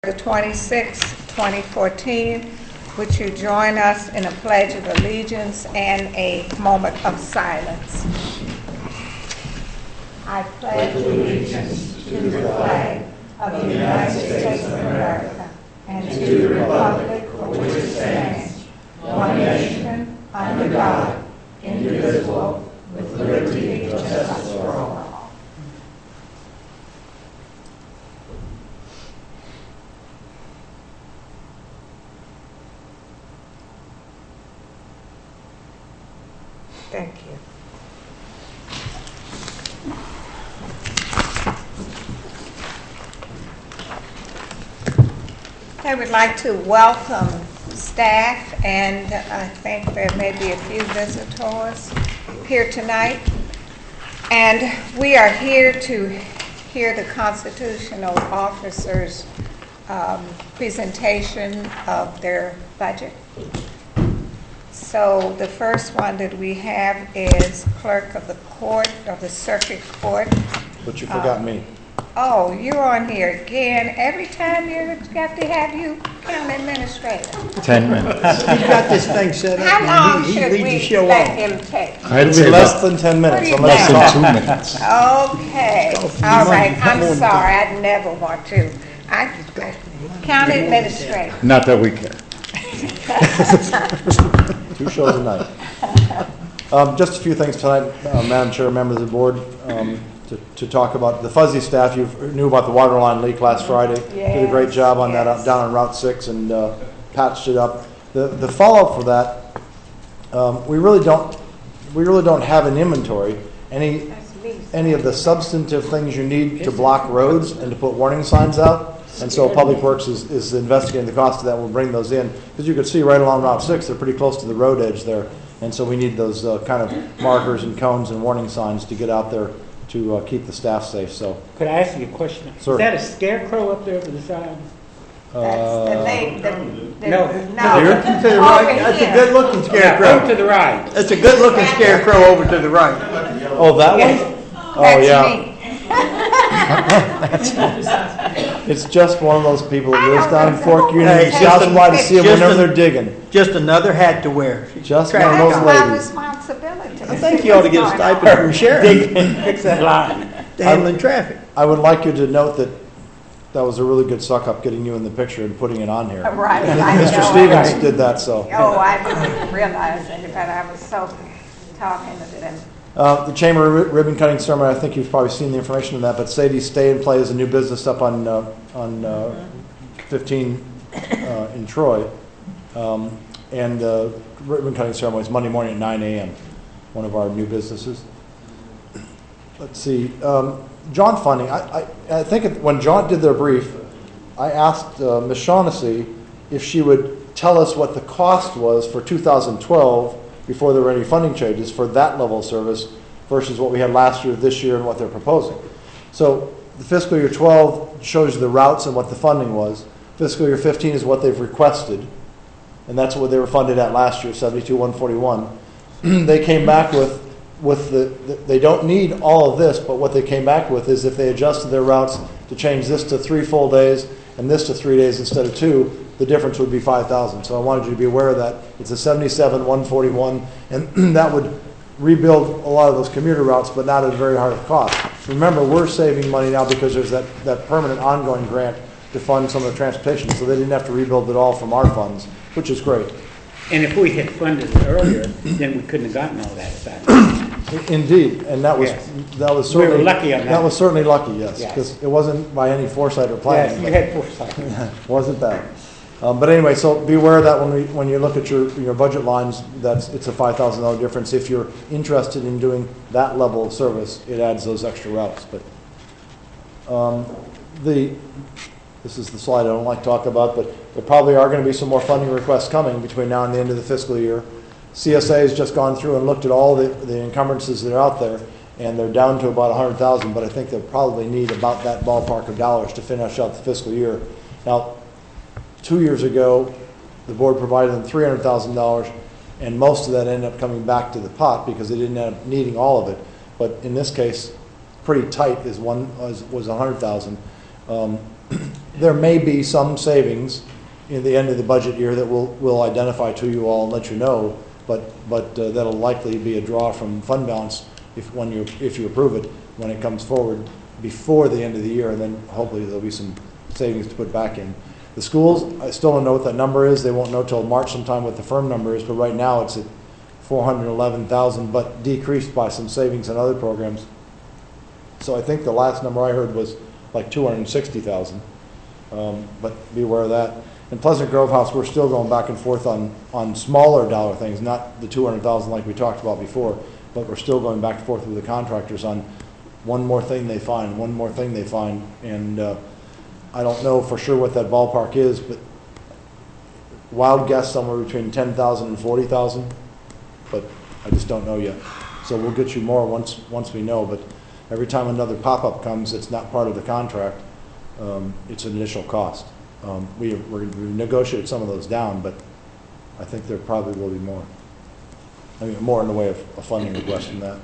the 26th, 2014. Would you join us in a pledge of allegiance and a moment of silence? I pledge allegiance to the flag of the United States of America and to the republic for which it stands, one nation, under God, indivisible, with liberty and justice for all. Thank you. I would like to welcome staff, and I think there may be a few visitors here tonight. And we are here to hear the constitutional officers' presentation of their budget. So the first one that we have is clerk of the court, of the circuit court. But you forgot me. Oh, you're on here again. Every time you got to have you county administrator. 10 minutes. He's got this thing set up. How long He should leads we the show let off. him take? I'd It's say less than 10 minutes. What do you Unless think? less you than talk. 2 minutes. Okay. All right. I'm sorry. I never want to. County administrator. Not that we care. 2 shows a night. Just a few things tonight, Madam Chair, members of the board, to talk about the fuzzy staff. You knew about the water line leak last Friday. Did a great job on that up down on Route 6 and patched it up. The follow-up for that, we really don't have an inventory. Any of the substantive things you need to block roads and to put warning signs out. And so Public Works is investigating the cost of that. We'll bring those in. As you can see right along Route 6, they're pretty close to the road edge there. And so we need those kind of markers and cones and warning signs to get out there to keep the staff safe. So, Could I ask you a question? Sir. Is that a scarecrow up there to the side? That's the name. No. No. To the Over right. That's here. a good-looking scarecrow. Over to the right. That's a good-looking scarecrow over to the right. oh, that Yes. one? Oh, That's yeah. me. It's just one of those people that lives down in I Fort don't Union. know. You stop by to see them Just whenever a- they're digging. Just another hat to wear. Just Track one of those That's my ladies. responsibility. I think you ought to get a stipend from sheriff. Fix that line. Handling traffic. I would like you to note that that was a really good suck-up getting you in the picture and putting it on here. Right. I Mr. know. Stevens did that, so. Oh, I didn't realize it, but I was so talking to them. The Chamber ribbon cutting ceremony, I think you've probably seen the information on that, but Sadie's Stay and Play is a new business up on 15 in Troy. And ribbon cutting ceremony is Monday morning at 9 a.m., one of our new businesses. Let's see. John funding. I think when John did their brief, I asked Ms. Shaughnessy if she would tell us what the cost was for 2012 before there were any funding changes for that level of service versus what we had last year, this year, and what they're proposing. So the fiscal year 12 shows you the routes and what the funding was. Fiscal year 15 is what they've requested, and that's what they were funded at last year, 72,141. They came back with they don't need all of this, but what they came back with is if they adjusted their routes to change this to 3 full days and this to 3 days instead of 2, the difference would be 5,000. So I wanted you to be aware of that. It's a 77,141, and that would rebuild a lot of those commuter routes, but not at a very high cost. Remember, we're saving money now because there's that permanent ongoing grant to fund some of the transportation, so they didn't have to rebuild it all from our funds, which is great. And if we had funded it earlier, then we couldn't have gotten all that back. Indeed, and that was Yes. certainly We were lucky on that. That was certainly lucky, yes, Yes. because it wasn't by any foresight or Yes, planning. you had foresight. Wasn't bad. But anyway, so be aware of that when you look at your budget lines. It's a $5,000 difference. If you're interested in doing that level of service, it adds those extra routes. But this is the slide I don't like to talk about, but there probably are going to be some more funding requests coming between now and the end of the fiscal year. CSA has just gone through and looked at all the encumbrances that are out there, and they're down to about 100,000, but I think they'll probably need about that ballpark of dollars to finish out the fiscal year. Now, 2 years ago, the board provided them $300,000, and most of that ended up coming back to the pot because they didn't end up needing all of it. But in this case, pretty tight was 100,000. There may be some savings in the end of the budget year that we'll identify to you all and let you know, but that'll likely be a draw from fund balance if you approve it when it comes forward before the end of the year, and then hopefully there'll be some savings to put back in. The schools, I still don't know what that number is. They won't know till March sometime what the firm number is, but right now it's at $411,000, but decreased by some savings in other programs. So I think the last number I heard was like $260,000, but be aware of that. In Pleasant Grove House, we're still going back and forth on smaller dollar things, not the $200,000 like we talked about before, but we're still going back and forth with the contractors on one more thing they find, and I don't know for sure what that ballpark is, but wild guess somewhere between 10,000 and 40,000, but I just don't know yet. So we'll get you more once we know, but every time another pop-up comes, it's not part of the contract. It's an initial cost. We're going to negotiate some of those down, but I think there probably will be more. I mean, more in the way of a funding request than that.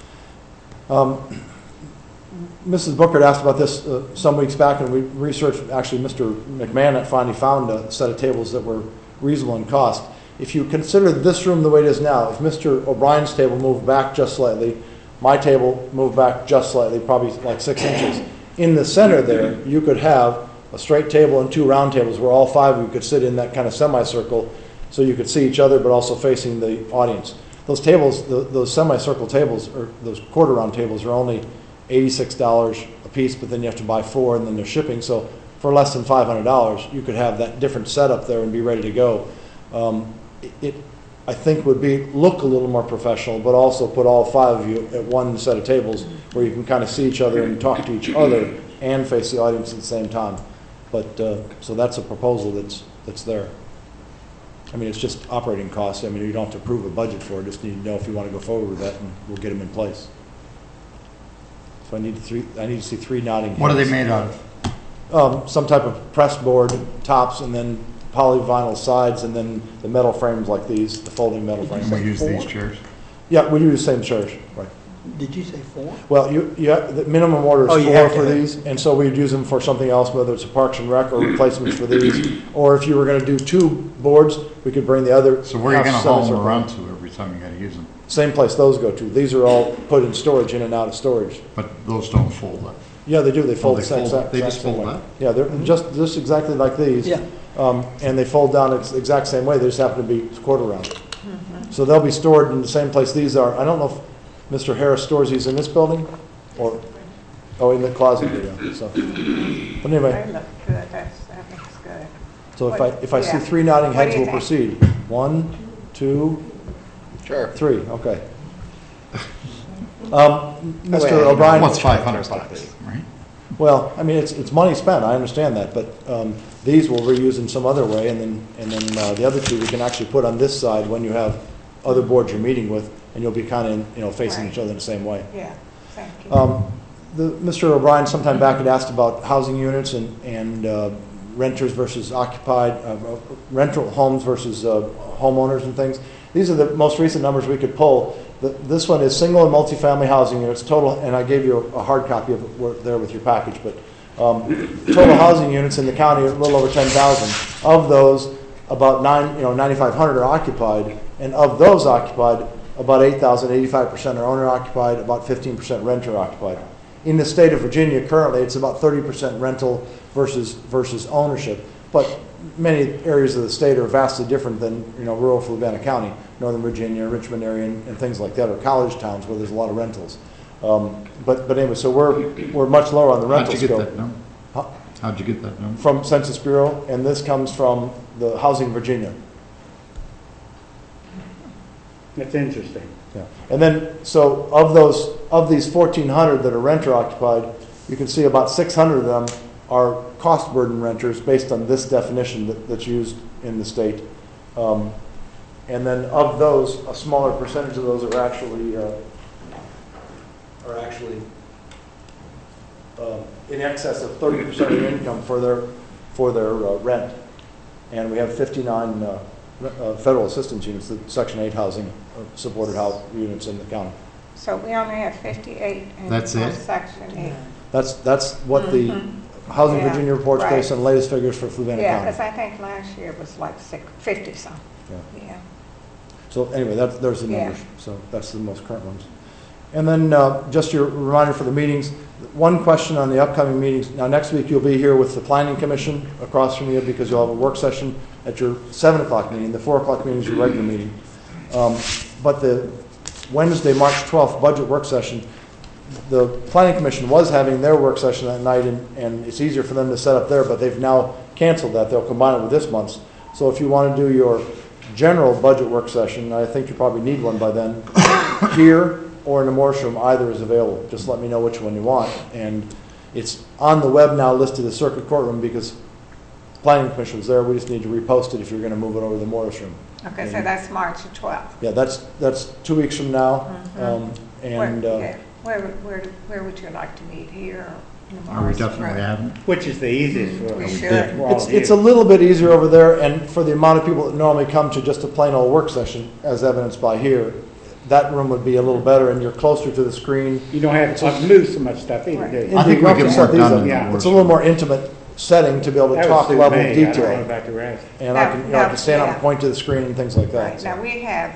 Mrs. Booker had asked about this some weeks back, and we researched, actually Mr. McMahon finally found a set of tables that were reasonable in cost. If you consider this room the way it is now, if Mr. O'Brien's table moved back just slightly, my table moved back just slightly, probably like 6 inches, in the center there, you could have a straight table and 2 round tables where all 5 of you could sit in that kind of semicircle so you could see each other but also facing the audience. Those tables, those semicircle tables, or those quarter round tables, are only $86 a piece, but then you have to buy 4 and then there's shipping. So for less than $500, you could have that different setup there and be ready to go. It I think would look a little more professional, but also put all 5 of you at one set of tables where you can kind of see each other and talk to each other and face the audience at the same time. But so that's a proposal that's there. I mean, it's just operating costs. I mean, you don't have to approve a budget for it. Just need to know if you want to go forward with that, and we'll get them in place. So I need to see 3 nodding heads. What are they made out of? Some type of press board tops, and then polyvinyl sides, and then the metal frames like these, the folding metal frames. We use these chairs? Yeah, we do the same chairs, right. Did you say 4? Well, the minimum order is you 4 have for to. these, and so we'd use them for something else, whether it's a Parks and Rec or replacements for these. Or if you were going to do 2 boards, we could bring the other. So where are you going to haul them semicircle. around to every time you got to use them? Same place those go to. These are all put in storage, in and out of storage. But those don't fold up. Yeah, they do. They fold they the same fold- they exact just same fold way. up? Yeah, they're just exactly like these. Yeah. And they fold down the exact same way. They just happen to be quarter round. So they'll be stored in the same place these are. I don't know if Mr. Harris stores these in this building or in the closet area. So, but anyway, They look good, that looks good. so if I see 3 nodding What do heads, you we'll think? proceed. 1, 2, Sure. 3. Okay. Mr. Wait, O'Brien. What's $500, right? Well, I mean, it's money spent. I understand that, but these we'll reuse in some other way, and then the other 2 we can actually put on this side when you have other boards you're meeting with, and you'll be kind of facing Right. each other in the same way. Yeah, thank you. Mr. O'Brien sometime back had asked about housing units and renters versus occupied, rental homes versus homeowners and things. These are the most recent numbers we could pull. This one is single and multifamily housing units total, and I gave you a hard copy of it there with your package, but total housing units in the county are a little over 10,000. Of those, about 9,500 are occupied, and of those occupied, about 8,000, 85% are owner occupied, about 15% renter occupied. In the state of Virginia, currently, it's about 30% rental versus ownership, but many areas of the state are vastly different than rural Fluvanna County, Northern Virginia, Richmond area, and things like that, or college towns where there's a lot of rentals. But anyway, so we're much lower on the rental How'd you get scope. that number? Huh? How'd you get that number? From Census Bureau, and this comes from the Housing Virginia. That's interesting. Yeah. And then, so of these 1,400 that are renter occupied, you can see about 600 of them are cost burden renters based on this definition that's used in the state. And then of those, a smaller percentage of those are actually in excess of 30% of their income for their rent. And we have 59 federal assistance units, the Section 8 housing supported house units in the county. So we only have 58 in That's it? Section 8. That's what the Housing Yeah, Virginia reports right. based on the latest figures for Fluvanna Yeah, County. because I think last year was like 50 something. Yeah. Yeah. So anyway, there's the Yeah. numbers. So that's the most current ones. And then just your reminder for the meetings. One question on the upcoming meetings. Now next week you'll be here with the Planning Commission across from you because you'll have a work session at your 7 o'clock meeting. The 4 o'clock meeting is your regular meeting. But the Wednesday, March 12th budget work session, the Planning Commission was having their work session that night, and it's easier for them to set up there, but they've now canceled that. They'll combine it with this month's. So if you want to do your general budget work session, I think you probably need one by then, here or in the Morse room, either is available. Just let me know which one you want. And it's on the web now listed as Circuit Courtroom because the Planning Commission was there. We just need to repost it if you're going to move it over to the Morris room. Okay, so that's March the 12th. Yeah, that's 2 weeks from now. And Where would you like to meet, here or in the Are we Morris definitely room? having? Which is the easiest for We us. should. We're all it's here. a little bit easier over there, and for the amount of people that normally come to just a plain old work session, as evidenced by here, that room would be a little better, and you're closer to the screen. You don't have to move so much stuff either, do you? I think we Indeed, get set more these done up. in the Yeah. It's a little more intimate setting to be able to That talk would suit level me. of I don't know detail. about the rest. And I can, I can stand up and Yeah. point to the screen and things like that. Right, so. now we have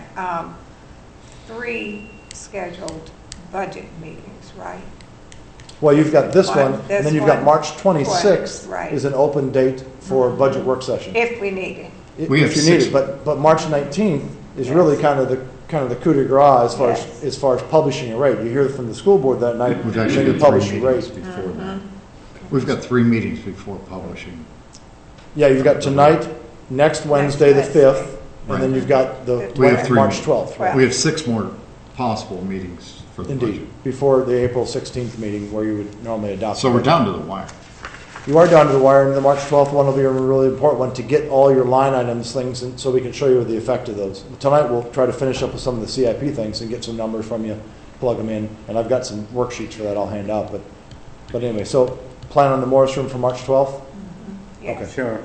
3 scheduled budget meetings, right? Well, you've got this One, one, and this then you've got one, March 26th right. is an open date for budget work session. If we need it. We have If you need 6 it, but March 19th is Yes. really kind of the coup de grace Yes. as far as publishing a rate. You hear from the school board that night, We've and actually then you got 3 publish a meetings rate. before that. We've got 3 meetings before publishing. Yeah, you've got tonight, next Wednesday, the Wednesday. 5th, and then Right. you've got the We have 3 March 12th. Well- We have 6 more possible meetings for the budget. Indeed, before the April 16th meeting where you would normally adopt. So the we're budget. down to the wire. You are down to the wire, and the March 12th one will be a really important one to get all your line items, things, and so we can show you the effect of those. Tonight, we'll try to finish up with some of the CIP things and get some numbers from you, plug them in, and I've got some worksheets for that I'll hand out. But anyway, so plan on the Morris room for March 12th? Yes. Sure.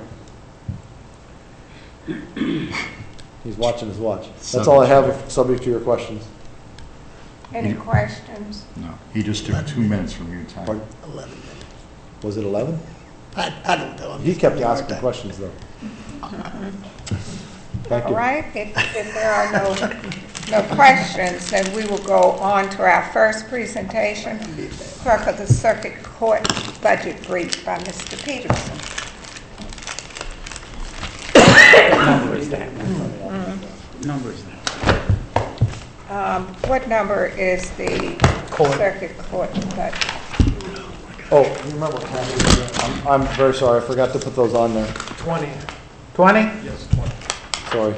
He's watching his watch. That's all I have, subject to your questions. Any questions? No, he just took 2 minutes from your time. Pardon? 11. Was it 11? I don't know. I'm He just kept giving you a hard asking time. questions, though. Thank All you. right, if there are no questions, then we will go on to our first presentation, Clerk of the Circuit Court Budget Brief by Mr. Peterson. Number is that? Number is that? What number is the Circuit Court budget? Oh, you remember what time it is? I'm very sorry, I forgot to put those on there. 20? Sorry.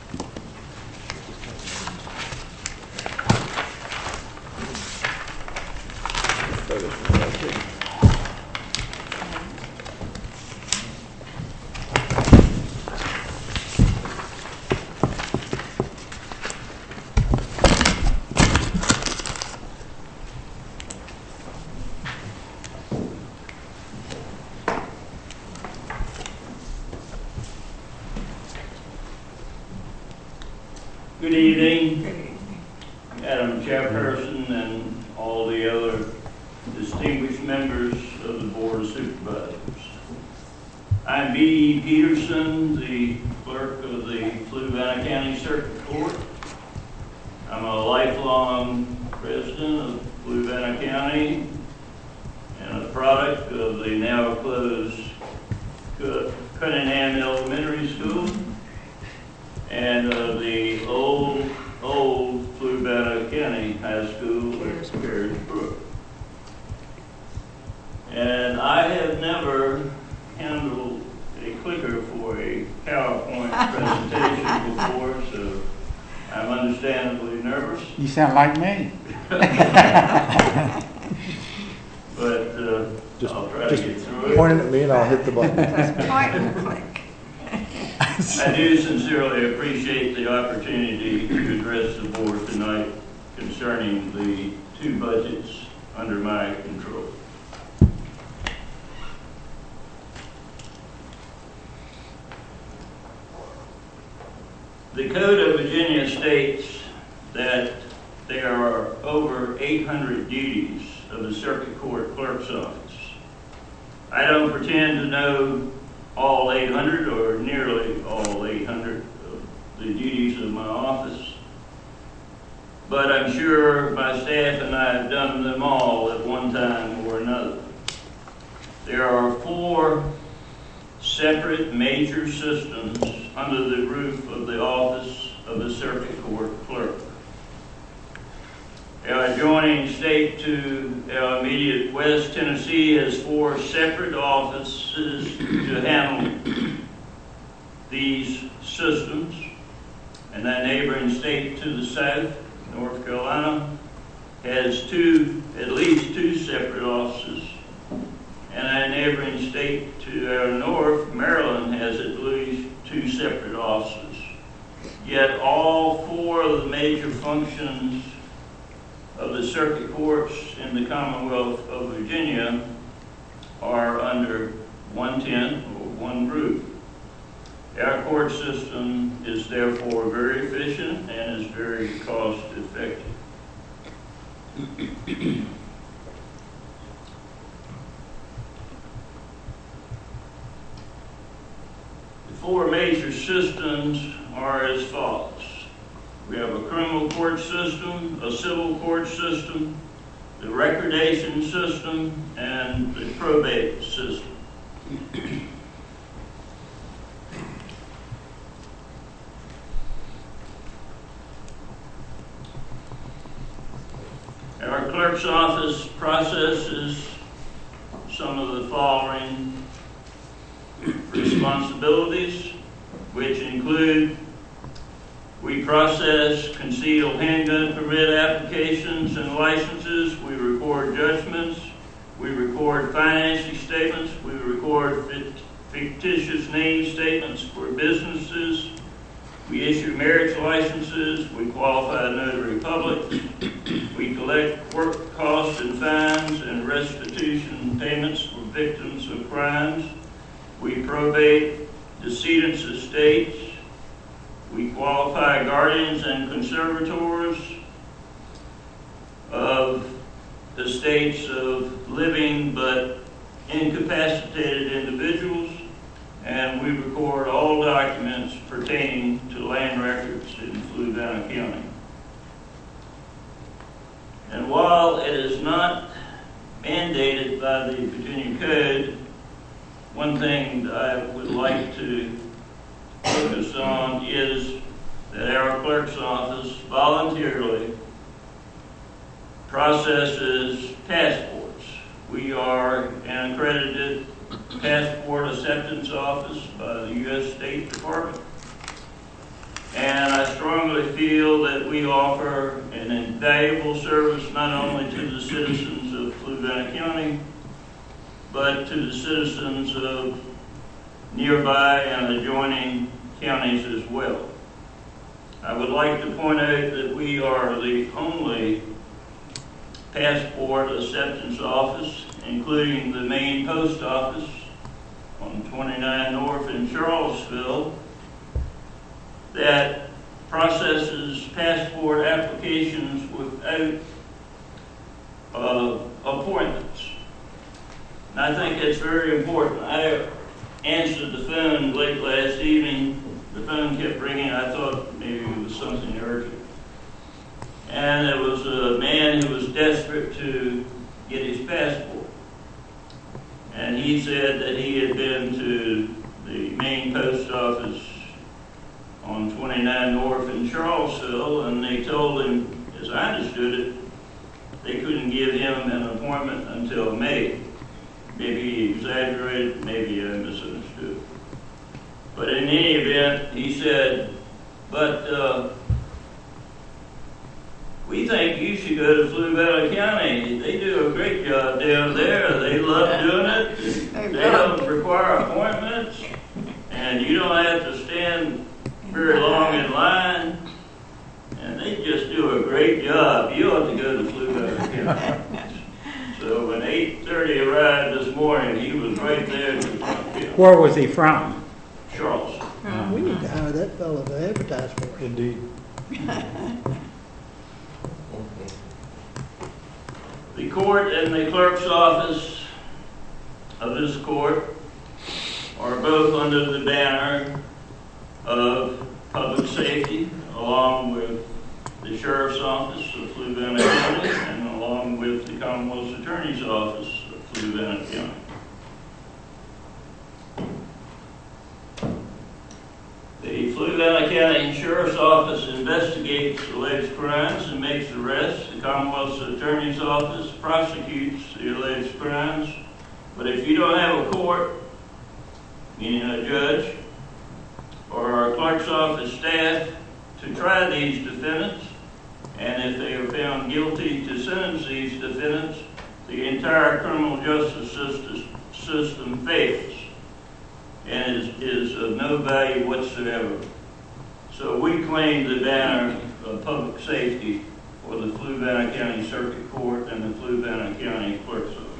Good evening, Madam Chairperson and all the other distinguished members of the Board of Supervisors. I'm B.E. Peterson, the clerk of the Fluvanna County Circuit Court. I'm a lifelong resident of Fluvanna County and a product of the now closed Cunningham Elementary School and of the old Fluvanna County High School at Perrysbrook. And I have never handled a clicker for a PowerPoint presentation before, so I'm understandably nervous. You sound like me. But I'll try to get through it. Point it at me and I'll hit the button. Just point and click. I do sincerely appreciate the opportunity to address the board tonight concerning the 2 budgets under my control. The Code of Virginia states that there are over 800 duties of the Circuit Court Clerk's Office. I don't pretend to know all 800 or nearly all 800 of the duties of my office, but I'm sure my staff and I have done them all at one time or another. There are 4 separate major systems under the roof of the office of the Circuit Court Clerk. Our adjoining state to our immediate west, Tennessee, has 4 separate offices to handle these systems, and that neighboring state to the south, North Carolina, has at least two separate offices, and our neighboring state to our north, Maryland, has at least 2 separate offices. Yet all 4 of the major functions of the circuit courts in the Commonwealth of Virginia are under one tent or one roof. Our court system is therefore very efficient and is very cost effective. The 4 major systems are as follows. We have a criminal court system, a civil court system, the recordation system, and the probate system. Our clerk's office processes some of the following responsibilities, which include: we process concealed handgun permit applications and licenses. We record judgments. We record financing statements. We record fictitious name statements for businesses. We issue marriage licenses. We qualify notary public. We collect work costs and fines and restitution payments for victims of crimes. We probate decedents' estates. We qualify guardians and conservators of estates of living but incapacitated individuals, and we record all documents pertaining to land records in Fluvanna County. And while it is not mandated by the Virginia Code, one thing that I would like to focus on is that our clerk's office voluntarily processes passports. We are an accredited passport acceptance office by the U.S. State Department, and I strongly feel that we offer an invaluable service not only to the citizens of Fluvanna County, but to the citizens of nearby and adjoining counties as well. I would like to point out that we are the only passport acceptance office, including the main post office on 29 North in Charlottesville, that processes passport applications without appointments. And I think it's very important. I answered the phone late last evening. The phone kept ringing. I thought maybe it was something urgent. And it was a man who was desperate to get his passport. And he said that he had been to the main post office on 29 North in Charlottesville, and they told him, as I understood it, they couldn't give him an appointment until May. Maybe he exaggerated, maybe I misunderstood. But in any event, he said, but we think you should go to Fluvanna County. They do a great job down there. They love doing it. They don't require appointments, and you don't have to stand very long in line. And they just do a great job. You ought to go to Fluvanna County. So when 8:30 arrived this morning, he was right there. Where was he from? Charleston. We need to hire that fellow to advertise for us. Indeed. The court and the clerk's office of this court are both under the banner of public safety, along with the Sheriff's Office of Fluvanna County and along with the Commonwealth's Attorney's Office of Fluvanna County. The Fluvanna County Sheriff's Office investigates alleged crimes and makes arrests. The Commonwealth's Attorney's Office prosecutes the alleged crimes. But if you don't have a court, meaning a judge, or our clerk's office staff to try these defendants, and if they are found guilty to sentence these defendants, the entire criminal justice system fails and is of no value whatsoever. So we claim the banner of public safety for the Fluvanna County Circuit Court and the Fluvanna County Clerk's Office.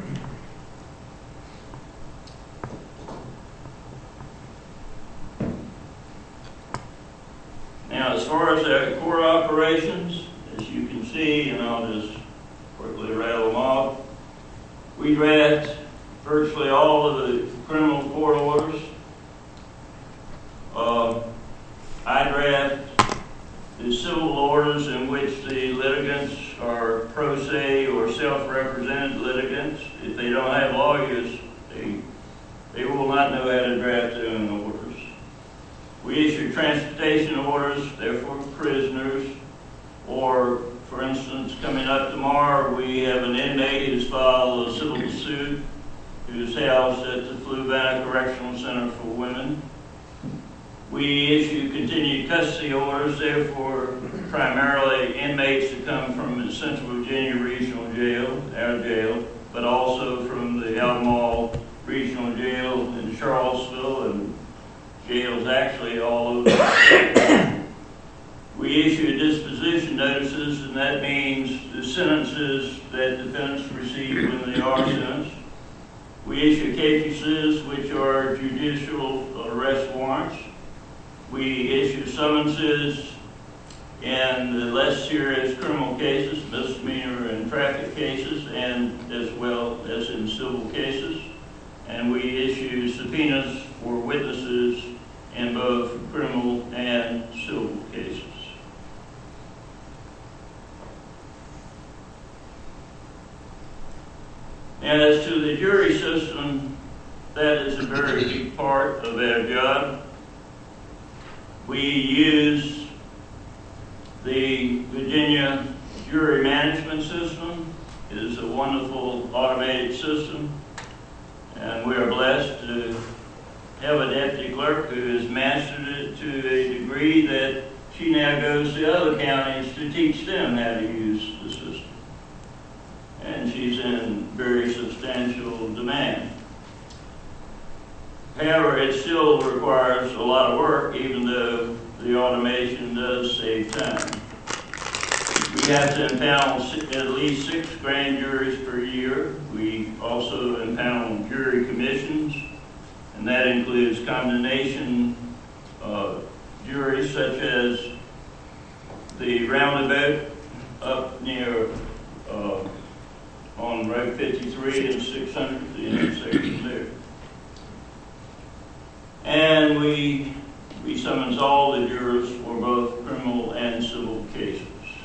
Now, as far as our court operations, as you can see, and I'll just quickly rattle them off, we draft virtually all of the criminal court orders. I draft the civil orders in which the litigants are pro se or self-represented litigants. If they don't have lawyers, they will not know how to draft their own orders. We issue transportation orders, therefore prisoners, or for instance, coming up tomorrow, we have an inmate who's filed a civil suit who's housed at the Fluvanna Correctional Center for Women. We issue continued custody orders, therefore primarily inmates that come from the Central Virginia Regional Jail, our jail, but also from the Albemarle Regional Jail in Charlottesville and jails actually all over the state. We issue disposition notices, and that means the sentences that defendants receive when they are sentenced. We issue cases, which are judicial arrest warrants. We issue summonses in the less serious criminal cases, misdemeanor and traffic cases, and as well as in civil cases. And we issue subpoenas for witnesses in both criminal and civil cases. And as to the jury system, that is a very big part of our job. We use the Virginia Jury Management System. It is a wonderful automated system, and we are blessed to have a deputy clerk who has mastered it to a degree that she now goes to other counties to teach them how to use the system. And she's in very substantial demand. However, it still requires a lot of work, even though the automation does save time. We have to impanel at least 6 grand juries per year. We also impanel jury commissions, and that includes condemnation juries, such as the roundabout up near on Road 53 and 600, the intersection there. And we summons all the jurors for both criminal and civil cases.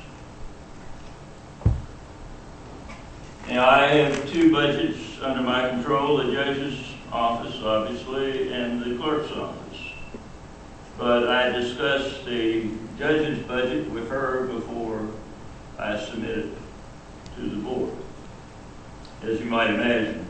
Now, I have 2 budgets under my control, the judge's office, obviously, and the clerk's office. But I discussed the judge's budget with her before I submit it to the board, as you might imagine.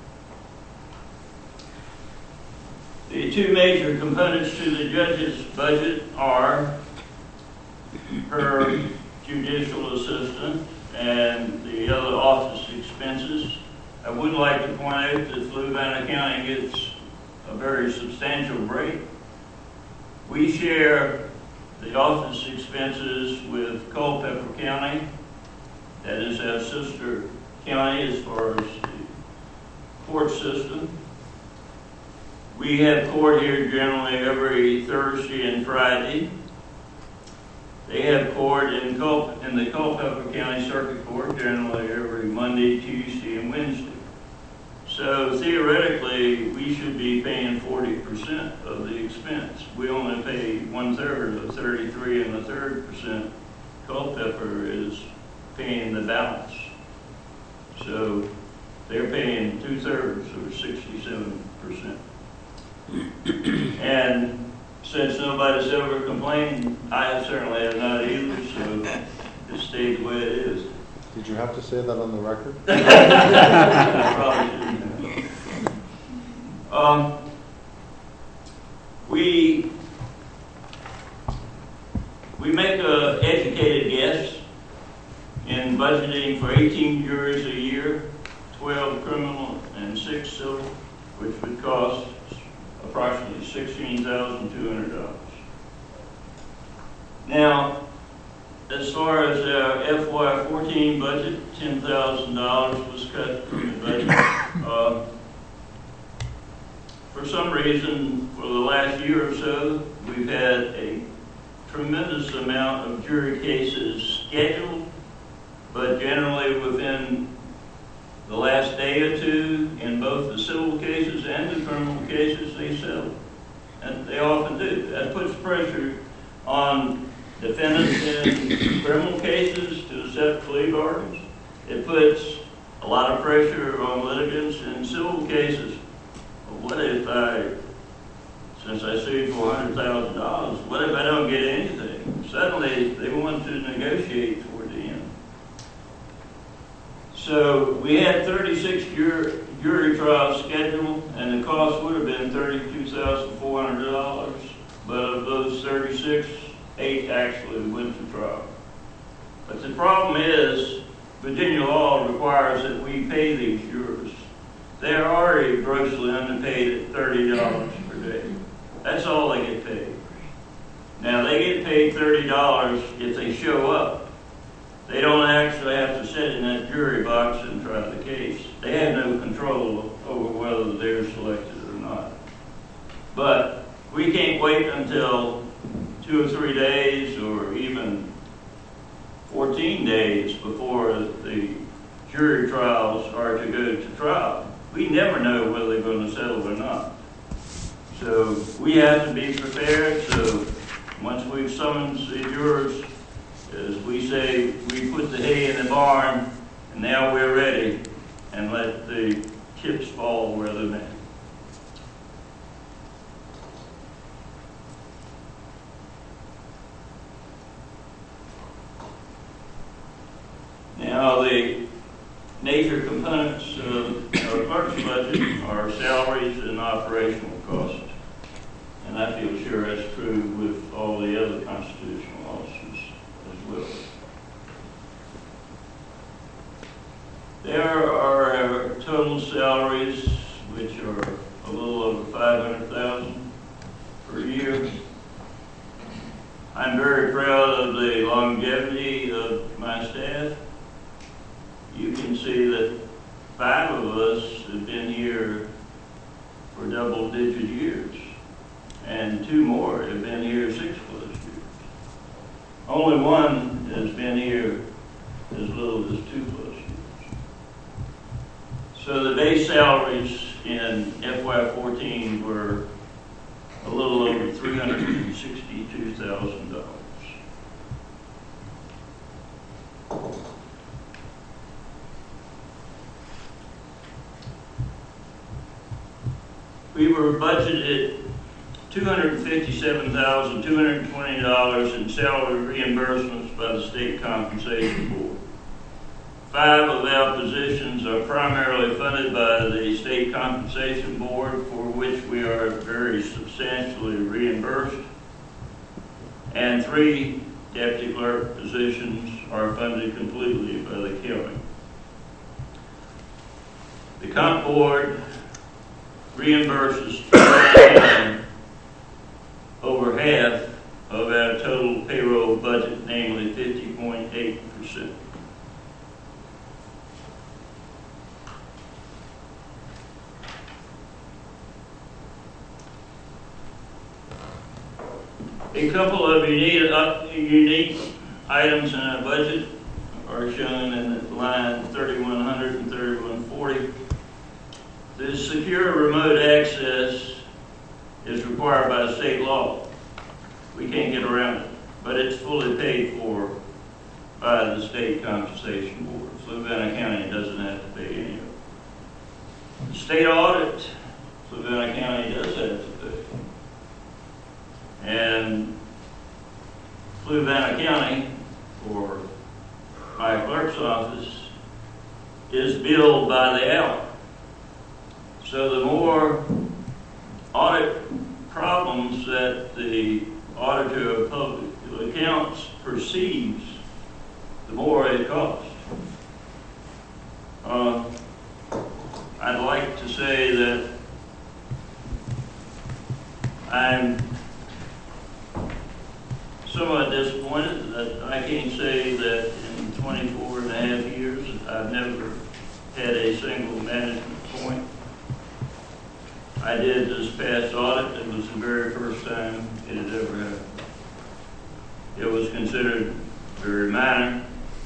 The 2 major components to the judge's budget are her judicial assistant and the other office expenses. I would like to point out that Fluvanna County gets a very substantial break. We share the office expenses with Culpeper County. That is our sister county as far as the court system. We have court here generally every Thursday and Friday. They have court in the Culpeper County Circuit Court generally every Monday, Tuesday, and Wednesday. So theoretically, we should be paying 40% of the expense. We only pay 1/3 of 33 1/3%. Culpeper is paying the balance. So they're paying 2/3 or 67%. And since nobody's ever complained, I certainly have not either, so it stayed the way it is. Did you have to say that on the record? I probably shouldn't have. We make an educated guess in budgeting for 18 juries a year, 12 criminal and 6 civil, which would cost approximately $16,200. Now, as far as our FY14 budget, $10,000 was cut from the budget. For some reason, for the last year or so, we've had a tremendous amount of jury cases scheduled, but generally within the last day or two, in both the civil cases and the criminal cases, they settle. And they often do. That puts pressure on defendants in criminal cases to accept plea bargains. It puts a lot of pressure on litigants in civil cases. What if since I sued for $100,000, what if I don't get anything? Suddenly, they want to negotiate toward the end. So we had 36 jury trials scheduled, and the cost would have been $32,400. But of those 36, 8 actually went to trial. But the problem is, Virginia law requires that we pay these jurors. They are already grossly underpaid at $30 per day. That's all they get paid. Now, they get paid $30 if they show up. They don't actually have to sit in that jury box and try the case. They have no control over whether they're selected or not. But we can't wait until 2 or 3 days or even 14 days before the jury trials are to go to trial. We never know whether they're going to settle or not. So we have to be prepared. So once we've summoned the jurors, as we say, we put the hay in the barn, and now we're ready, and let the chips fall where they may. Now, the major components of our clerk's budget are salaries and operational costs. And I feel sure that's true with all the other constitutional officers as well. There are our total salaries, which are a little over $500,000 per year. I'm very proud of the longevity of my staff. You can see that 5 of us have been here for double-digit years, and 2 more have been here 6+ years. Only 1 has been here as little as 2+ years. So the base salaries in FY14 were a little over $362,000. We were budgeted $257,220 in salary reimbursements by the State Compensation Board. 5 of our positions are primarily funded by the State Compensation Board, for which we are very substantially reimbursed. And 3 deputy clerk positions are funded completely by the county. The Comp Board reimburses over half of our total payroll budget, namely 50.8%. A couple of unique items in our budget are shown in line 3100 and 3140. The secure remote access is required by state law. We can't get around it, but it's fully paid for by the state compensation board. Fluvanna County doesn't have to pay any of it. The state audit, Fluvanna County does have to pay. And Fluvanna County, or my clerk's office, is billed by the hour. So the more audit problems that the auditor of public accounts perceives, the more it costs. I'd like to say that I'm somewhat disappointed that I can't say that in 24 and a half years I've never had a single management point. I did this past audit. It was the very first time it had ever happened. It was considered very minor,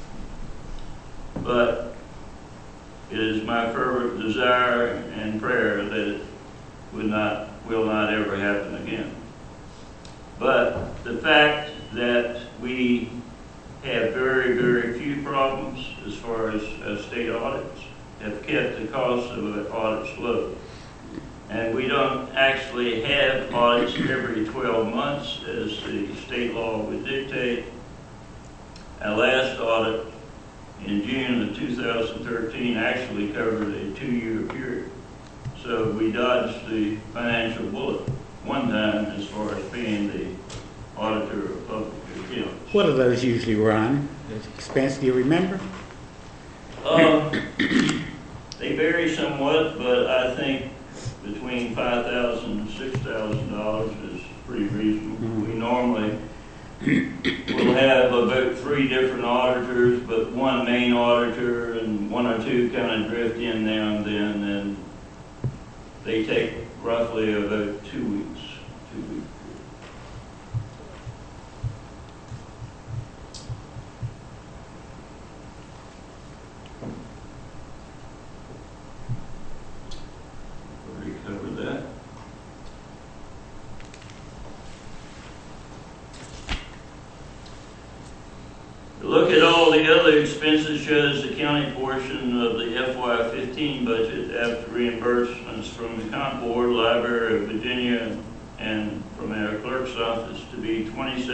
but it is my fervent desire and prayer that it will not ever happen again. But the fact that we have very, very few problems as far as state audits have kept the cost of audits low. And we don't actually have audits every 12 months as the state law would dictate. Our last audit in June of 2013 actually covered a 2-year period. So we dodged the financial bullet one time as far as being the auditor of public accounts. What do those usually run? The expense, do you remember? They vary somewhat, but I think between $5,000 and $6,000 is pretty reasonable. Mm-hmm. We normally will have about 3 different auditors, but one main auditor and 1 or 2 kind of drift in now and then, and they take roughly about 2 weeks. 2 weeks. Already covered that. Look at all the other expenses shows the county portion of the FY15 budget after reimbursements from the Comp Board, Library of Virginia, and from our clerk's office to be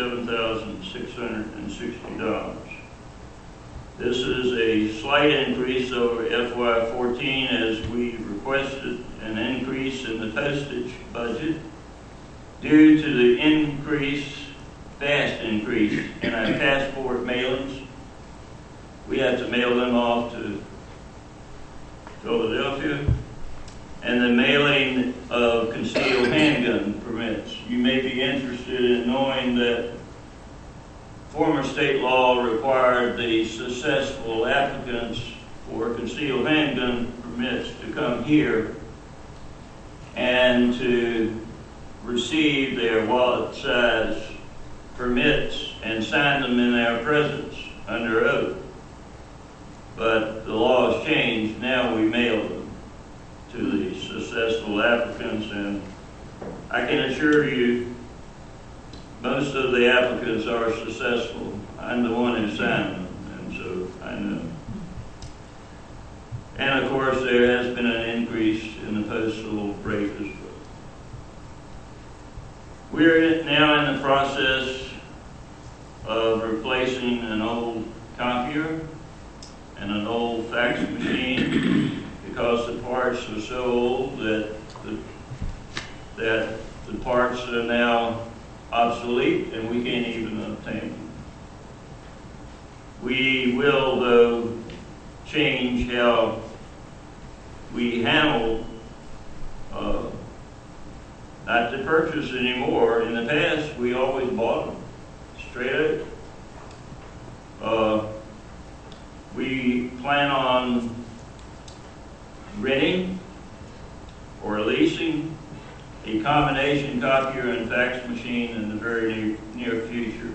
$27,660. This is a slight increase over FY14 as we requested an increase in the postage budget due to the fast increase in our passport mailings. We have to mail them off to Philadelphia. And the mailing of concealed handgun permits. You may be interested in knowing that former state law required the successful applicants for concealed handgun permits to come here and to receive their wallet-size permits and sign them in our presence under oath. But the law has changed. Now we mail them to the successful applicants, and I can assure you most of the applicants are successful. I'm the one who signed them, and so I know. And of course there has been an increase in the postal rate as well. We're now in the process of replacing an old copier and an old fax machine because the parts are so old that the parts are now obsolete and we can't even obtain them. We will, though, change how we handle not to purchase anymore. In the past, we always bought them straight out. We plan on renting or leasing a combination copier and fax machine in the very near future.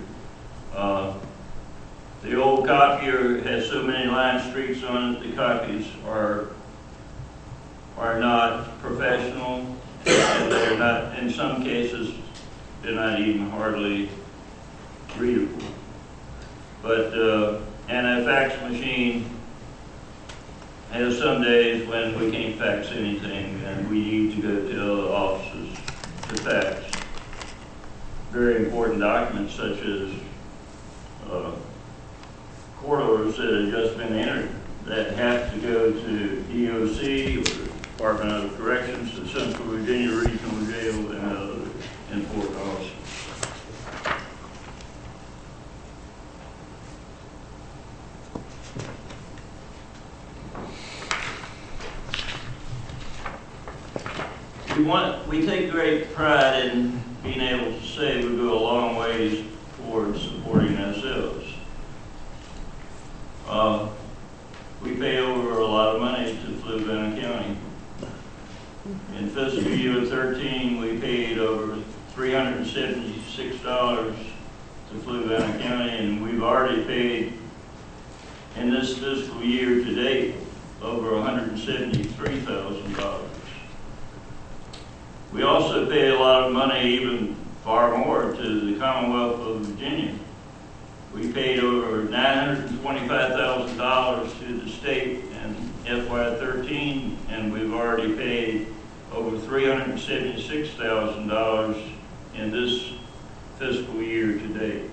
The old copier has so many line streaks on it, the copies are are not professional, and they're not, in some cases, they're not even hardly readable. But, and a fax machine has some days when we can't fax anything, and we need to go to other offices to fax very important documents such as court orders that have just been entered that have to go to EOC or Department of Corrections, the Central Virginia Regional Jail, and other important offices. We take great pride in being able to say we go a long ways towards supporting ourselves. We pay over a lot of money to Fluvanna County. In fiscal year 13, we paid over $376 to Fluvanna County, and we've already paid in this fiscal year to date over $173,000. We also pay a lot of money, even far more, to the Commonwealth of Virginia. We paid over $925,000 to the state in FY13, and we've already paid over $376,000 in this fiscal year to date.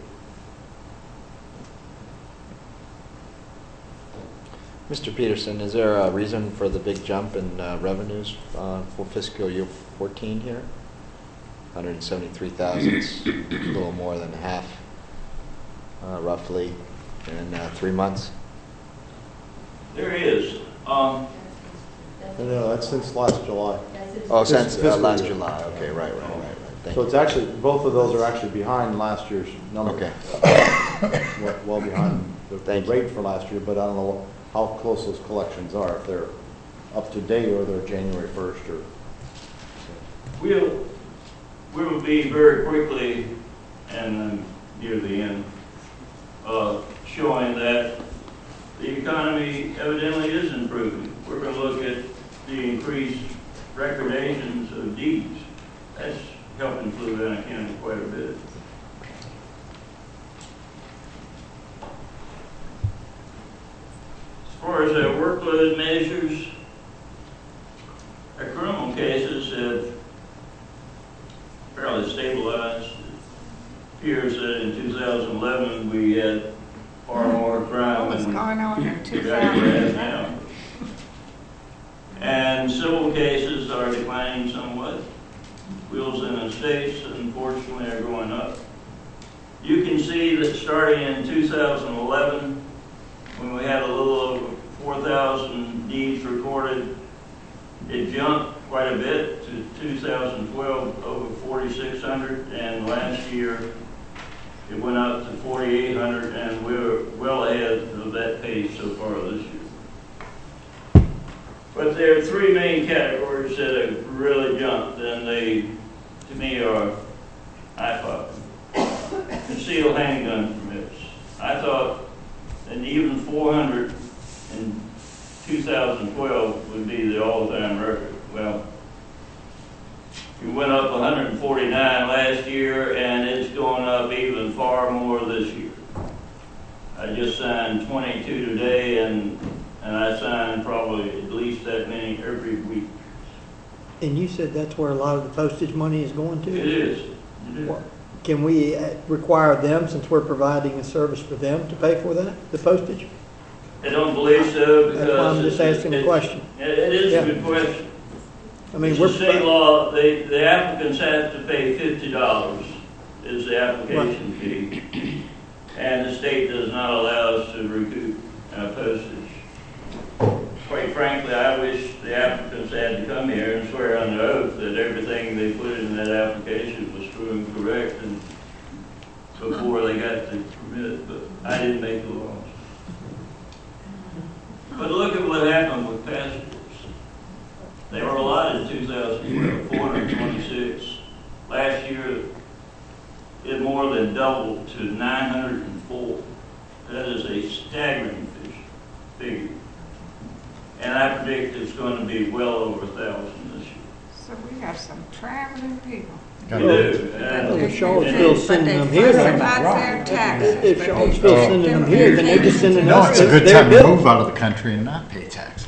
Mr. Peterson, is there a reason for the big jump in revenues for fiscal year 14 here? 173,000, it's a little more than half, roughly, in 3 months. There is. No, that's since last July. Oh, since fiscal last year. July. Okay, right. Thank So you. it's actually, both of those are actually behind last year's number. Okay. Well behind the Thank you. rate for last year, but I don't know how close those collections are, if they're up to date or they're January 1st or. We'll be very quickly, and near the end, showing that the economy evidently is improving. We're going to look at the increased recordations of deeds. That's helping Fluvanna County quite a bit. As far as our workload measures, our criminal cases have fairly stabilized. It appears that in 2011 we had far more crime What was than going on in we have 2000? now. And civil cases are declining somewhat. Wheels in estates, unfortunately, are going up. You can see that starting in 2011, when we had a little over 4,000 deeds recorded, it jumped quite a bit to 2012, over 4,600, and last year it went up to 4,800, and we're well ahead of that pace so far this year. But there are three main categories that have really jumped, and they, to me, are eye-popping. Concealed handgun permits. I thought that even 400 in 2012 would be the all-time record. Well, we went up 149 last year, and it's going up even far more this year. I just signed 22 today, and I sign probably at least that many every week. And you said that's where a lot of the postage money is going to? It is. What- Can we require them, since we're providing a service for them, to pay for that, the postage? I don't believe so, because... That's why I'm just asking a question. It is Yeah. a good question. I mean, It's we're a state law, the applicants have to pay $50 is the application fee, and the state does not allow us to recoup postage. Quite frankly, I wish the applicants had to come here and swear under oath that everything they put in that application was true and correct, and before they got the permit, but I didn't make the laws. But look at what happened with passports. They were allotted in 2012, 426. Last year, it more than doubled to 904. That is a staggering figure. And and I predict it's going to be well over 1,000 this year. So we got some traveling people. We do. If Charlottesville's sending them here, Fuss then- about their taxes, if but Charlottesville's they sending them do here, then they're just sending No, us it's a good their time to bill. move out of the country and not pay taxes.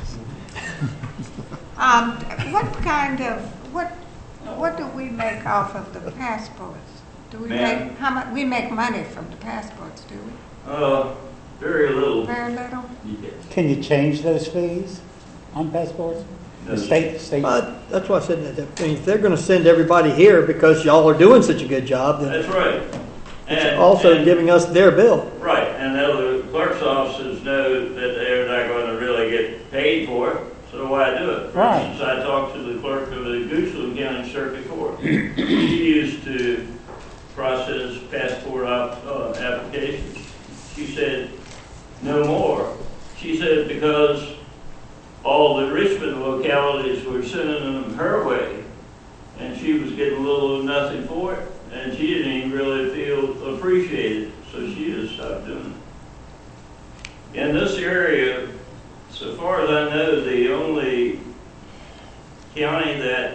What kind of, what do we make off of the passports? Do we Ma'am? make, how much, we make money from the passports, do we? Very little. Very little? Yes. Can you change those fees on passports? No. The state. That's why I said that. I mean, if they're going to send everybody here because y'all are doing such a good job, then That's right. it's also giving us their bill. Right, and the other clerk's offices know that they're not going to really get paid for it, so why do it? For Right. instance, I talked to the clerk of the Goochland County Circuit Court. She used to process passport applications. She said, no more. She said because all the Richmond localities were sending them her way, and she was getting little or nothing for it, and she didn't even really feel appreciated, so she just stopped doing it. In this area, so far as I know, the only county that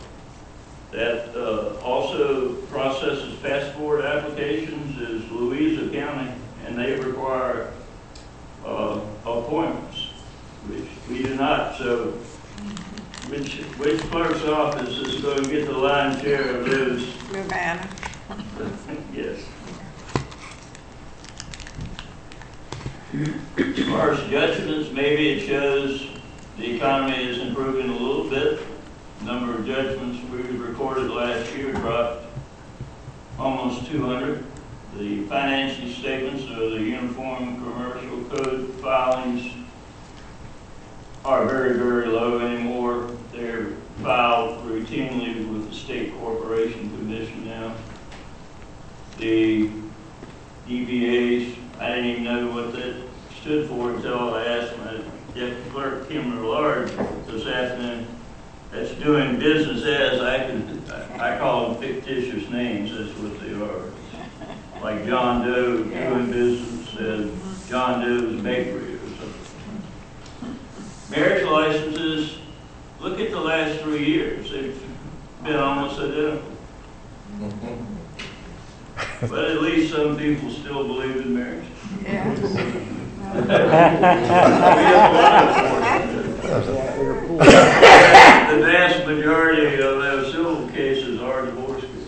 also processes passport applications is Louisa County, and they require appointments, which we do not. So, which clerk's office is going to get the lion's share of those? Urbana. Yes. As far as judgments, maybe it shows the economy is improving a little bit. The number of judgments we recorded last year dropped almost 200. The financial statements or the Uniform Commercial Code filings are very, very low anymore. They're filed routinely with the State Corporation Commission now. The DBAs, I didn't even know what that stood for until I asked my deputy clerk, Kim Large, this afternoon. That's doing business as, I call them fictitious names, that's what they are. Like John Doe doing business as John Doe's Bakery or something. Marriage licenses, look at the last 3 years. They've been almost identical. But at least some people still believe in marriage. The vast majority of those civil cases are divorce cases.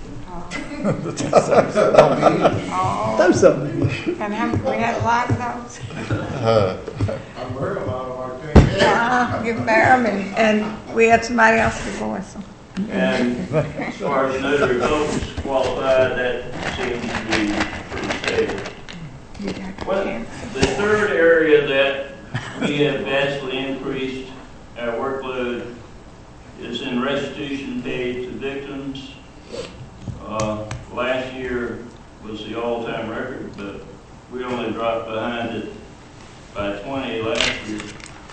Do something. And we had a lot of those. I'm worried about them, I think. You marry them and we had somebody else divorce them. And as far as notary publics qualified, that seems to be pretty stable. Well, the third area that we have vastly increased our workload is in restitution paid to victims. Last year was the all-time record, but we only dropped behind it by 20 last year.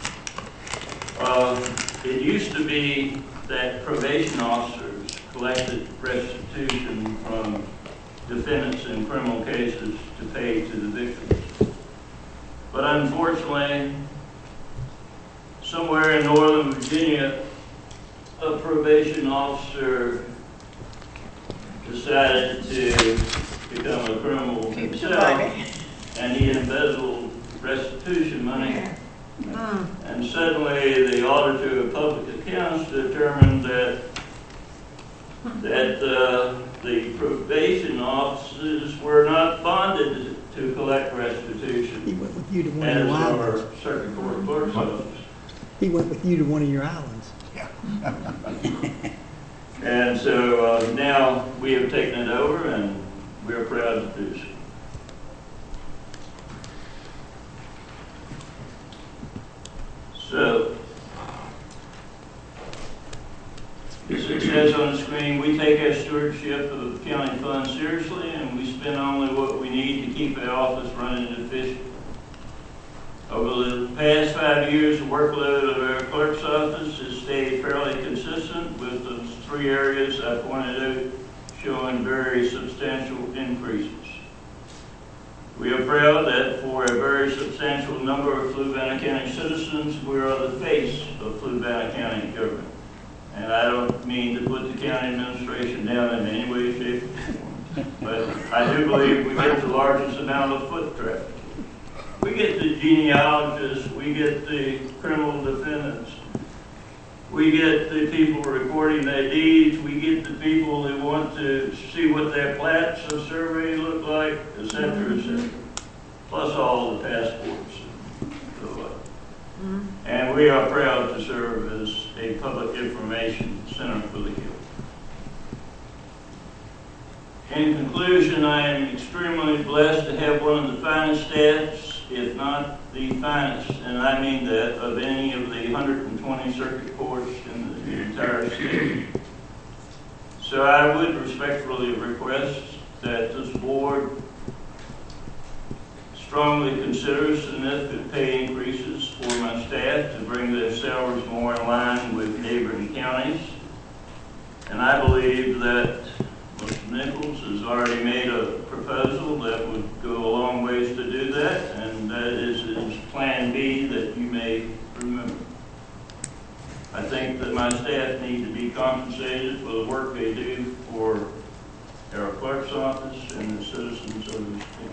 It used to be that probation officers collected restitution from defendants in criminal cases to pay to the victims. But unfortunately, somewhere in Northern Virginia, a probation officer decided to become a criminal himself, and he embezzled restitution money. And suddenly, the auditor of public accounts determined that the probation officers were not bonded to collect restitution. He went with you to one of As your our islands. circuit court clerk's office. He went with you to one of your islands. And so now we have taken it over, and we are proud to do so. So, as it says on the screen, we take our stewardship of the county funds seriously, and we spend only what we need to keep our office running efficiently. Over the past 5 years, the workload of our clerk's office has stayed fairly consistent, with those 3 areas I pointed out showing very substantial increases. We are proud that for a very substantial number of Fluvanna County citizens, we are the face of Fluvanna County government. And I don't mean to put the county administration down in any way, shape, or form, but I do believe we get the largest amount of foot traffic. We get the genealogists, we get the criminal defendants, we get the people reporting their deeds, we get the people that want to see what their plats of survey look like, et cetera, plus all the passports. And we are proud to serve as a public information center for the Hill. In conclusion, I am extremely blessed to have one of the finest staffs, if not the finest, and I mean that, of any of the 120 circuit courts in the entire state. So I would respectfully request that this board strongly consider significant pay increases for my staff to bring their salaries more in line with neighboring counties. And I believe that Mr. Nichols has already made a proposal that would go a long ways to do that, and that is his Plan B that you may remember. I think that my staff need to be compensated for the work they do for our clerk's office and the citizens of this county.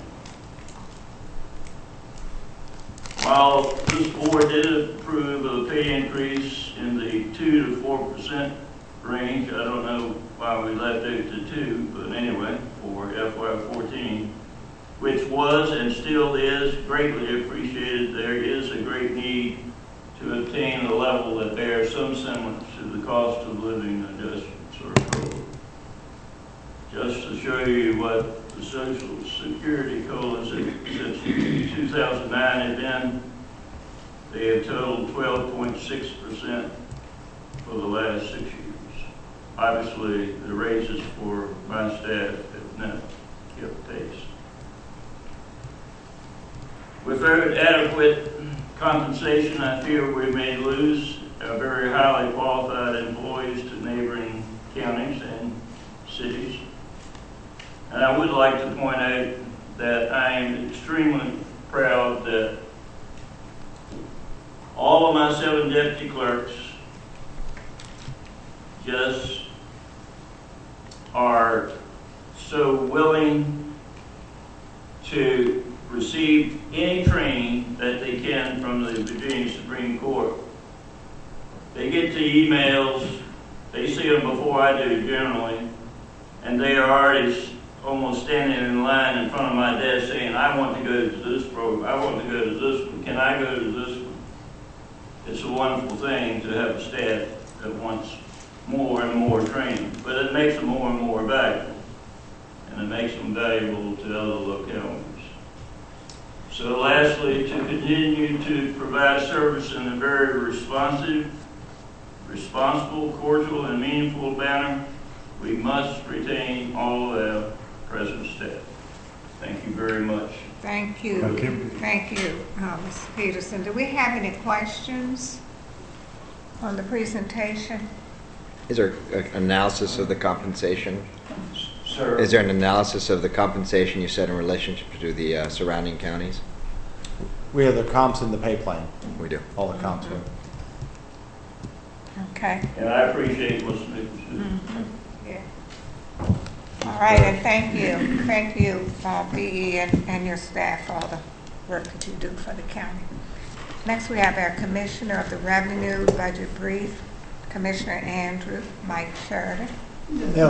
While this board did approve of a pay increase in the 2 to 4% range, I don't know why we left it to 2, but anyway, for FY14, which was and still is greatly appreciated, there is a great need to obtain a level that bears some semblance to the cost of living adjustments or COLA. Just to show you what the Social Security COLAs since 2009 have been, they have totaled 12.6% for the last 6 years. Obviously, the raises for my staff have not kept pace. Without adequate compensation, I fear we may lose our very highly qualified employees to neighboring counties and cities. And I would like to point out that I am extremely proud that all of my 7 deputy clerks just are so willing to receive any training that they can from the Virginia Supreme Court. They get the emails, they see them before I do generally, and they are already almost standing in line in front of my desk saying, I want to go to this program, I want to go to this one, can I go to this one? It's a wonderful thing to have a staff that wants more and more training, but it makes them more and more valuable, and it makes them valuable to other localities. So lastly, to continue to provide service in a very responsive, responsible, cordial, and meaningful manner, we must retain all of our present staff. Thank you very much. Thank you. Thank you, Ms. Peterson. Do we have any questions on the presentation? Is there an analysis of the compensation? Sir? Is there an analysis of the compensation you said in relationship to the surrounding counties? We have the comps in the pay plan, We do. all the comps. Okay. And I appreciate what's doing. Yeah. All right, and thank you, BE and your staff for all the work that you do for the county. Next, we have our Commissioner of the Revenue Budget Brief, Commissioner Andrew Mike Sheridan. Mel.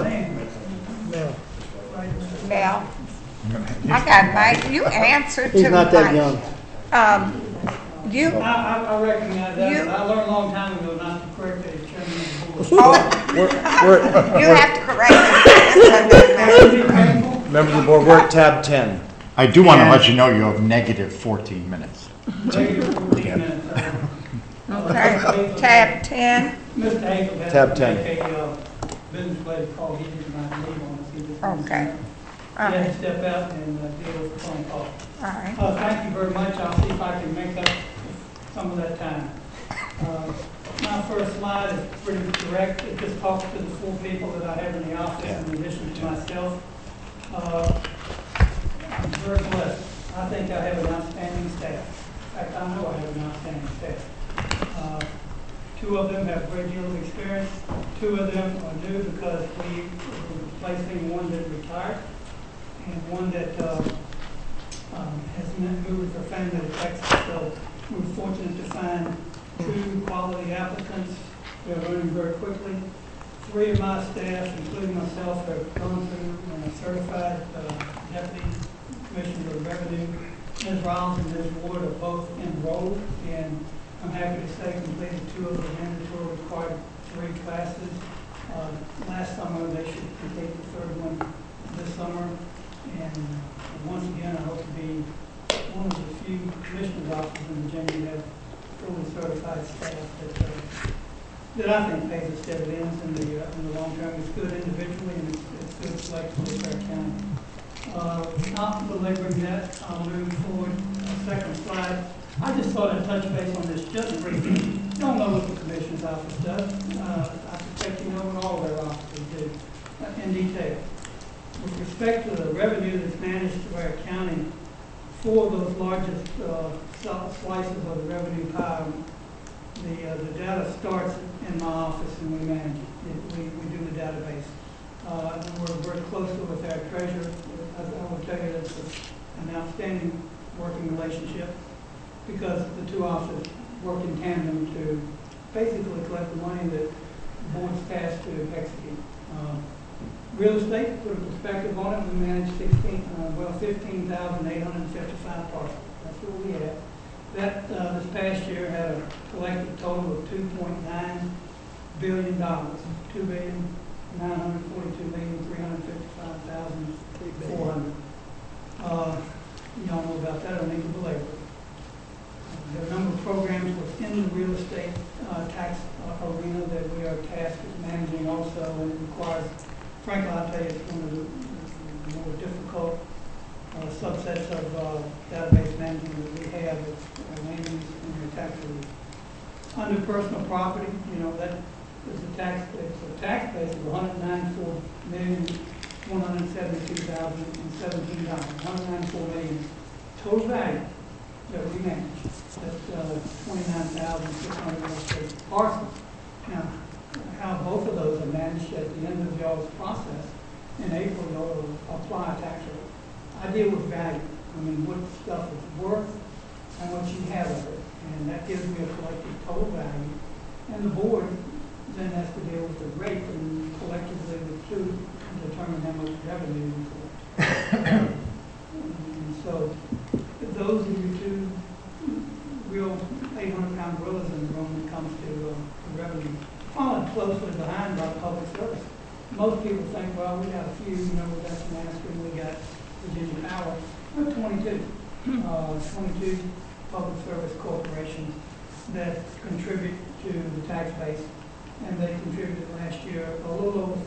Mel. I got Mike. You answered to He's not that Mike. young. You. I recognize that, but I learned a long time ago not to correct a chairman of the board. Oh, you have to correct me. Members of the board, we're at tab 10. I do want to let you know you have negative 14 minutes. Negative 14 minutes. Okay, tab 10. Mr. Hazel has Tab to 10. make a business related call. He did not leave on us. He just Okay. He had to step out and deal with the phone call. All right. Thank you very much. I'll see if I can make up some of that time. My first slide is pretty direct. It just talks to the 4 people that I have in the office in addition to myself. I'm very blessed. I think I have an outstanding staff. In fact, I know I have an outstanding staff. Two of them have a great deal of experience. Two of them are new because we were replacing one that retired and one that has moved with her family to Texas. So we were fortunate to find two quality applicants. They're running very quickly. Three of my staff, including myself, have gone through and are certified deputy commissioners of revenue. Ms. Rollins and Ms. Ward are both enrolled, and I'm happy to say completed two of the mandatory required 3 classes. Last summer, they should complete the third one this summer. And once again, I hope to be one of the few commissioner's offices in Virginia that have fully certified staff that I think pays its dividends in the long term. It's good individually and it's good collectively for our county. Not belaboring that, I'll move forward. Second slide. I just thought I'd touch base on this just briefly. You don't know what the commissioner's office does. I suspect you know what all their offices do in detail. With respect to the revenue that's managed through our county, 4 of those largest slices of the revenue pie, the data starts in my office and we manage it. We do the database. We're very closely with our treasurer. I will tell you that's an outstanding working relationship because the two offices work in tandem to basically collect the money that the board's tasked to execute. Real estate, to put a perspective on it, we manage 15,855 parcels. That's what we have. That this past year had a collected total of $2.9 billion, $2,942,355,400. You all know about that. I don't need to belabor it. There are a number of programs within the real estate tax arena that we are tasked with managing also, and it requires, frankly, I'll tell you, it's one of the more difficult subsets of database management that we have. It's names and your tax relief. Under personal property, you know, that is a tax base of $194,172,017. $194 million total value that we manage. That's 29,600 parcels. Now, how both of those are managed at the end of y'all's process in April, you'll apply a tax rate. I deal with value. I mean, what stuff is worth and what you have of it. And that gives me a collective total value. And the board then has to deal with the rate and collectively the two determine how much revenue we collect. And so those are your two real 800-pound gorillas in the room when it comes to revenue. Followed closely behind by public service. Most people think, well, we got a few, you know, we got Aspen, we got Virginia Power. We're 22 public service corporations that contribute to the tax base. And they contributed last year a little over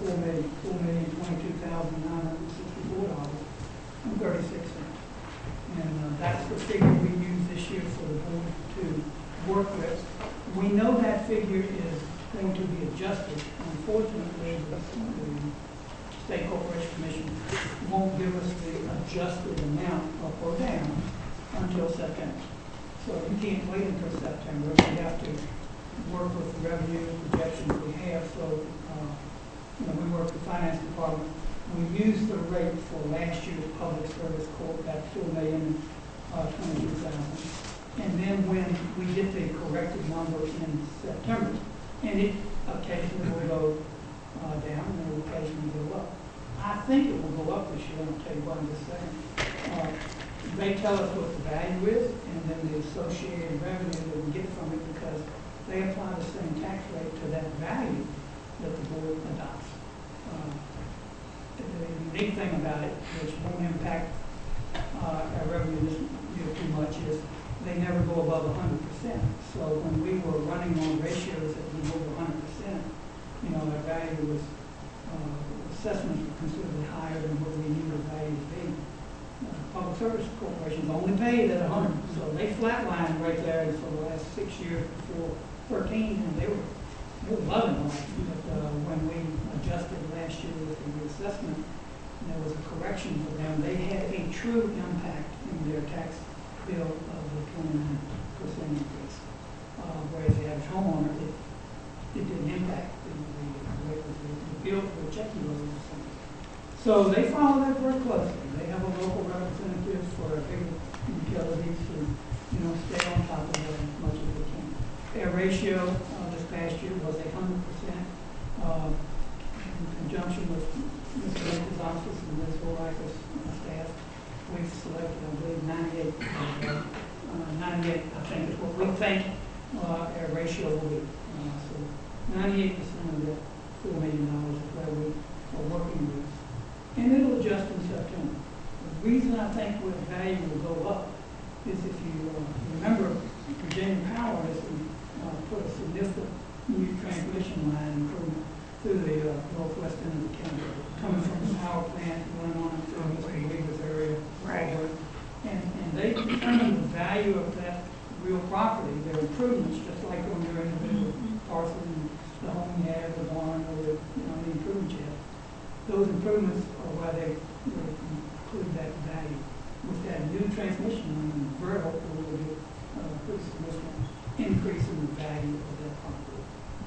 $4,022,964.36. And that's the figure we use this year for the board to work with. We know that figure is going to be adjusted. Unfortunately, the State Corporation Commission won't give us the adjusted amount up or down until September. So we can't wait until September. We have to work with the revenue projections we have. So, you know, we work with the finance department. We use the rate for last year's public service quote, that $4,022,000. And then when we get the corrected number in September, and it occasionally will go down and it will occasionally go up. I think it will go up this year. I'll tell you what I'm just saying. They tell us what the value is and then the associated revenue that we get from it because they apply the same tax rate to that value that the board adopts. The unique thing about it, which won't impact our revenue this year too much, is they never go above 100%. So when we were running on ratios that we over 100%, you know, our value was, assessments were considerably higher than what we knew the value to be. Public service corporations only paid at 100, so they flatlined right there for the last 6 years before 13, and they were loving life. But when we adjusted last year with the reassessment, there was a correction for them. They had a true impact in their tax bill of the 29% increase. Whereas the average homeowner, it didn't impact the bill for the checking load or something. So they follow that very closely. They have a local representative for a big utilities to, stay on top of that as much as they can. Their ratio this past year was 100%. In conjunction with Mr. Lincoln's office and Ms. Woolreicher's staff, we've selected, I believe, 98. 98, I think, is what we think our ratio will be. So 98% of the $4 million is where we are working with. And it'll adjust in September. The reason I think the value will go up is if you remember, Virginia Power has put a significant new transmission line improvement through the northwest end of the county, coming from the power plant, going on through Mr. Weaver's area. Right. And they determine the value of that real property, their improvements, just like on your individual parcel, and the home you have, the barn, or the improvements you have. Those improvements are why they include that value. With that new transmission line, very hopeful we'll get a pretty significant increase in the value of that property.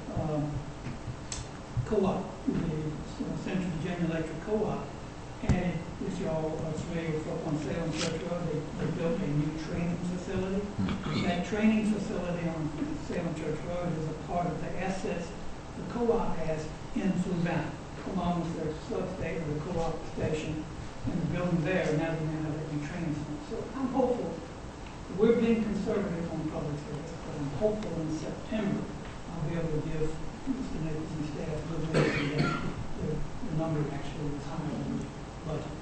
Co-op, the Central Virginia Electric Co-op, added, if y'all are familiar with up on Salem Church Road, they built a new training facility. That training facility on Salem Church Road is a part of the assets the co-op has in Fluvanna, along with their substation, the co-op station, and the building there. Now they have a new training center. So I'm hopeful. We're being conservative on public service, but I'm hopeful in September I'll be able to give Mr. Nichols and staff good news that the number actually was higher than the budget.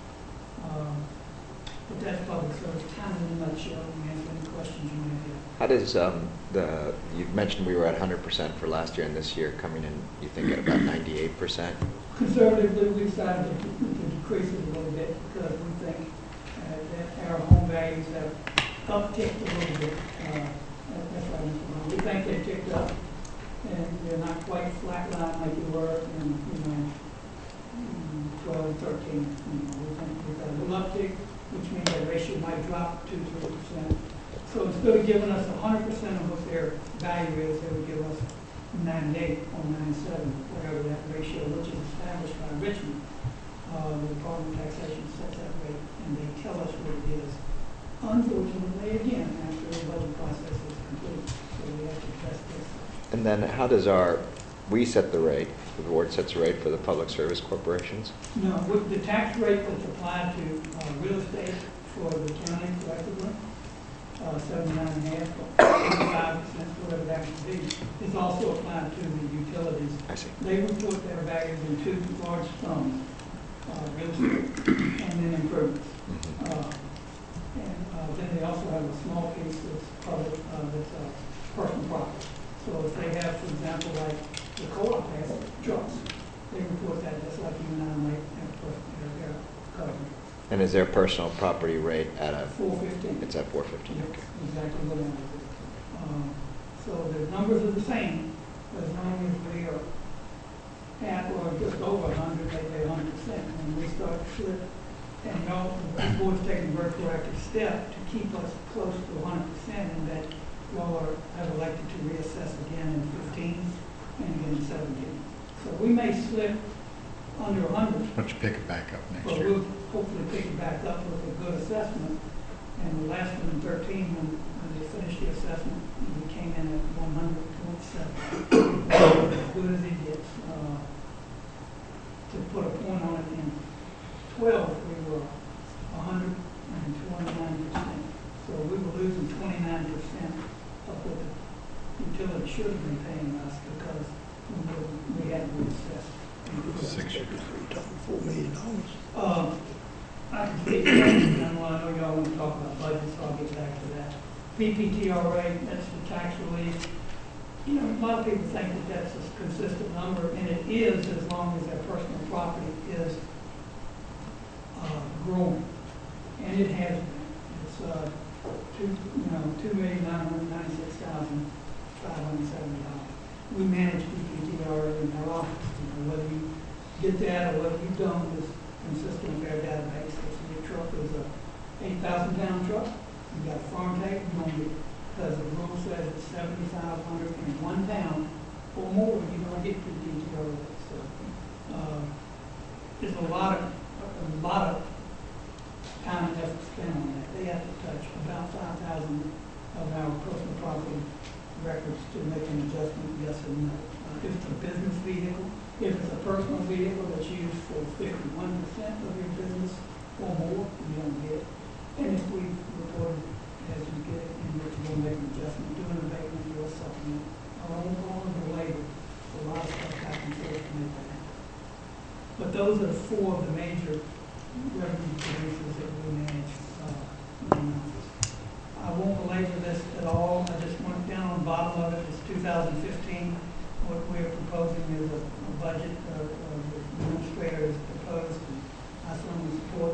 But that's public service, kind of in a nutshell. We answer any questions you may have. How does you mentioned we were at 100% for last year, and this year coming in, you think at about 98%? Conservatively, we decided to decrease it a little bit because we think that our home values have upticked a little bit. That's right, Mr. Brown. We think they ticked up, and they're not quite flatline like they were in 12 and 13. We think we've got a little uptick, which means that ratio might drop 2-3%. So instead of giving us 100% of what their value is, they would give us 98 or 97, whatever that ratio, which is established by Richmond. The Department of Taxation sets that rate, and they tell us what it is. Unfortunately, again, after the budget process is complete, so we have to test this. And then how does we set the rate, the board sets the rate for the public service corporations? No, with the tax rate that's applied to real estate for the county collectively, 79.5 or 85%, whatever that should be, is also applied to the utilities. I see. They report their values in two large sums, real estate and then improvements. And then they also have a small piece that's public, that's personal property. So if they have, for example, like the co-op has trucks, they report that just like you and I might have their coverage. And is their personal property rate at a 415. It's at 415. Yes, Okay. exactly what it is. So the numbers are the same, but as long as we are at or just over 100, they pay 100%. When we start to slip, and the board's taking a very proactive step to keep us close to 100%, and that y'all have elected to reassess again in 15 and again in 17. So we may slip under 100. Why don't you pick it back up next But year? we'll hopefully pick it back up with a good assessment. And the last one in 13, when they finished the assessment, we came in at 100.7. As good as it gets. To put a point on it, in 12, we were 129%. So we were losing 29% of what the utility should have been paying us because we had reassessed. 6 years. $4 million. I can speak to that in general. I know y'all want to talk about budget, so I'll get back to that. PPTRA, that's the tax relief. A lot of people think that that's a consistent number, and it is as long as their personal property is growing. And it has been. It's $2,996,570. We manage PPTRA in our office. Whether you get that or whether you don't is consistent with their database. If your truck is a 8,000-pound truck, you got a farm tape, you don't get, because the rule says it's 7,501 pounds or more, you don't get the DTO. So, there's a lot of time and effort spent on that. They have to touch about 5,000 of our personal property records to make an adjustment, yes or no. If it's a business vehicle, if it's a personal vehicle that's used for 51% of your business or more, you don't get it. And if we report it as you get it, and we'll make an adjustment, do an abatement, do a supplement, our own the labor, a lot of stuff back and forth to make that happen. But those are four of the major revenue producers that we manage in the office. I won't belabor this at all. I just went down on the bottom of it. It's 2015. What we're proposing is a budget the administrator has proposed. And I certainly support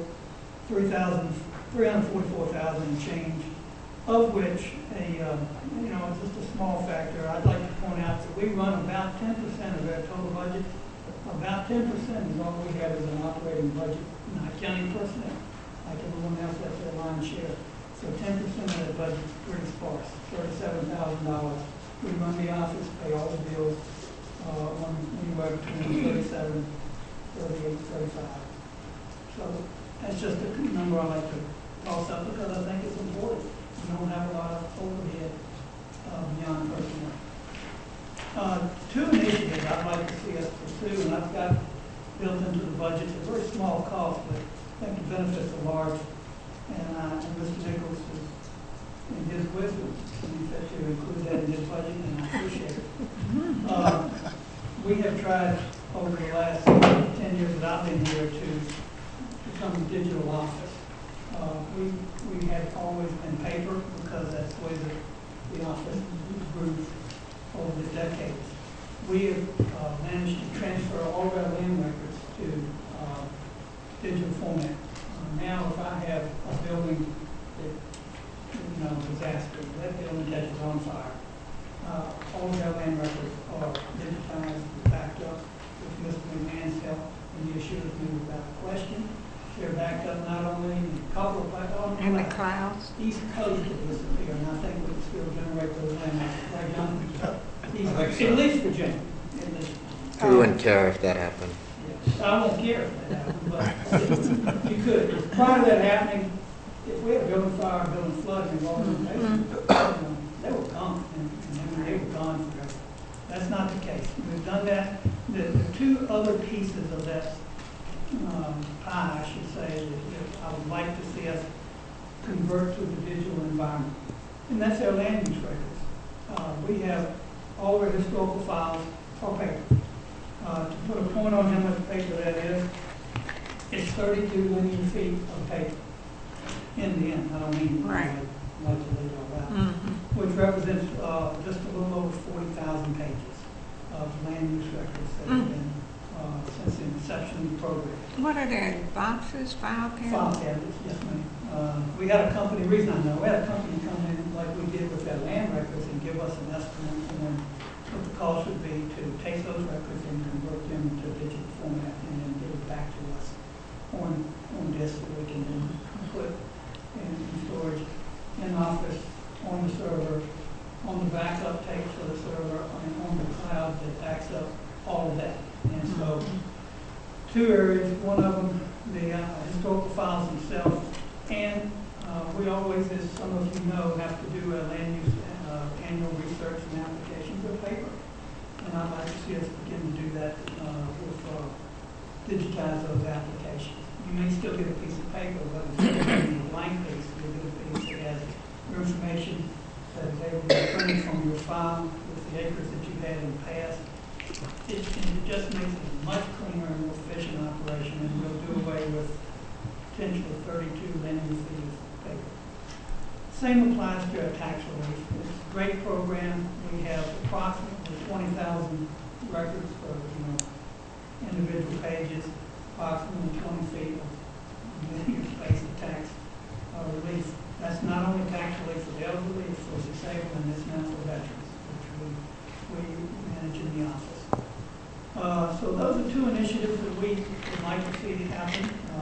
$344,000 and change, of which it's just a small factor. I'd like to point out that we run about 10% of our total budget. About 10% is all we have as an operating budget, not counting personnel. Like everyone else, that's their lion's share. So 10% of that budget is pretty sparse, $37,000. We run the office, pay all the bills, on anywhere between 37, 38, 35. So that's just a number I like to toss up because I think it's important. We don't have a lot of overhead beyond personnel. Two initiatives I'd like to see us pursue, and I've got built into the budget a very small cost, but I think the benefits are large. And Mr. Nichols is, in his wisdom, he said to include that in his budget, and I appreciate it. We have tried over the last 10 years that I've been here to become a digital office. We have always been paper because that's the way the office grew over the decades. We have managed to transfer all of our land records to digital format. Now, if I have a building that, disaster, that building catches on fire, all of our land records are digitized, backed up with Mr. McMahon's help, and he assures me without question. They're backed up not only in a couple of platforms, In the clouds. East Coast could disappear, and I think we can still generate those land records right now. At least Virginia. At least. We wouldn't care if that happened. Yeah. I won't care if that happened, but you could. Prior to that happening, if we had a building fire, a building flood, and all those places, they were gone, and they were gone forever. That's not the case. We've done that. The two other pieces of that pie, I should say, that I would like to see us convert to the digital environment, and that's our land use records. We have all our historical files are paper. To put a point on how much paper that is, it's 32 linear feet of paper. In the end, I don't mean Right. much of it all that, which represents just a little over 40,000 pages of land use records that have been since the inception of the program. What are they, boxes, file cabinets? File cabinets, yes ma'am. We had a company, the reason I know, we had a company come in like we did with our land records and give us an estimate on what the cost would be to take those records and convert them to digital format and then give it back to us on disk that we can then put in storage in office, on the server, on the backup tapes for the server, and on the cloud that backs up all of that. And so, two areas, one of them, the historical files themselves, and we always, as some of you know, have to do a land use annual research and applications of paper. And I'd like to see us begin to do that digitize those applications. You may still get a piece of paper, but instead of a blank piece, you'll get a piece that has your information that is able to be printed from your file with the acres that you've had in the past. It just makes it a much cleaner and more efficient operation, and we'll do away with potentially 32 linear feet of paper. Same applies to our tax relief. It's a great program. We have approximately 20,000 records for individual pages, approximately 20 feet of linear space of tax relief. That's not only tax relief for the elderly, it's for disabled, and it's now for veterans, which we manage in the office. So those are two initiatives that we would like to see happen.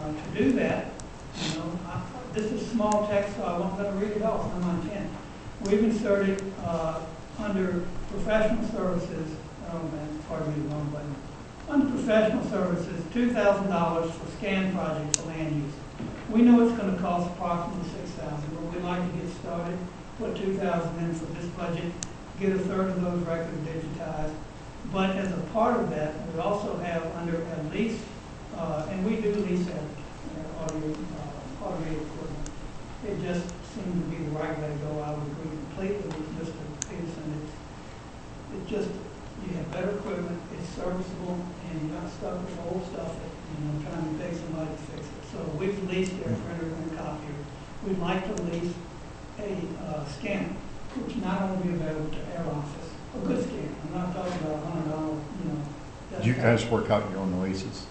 that. You know, this is small text, so I won't let read it off, I'm on 10. We've inserted, under professional services, oh man, pardon me, wrong button. Under professional services, $2,000 for scan project for land use. We know it's gonna cost approximately $6,000, but we'd like to get started, put $2,000 in for this budget, get a third of those records digitized. But as a part of that, we also have under at least, and we do lease our automated equipment. It just seemed to be the right way to go. I would agree completely with Mr. Peterson. It's just, you have better equipment, it's serviceable, and you're not stuck with old stuff that, trying to pay somebody to fix it. So we've leased their printer and copier. We'd like to lease a scanner, which not only be available to our office, a good scanner. I'm not talking about $100, Do you guys work out your own leases?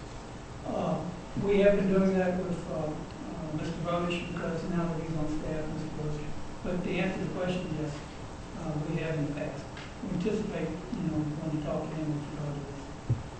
We have been doing that with Mr. Bowdish, because now that he's on staff, Mr. Bowdish. But to answer the question, yes, we have in the past. We anticipate, when you talk to him with regard to this.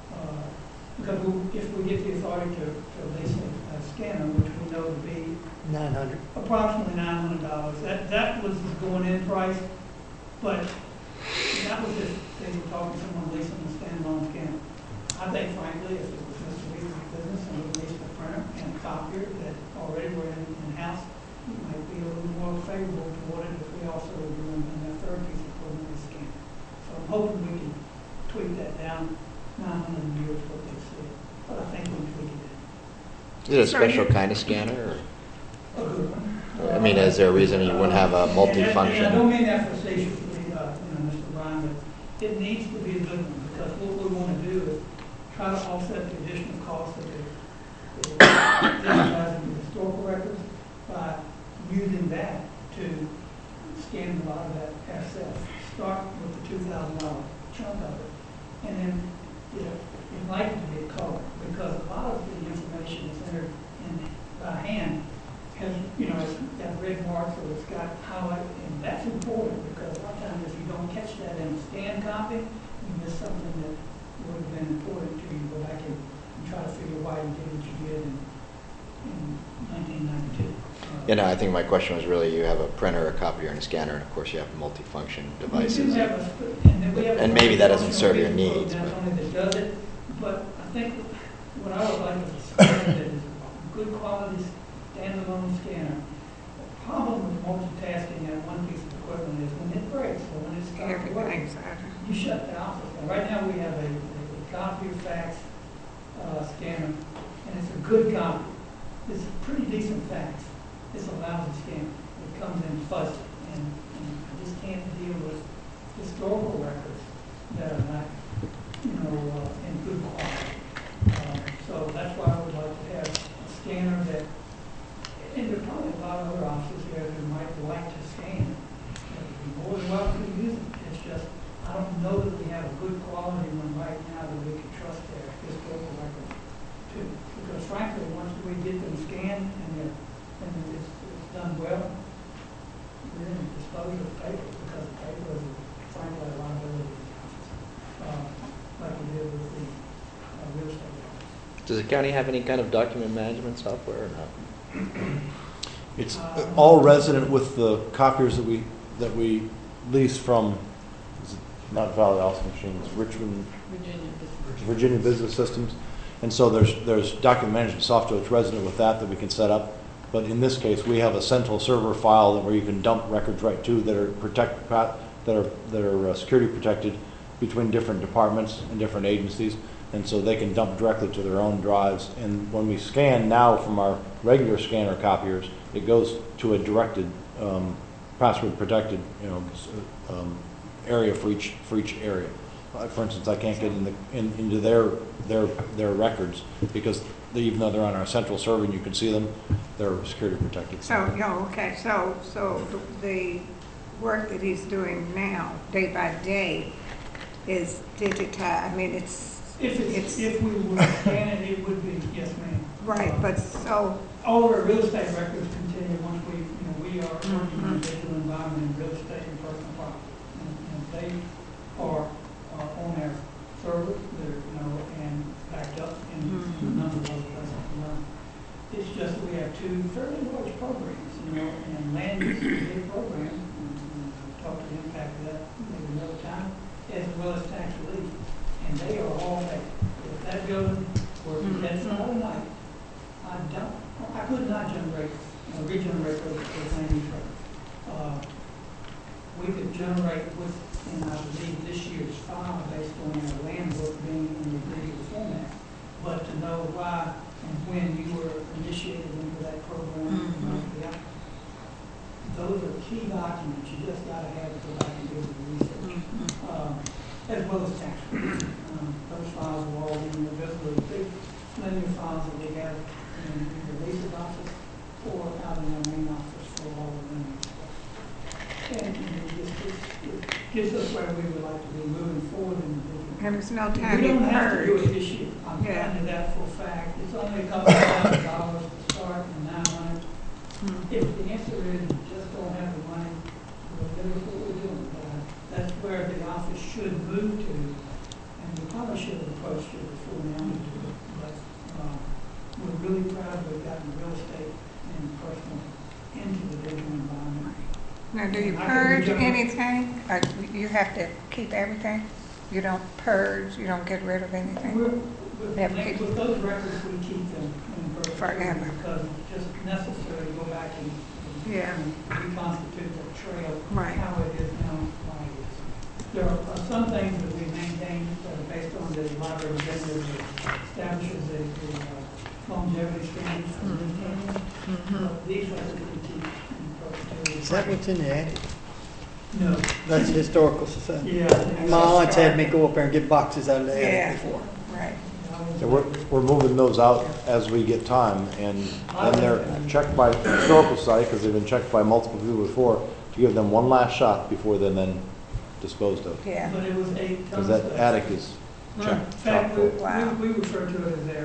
Because if we get the authority to lease a scanner, which we know to be $900. approximately $900, that was the going-in price, but that was just, they were talking to someone leasing a standalone scanner. I think frankly, if it was Mr. Weaver's business and we leased a printer and a copier that already were in-house, it might be a little more favorable toward it if we also were doing that third piece of equipment is scanner. So I'm hoping we can tweak that down. 900 a year is what they said, but I think we can tweak it down. Is it a special kind of scanner? A good one. Or, I mean, is there a reason you wouldn't have a And I multi-function? don't mean that facetiously, Mr. Bryan, but it needs to be a good one, because what we want to do is try to offset the additional costs that they're digitizing the historical records by using that to scan a lot of that ourselves. Start with the $2,000 chunk of it, and then you'd like it to be a color, because a lot of the information is entered in by hand has, it's got red marks or it's got highlight, and that's important, because a lot of times if you don't catch that in a scanned copy, you miss something that would have been important to you. Go back and try to figure why you did what you did in 1992. I think my question was really, you have a printer, a copier, and a scanner, and of course you have multi-function devices. And maybe that doesn't serve your needs. Not only that does it, but I think what I would like is a scanner that is a good quality standalone scanner. The problem with multitasking at one piece of equipment is when it breaks or when it stops working, you shut the office down. Right now we have a copier fax scanner, and it's a good copy. It's a pretty decent fax. It's a lousy scanner. It comes in fuzzy, and I just can't deal with historical records that are not, in good quality. So that's why I would like to have a scanner that, and there are probably a lot of other offices here who might like to scan. You'd be more than welcome to use it. It's just, I don't know that we have a good quality one right now that we can trust their historical records to. Because frankly, once we get them scanned and it's done well, we're going to dispose of the paper, because the paper is frankly a liability to the office, like we did with the real estate office. Does the county have any kind of document management software or not? It's all resident with the copiers that we lease from, not Valley Office Machines, Virginia Business Systems. And so there's document management software that's resident with that we can set up. But in this case, we have a central server file where you can dump records right to that are security protected between different departments and different agencies, and so they can dump directly to their own drives. And when we scan now from our regular scanner copiers, it goes to a directed, password protected, area for each area. For instance, I can't get into their records because even though they're on our central server and you can see them, they're security protected. So, okay, so the work that he's doing now, day by day, is digitized. I mean, if we were to scan it, it would be, yes, ma'am. Right, but so all of our real estate records continue once we are working in a digital environment in real estate and personal property, and they are on our server, and backed up in a number of other places around. It's just that we have two fairly large programs, and land use is a big program, and we'll talk to the impact of that maybe another time, as well as tax relief. And they are all there. If that building were dead at night, I could not regenerate those land use records. We could generate within, I believe, this year's file based on our land book being in the digital format. But to know why and when you were initiated into that program, those are key documents. You just got to have to go back and do the research, as well as tax returns. Those files will all be in the big linear files that we have in the lease's office or out in our main office for all of them. And it gives us where we would like to be moving forward in the business. And there's no time We to don't have to do purge. it this year. I'm telling you that for a fact. It's only a couple of $1,000 to start and $900. If the answer is you just don't have the money, well, that's what we're doing. That's where the office should move to. And we probably should have approached it before now to do it. But we're really proud we've gotten real estate and personal into the digital environment. Now, do you purge anything? Or you have to keep everything? You don't purge, you don't get rid of anything? With those records, we keep them in perpetuity Forever. because it's just necessary to go back and reconstitute the trail, Right. how it is now. Why it is. There are some things that we maintain that are based on the library agenda that establishes the longevity standards for maintaining. But these records we keep in perpetuity. Is that what's in the attic? No. That's the Historical Society. Yeah. My aunt's had me go up there and get boxes out of the Yeah. attic before. Right. Yeah, we're moving those out as we get time, and then they're checked by Historical Society, because they've been checked by multiple people before, to give them one last shot before they're then disposed of. Yeah. But it was 8 Because tons. that attic is In checked, fact, chock full. Wow. we refer to it as their,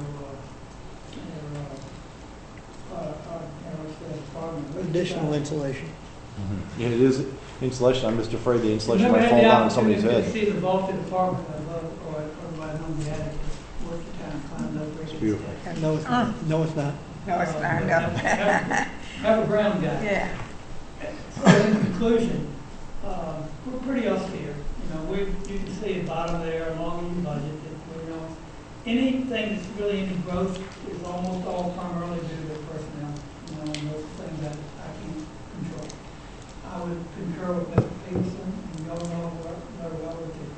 Additional insulation. Yeah, it is insulation. I'm just afraid the insulation Never might had fall the down on somebody's opportunity head. to see the vaulted apartment, I love, or otherwise known the attic, work the town, climbed up there. It's beautiful. No, it's not. No, it's not. No, it's not, no. Have a ground guy. Yeah. So in conclusion, we're pretty austere. You can see the bottom there, along with your budget, that anything that's really any growth is almost all primarily due to personnel. And those things that I can't control. I would concur with Mr. Peterson, and y'all know where we are with the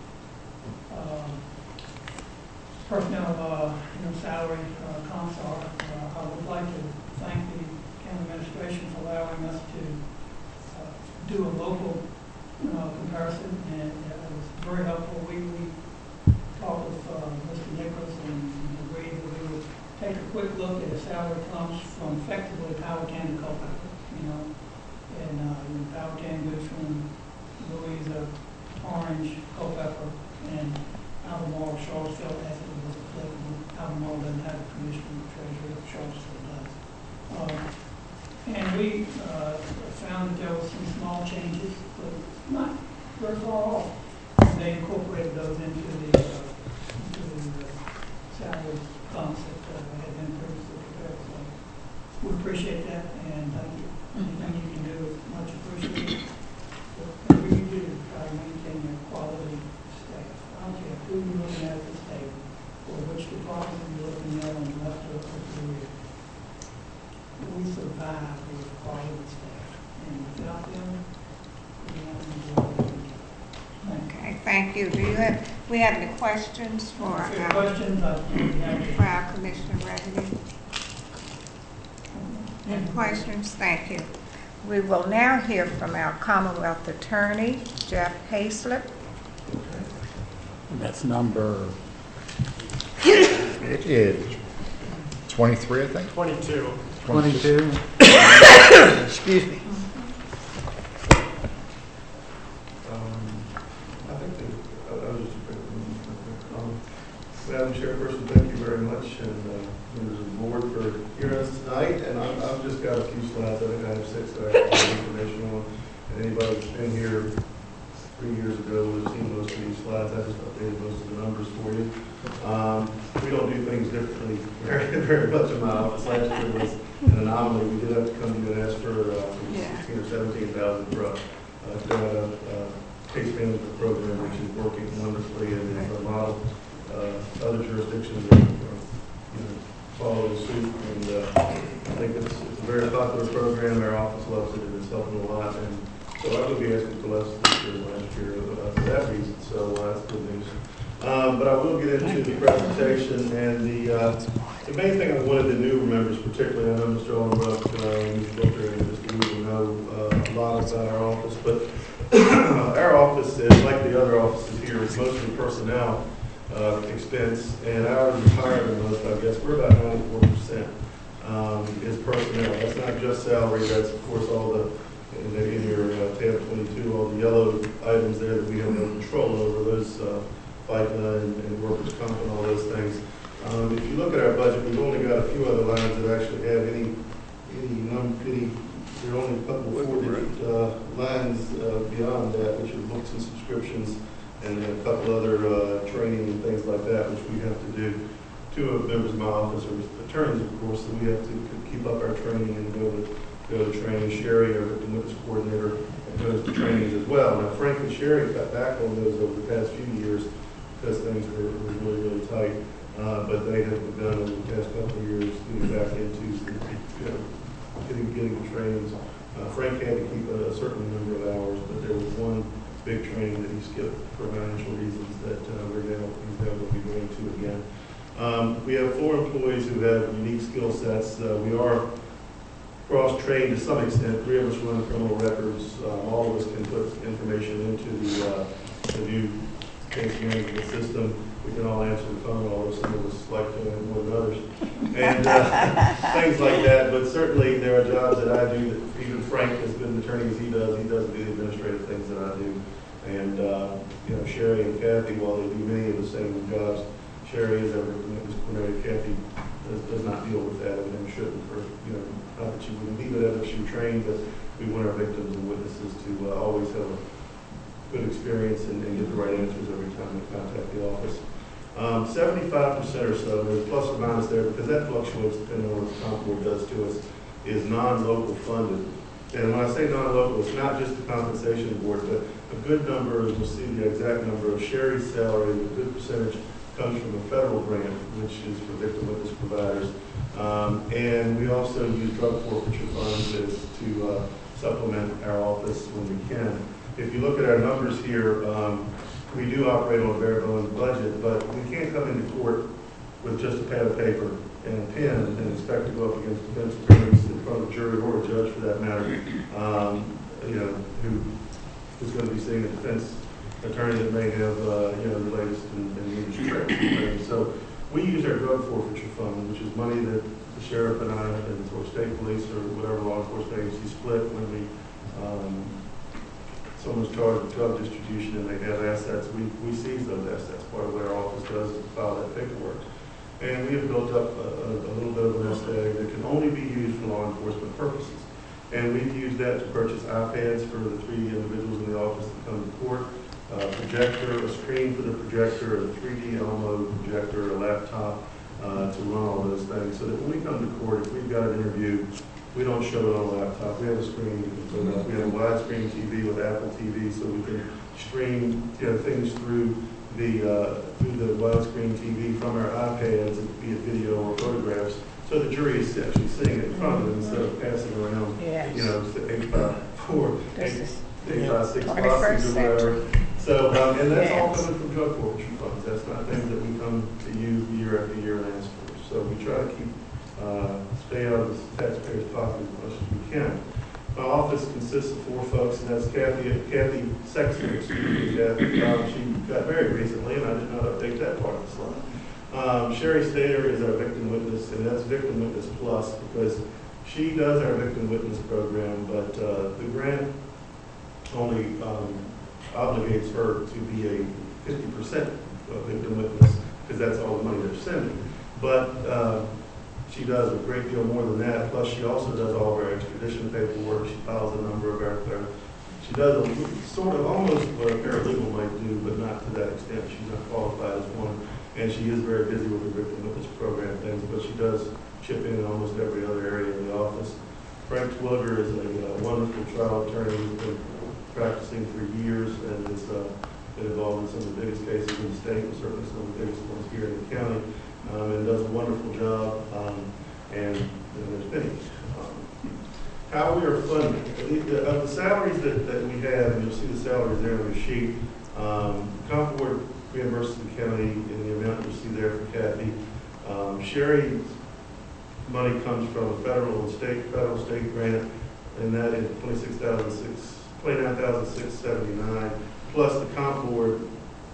personnel, salary comps are. I would like to thank the county administration for allowing us to do a local comparison, and it was very helpful. We talked with Mr. Nichols and agreed that we would take a quick look at the salary comps from effectively Powhatan to Culpeper, and Powhatan goes from Louisa, Orange, Culpeper, and Albemarle, Charlottesville, as it was applicable. Albemarle doesn't have a commissioner treasurer, Charlottesville does. And we found that there were some small changes, but not very far off. They incorporated those into the salary comps that had been previously prepared. So we appreciate that, and thank you. Anything you can do is much appreciated. Whatever you do, try to maintain your quality staff. I don't care who you're looking at this table, or which department you're looking at on the left or the rear. We survive with quality staff, and without them, we don't enjoy it. Okay, thank you. We have any questions for If you have our questions, I'll be happy to. Commissioner Revenue? Any questions? Thank you. We will now hear from our Commonwealth Attorney, Jeff Hayslip. That's number It is 23, I think. 22. 22. Excuse me. I think Madam Chairperson, thank you very much, and members of the board for hearing us tonight. And I've just got a few slides. I think I have 6 that I can give information on. And anybody that's been here 3 years ago, would have seen most of these slides. I just updated most of the numbers for you. We don't do things differently very much in my office. Last year was an anomaly. We did have to come to you and ask for 16 or 17,000 for a case management program, which is working wonderfully and is a model. Other jurisdictions are, follow suit, and I think it's a very popular program. Our office loves it, and it's helping a lot. And so I will be asking for less this year than last year for that reason. So that's good news. But I will get into the presentation, and the main thing I wanted the new members, particularly, I know Mr. Allenbrook, Mr. Booker, and Mr. Weaver know a lot about our office, but our office is like the other offices here. It's mostly personnel expense, and ours is higher than most, I guess. We're about 94% is personnel. That's not just salary. That's, of course, all the in your tab 22, all the yellow items there that we have no control over. Those FICA and workers' comp and all those things. If you look at our budget, we've only got a few other lines that actually have any there are only a couple of four-digit lines beyond that, which are books and subscriptions, and a couple other training and things like that, which we have to do. Two of members of my office are attorneys, of course, so we have to keep up our training and go to training. Sherry, our witness coordinator, goes to trainings as well. Now, Frank and Sherry cut back on those over the past few years because things were really, really tight. But they have begun over the past couple of years getting back into getting the trainings. Frank had to keep a certain number of hours, but there was one big training that he skipped for financial reasons that he's now going to be going to again. We have 4 employees who have unique skill sets. We are cross-trained to some extent. 3 of us run criminal records. All of us can put information into the new case management system. We can all answer the phone, although some of us like to more than others, and things like that. But certainly there are jobs that I do that even Frank, as good an attorney as he doesn't do the administrative things that I do. And Sherry and Kathy, while they do many of the same jobs, Sherry is our disciplinary. Kathy does not deal with that, and shouldn't. Not that she wouldn't be that if she were trained, but we want our victims and witnesses to always have a good experience and get the right answers every time they contact the office. 75% or so, there's plus or minus there because that fluctuates depending on what the comp board does to us, is non-local funded. And when I say non-local, it's not just the compensation board, but a good number, as you'll see the exact number of Sherry's salary, a good percentage comes from a federal grant, which is for victim witness providers. And we also use drug forfeiture funds to supplement our office when we can. If you look at our numbers here, we do operate on a bare bones budget, but we can't come into court with just a pad of paper and a pen and expect to go up against defense attorneys in front of a jury or a judge for that matter, who is going to be seeing a defense attorney that may have, the latest in the industry. So we use our drug forfeiture fund, which is money that the sheriff and I, or state police or whatever law enforcement agency split when someone's charged with drug distribution and they have assets, we seize those assets. Part of what our office does is file that paperwork. And we have built up a little bit of an nest egg that can only be used for law enforcement purposes. And we've used that to purchase iPads for the 3 individuals in the office that come to court, a projector, a screen for the projector, a 3D Elmo projector, a laptop to run all those things. So that when we come to court, if we've got an interview, we don't show it on a laptop. We have a screen. We have a widescreen TV with Apple TV, so we can stream things through the widescreen TV from our iPads, be it video or photographs. So the jury is actually seeing it in front of them instead of passing around, 8x4, 8x6 boxes or whatever. So, and that's all coming from drug forfeiture funds. That's not things that we come to you year after year and ask for. So we try to stay out of the taxpayers' pocket as much as we can. My office consists of 4 folks, and that's Kathy Sexton. She got married recently, and I did not update that part of the slide. Sherry Stater is our victim witness, and that's Victim Witness Plus because she does our victim witness program, but the grant only obligates her to be a 50% victim witness because that's all the money they're sending. But she does a great deal more than that. Plus, she also does all of our extradition paperwork. She files a number of our She does sort of almost what a paralegal might do, but not to that extent. She's not qualified as one, and she is very busy with the victim witness program things, but she does chip in almost every other area of the office. Frank Twilliger is a wonderful trial attorney who's been practicing for years and has been involved in some of the biggest cases in the state, and certainly some of the biggest ones here in the county, and does a wonderful job, and there's many. How we are funded. Of the salaries that we have, and you'll see the salaries there on the sheet, Comp Board reimburses the county in the amount you see there for Kathy. Sherry's money comes from a federal state grant, and that is $29,679, plus the Comp Board,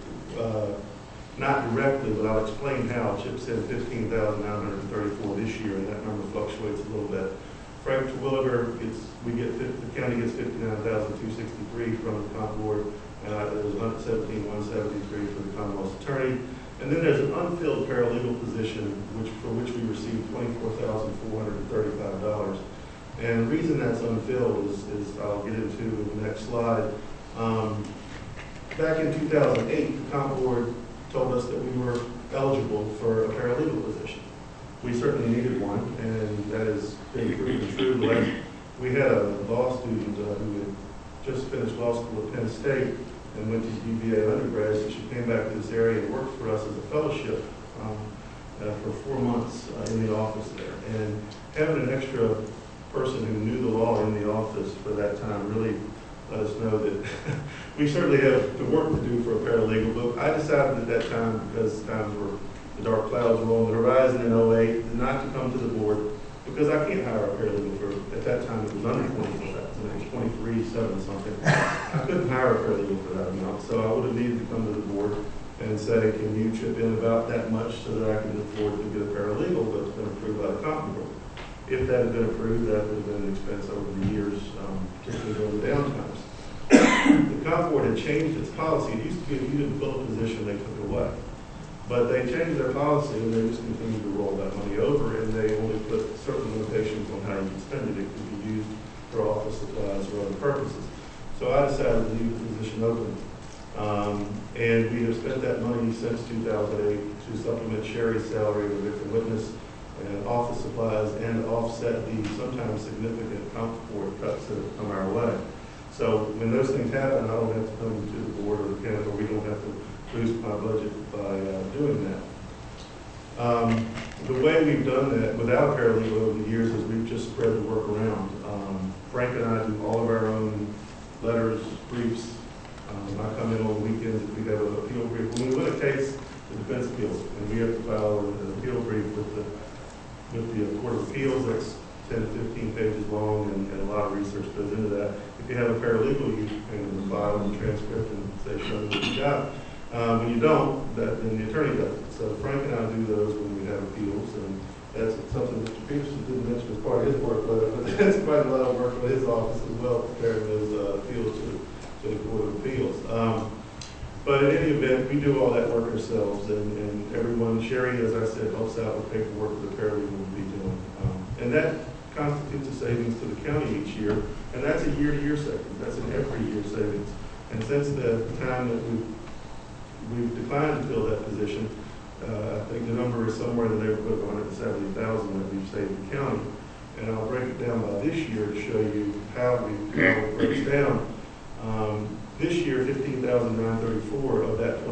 not directly, but I'll explain how, chips in $15,934 this year, and that number fluctuates a little bit. Frank Terwilliger the county gets $59,263 from the Comp Board, there's $117,173 for the Commonwealth's attorney. And then there's an unfilled paralegal position, for which we received $24,435. And the reason that's unfilled is I'll get into in the next slide. Back in 2008, the Comp Board told us that we were eligible for a paralegal position. We certainly needed one, and that has been proven true. We had a law student who had just finished law school at Penn State and went to UVA undergrad, so she came back to this area and worked for us as a fellowship for 4 months in the office there. And having an extra person who knew the law in the office for that time really let us know that we certainly have the work to do for a paralegal. But I decided at that time, because times were the dark clouds were on the horizon in 2008, not to come to the board, because I can't hire a paralegal for, at that time it was under 24,000, it was 23,700 something. I couldn't hire a paralegal for that amount, so I would have needed to come to the board and say, can you chip in about that much so that I can afford to get a paralegal that's been approved by the Comp Board. If that had been approved, that would have been an expense over the years, particularly during the downtimes. The Comp Board had changed its policy. It used to be if you didn't fill a position, they took it away. But they changed their policy, and they just continued to roll that money over, and they only put certain limitations on how you can spend it. It could be used for office supplies or other purposes. So I decided to leave the position open. And we have spent that money since 2008 to supplement Sherry's salary as a victim witness and office supplies and offset the sometimes significant Comp Board cuts that have come our way. So when those things happen, I don't have to come to the board or the county, or we don't have to boost my budget by doing that. The way we've done that without a paralegal over the years is we've just spread the work around. Frank and I do all of our own letters, briefs. I come in on the weekends if we have an appeal brief. When we win a case, the defense appeals, and we have to file an appeal brief with the Court of Appeals. That's 10 to 15 pages long, and a lot of research goes into that. If you have a paralegal, you can file a transcript and say, show me what you got. When you don't, then the attorney does it. So Frank and I do those when we have appeals, and that's something Mr. Peterson didn't mention as part of his workload, but that's quite a lot of work for his office as well, preparing those appeals to the Court of Appeals. But in any event, we do all that work ourselves, and everyone, Sherry, as I said, helps out with paperwork that the paralegal will be doing. And that constitutes a savings to the county each year, and that's a year-to-year savings. That's an every-year savings. And since the time that we've declined to fill that position, I think the number is somewhere in the neighborhood of $170,000 that we've saved the county. And I'll break it down by this year to show you how it breaks down. This year, $15,934 of that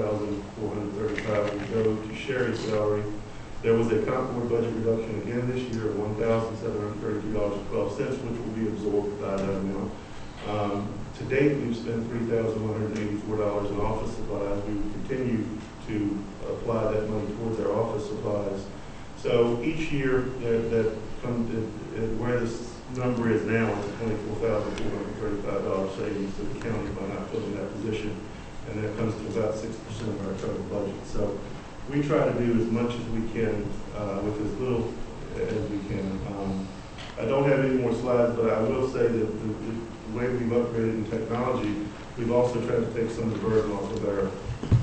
$24,435 will go to Sherry's salary. There was a Comp Board budget reduction again this year of $1,732.12, which will be absorbed by that amount. To date, we've spent $3,184 in office supplies. We will continue to apply that money towards our office supplies. So each year that comes where this number is now is $24,435 savings to the county by not filling that position, and that comes to about 6% of our total budget. So we try to do as much as we can with as little as we can. I don't have any more slides, but I will say that the way we've upgraded in technology, we've also tried to take some of the burden off of our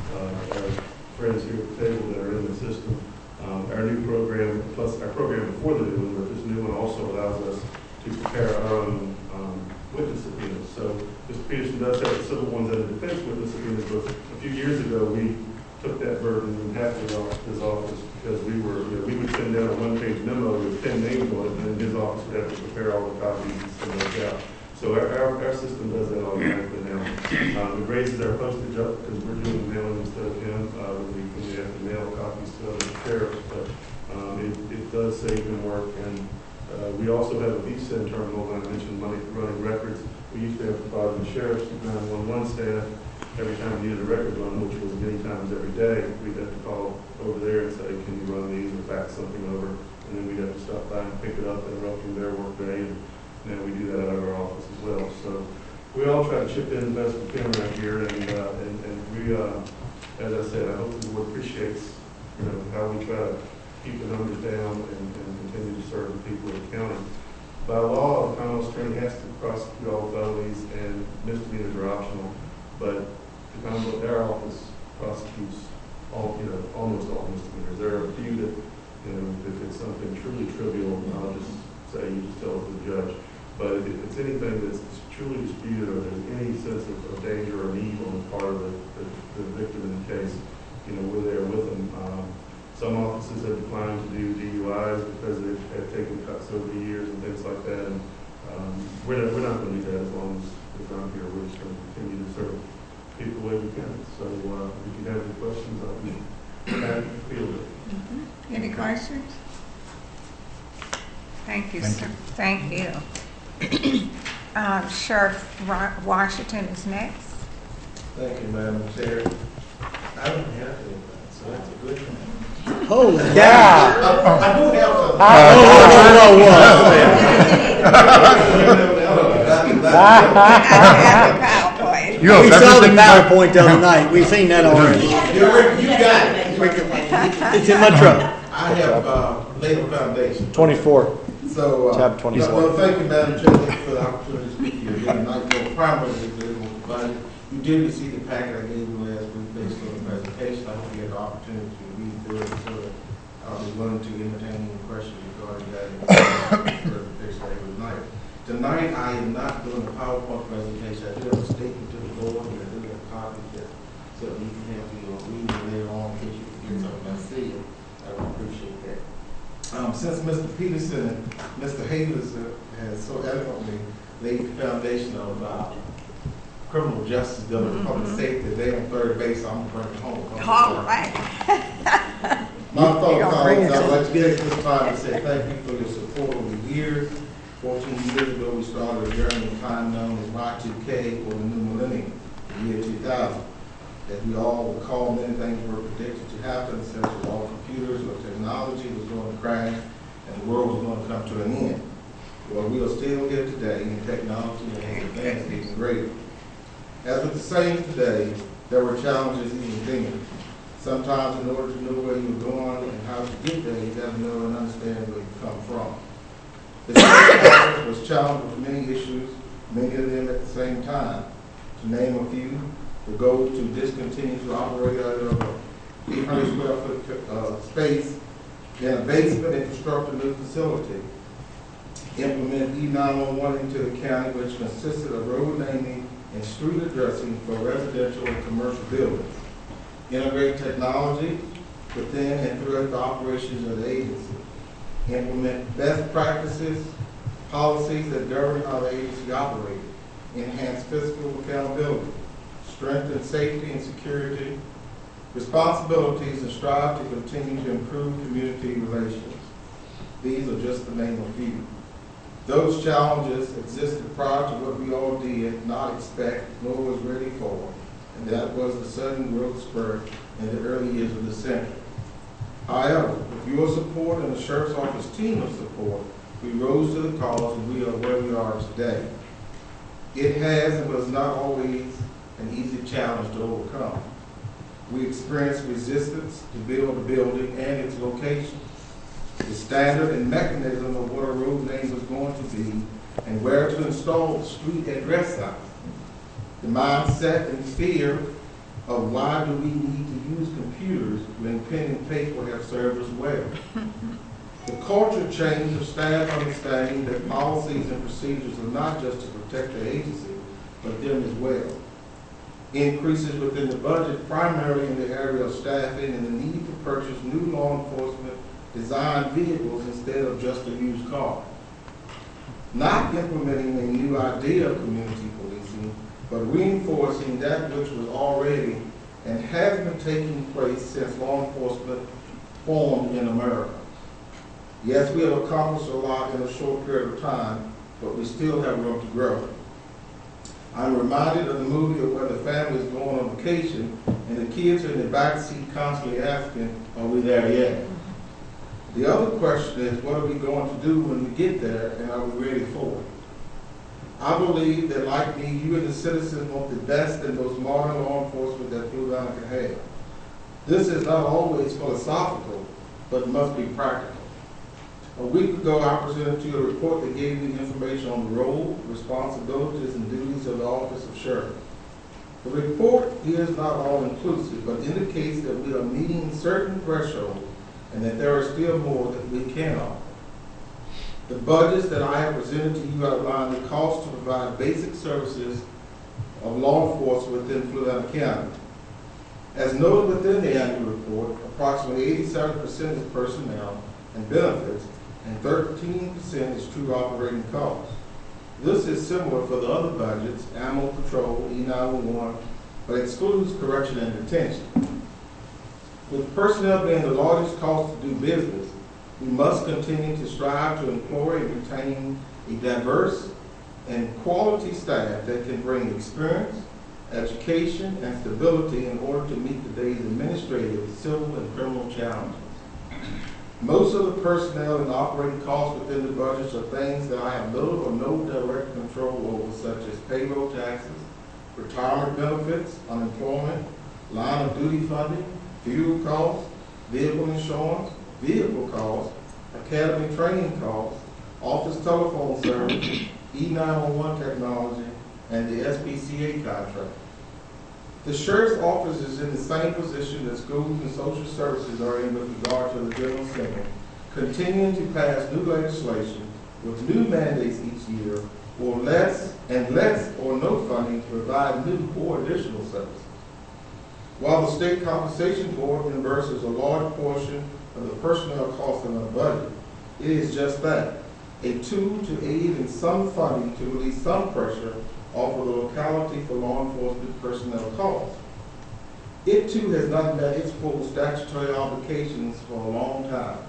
friends here at the table that are in the system. Our new program, plus our program before the new one, but this new one also allows us to prepare our own witness subpoenas. So this agency does have the civil ones and the defense witness unit, but a few years ago, we took that burden and half it off his office because we would send out a one-page memo with 10 names on it, and then his office would have to prepare all the copies and send those out. So our system does that automatically now. It raises our postage up because we're doing mailing instead of him. When we have to mail copies to other sheriffs, but it does save him work. And we also have a VSIN terminal, and I mentioned money running records. We used to have to provide the sheriff's 911 staff every time we needed a record run, which was many times every day. We'd have to call over there and say, can you run these or fax something over? And then we'd have to stop by and pick it up, interrupting their work day. And now we do that out of our office as well. So we all try to chip in the best we can right here, and we, as I said, I hope the board appreciates, how we try to keep the numbers down and continue to serve the people of the county. By law, the Commonwealth Attorney has to prosecute all felonies, and misdemeanors are optional. But the Commonwealth, our office prosecutes almost all misdemeanors. There are a few that, if it's something truly trivial, I'll just say you just tell it to the judge. But if it's anything that's truly disputed or there's any sense of danger or need on the part of the victim in the case, we're there with them. Some offices have declined to do DUIs because they've had taken cuts over the years and things like that. And we're not going to do that as long as I'm here. We're just going to continue to serve people the way we can. So if you have any questions, I'll be happy to field it. Any questions? Thank you, sir. Thank you. Sheriff Washington is next. Thank you, Madam Chair. I don't have anything, so that's a good thing. Holy Yeah. I do have something. PowerPoint. We saw the PowerPoint the other night. We've seen that already. You got it. It's in my truck. I have laid a foundation. 24. So, Tab 24. Well, thank you, Madam Chair, for the opportunity to speak to you again tonight. Your primary but you did receive the packet I gave you last week based on the presentation. I hope you had the opportunity to read through it, so that I'll be willing to entertain any questions regarding that presentation tonight. Tonight, I am not doing a PowerPoint presentation. I do have a statement to the board, and I do have a copy that so you can have read it later on in case you forget something I see. I would appreciate that. Since Mr. Peterson and Mr. Havers has so eloquently laid the foundation of criminal justice dealing with public safety, they on third base, so I'm going to bring it home. All right. My fellow colleagues, I'd like to take this time to say thank you for your support over the years. 14 years ago, we started a journey in time known as Y2K, or the new millennium, the year 2000. As we all recall, many things were predicted to happen, such as all computers or technology was going to crash, and the world was going to come to an end. Well, we are still here today, and technology has advanced even greater. As with the saying today, there were challenges even then. Sometimes in order to know where you're going and how to get there, you got to know and understand where you come from. The state was challenged with many issues, many of them at the same time. To name a few, the goal to discontinue to operate out of a 800 square foot space in a basement and construct a new facility. Implement E911 into the county, which consisted of road naming and street addressing for residential and commercial buildings. Integrate technology within and throughout the operations of the agency. Implement best practices, policies that govern how the agency operates. Enhance fiscal accountability. Strengthen safety and security responsibilities, and strive to continue to improve community relations. These are just to name a few. Those challenges existed prior to what we all did not expect nor was ready for, and that was the sudden growth spurt in the early years of the century. However, with your support and the Sheriff's Office team of support, we rose to the cause and we are where we are today. It has and was not always an easy challenge to overcome. We experienced resistance to build the building and its location. The standard and mechanism of what a road name was going to be and where to install the street address signs. The mindset and fear of why do we need to use computers when pen and paper have served us well. The culture change of staff understanding that policies and procedures are not just to protect the agency, for them as well. Increases within the budget primarily in the area of staffing and the need to purchase new law enforcement designed vehicles instead of just a used car. Not implementing a new idea of community policing, but reinforcing that which was already and has been taking place since law enforcement formed in America. Yes, we have accomplished a lot in a short period of time, but we still have room to grow. I'm reminded of the movie of where the family is going on vacation and the kids are in the back seat constantly asking, are we there yet? The other question is, what are we going to do when we get there, and are we ready for it? I believe that, like me, you and the citizens want the best and most modern law enforcement that Blue Line can have. This is not always philosophical, but must be practical. A week ago, I presented to you a report that gave you information on the role, responsibilities, and duties of the Office of Sheriff. The report is not all-inclusive, but indicates that we are meeting certain thresholds and that there is still more that we can offer. The budgets that I have presented to you outline the cost to provide basic services of law enforcement within Fluid County. As noted within the annual report, approximately 87% is personnel and benefits, and 13% is true operating costs. This is similar for the other budgets, Animal Patrol, E911, but excludes correction and detention. With personnel being the largest cost to do business, we must continue to strive to employ and retain a diverse and quality staff that can bring experience, education, and stability in order to meet today's administrative, civil, and criminal challenges. Most of the personnel and operating costs within the budgets are things that I have little or no direct control over, such as payroll taxes, retirement benefits, unemployment, line of duty funding, fuel costs, vehicle insurance, vehicle costs, academy training costs, office telephone service, E911 technology, and the SPCA contract. The Sheriff's Office is in the same position that schools and social services are in with regard to the General Assembly, continuing to pass new legislation with new mandates each year, or less or no funding to provide new or additional services. While the State Compensation Board reimburses a large portion of the personnel costs in our budget, it is just that, a tool to aid in some funding to release some pressure off of the locality for law enforcement personnel costs. It too has not met its full statutory obligations for a long time.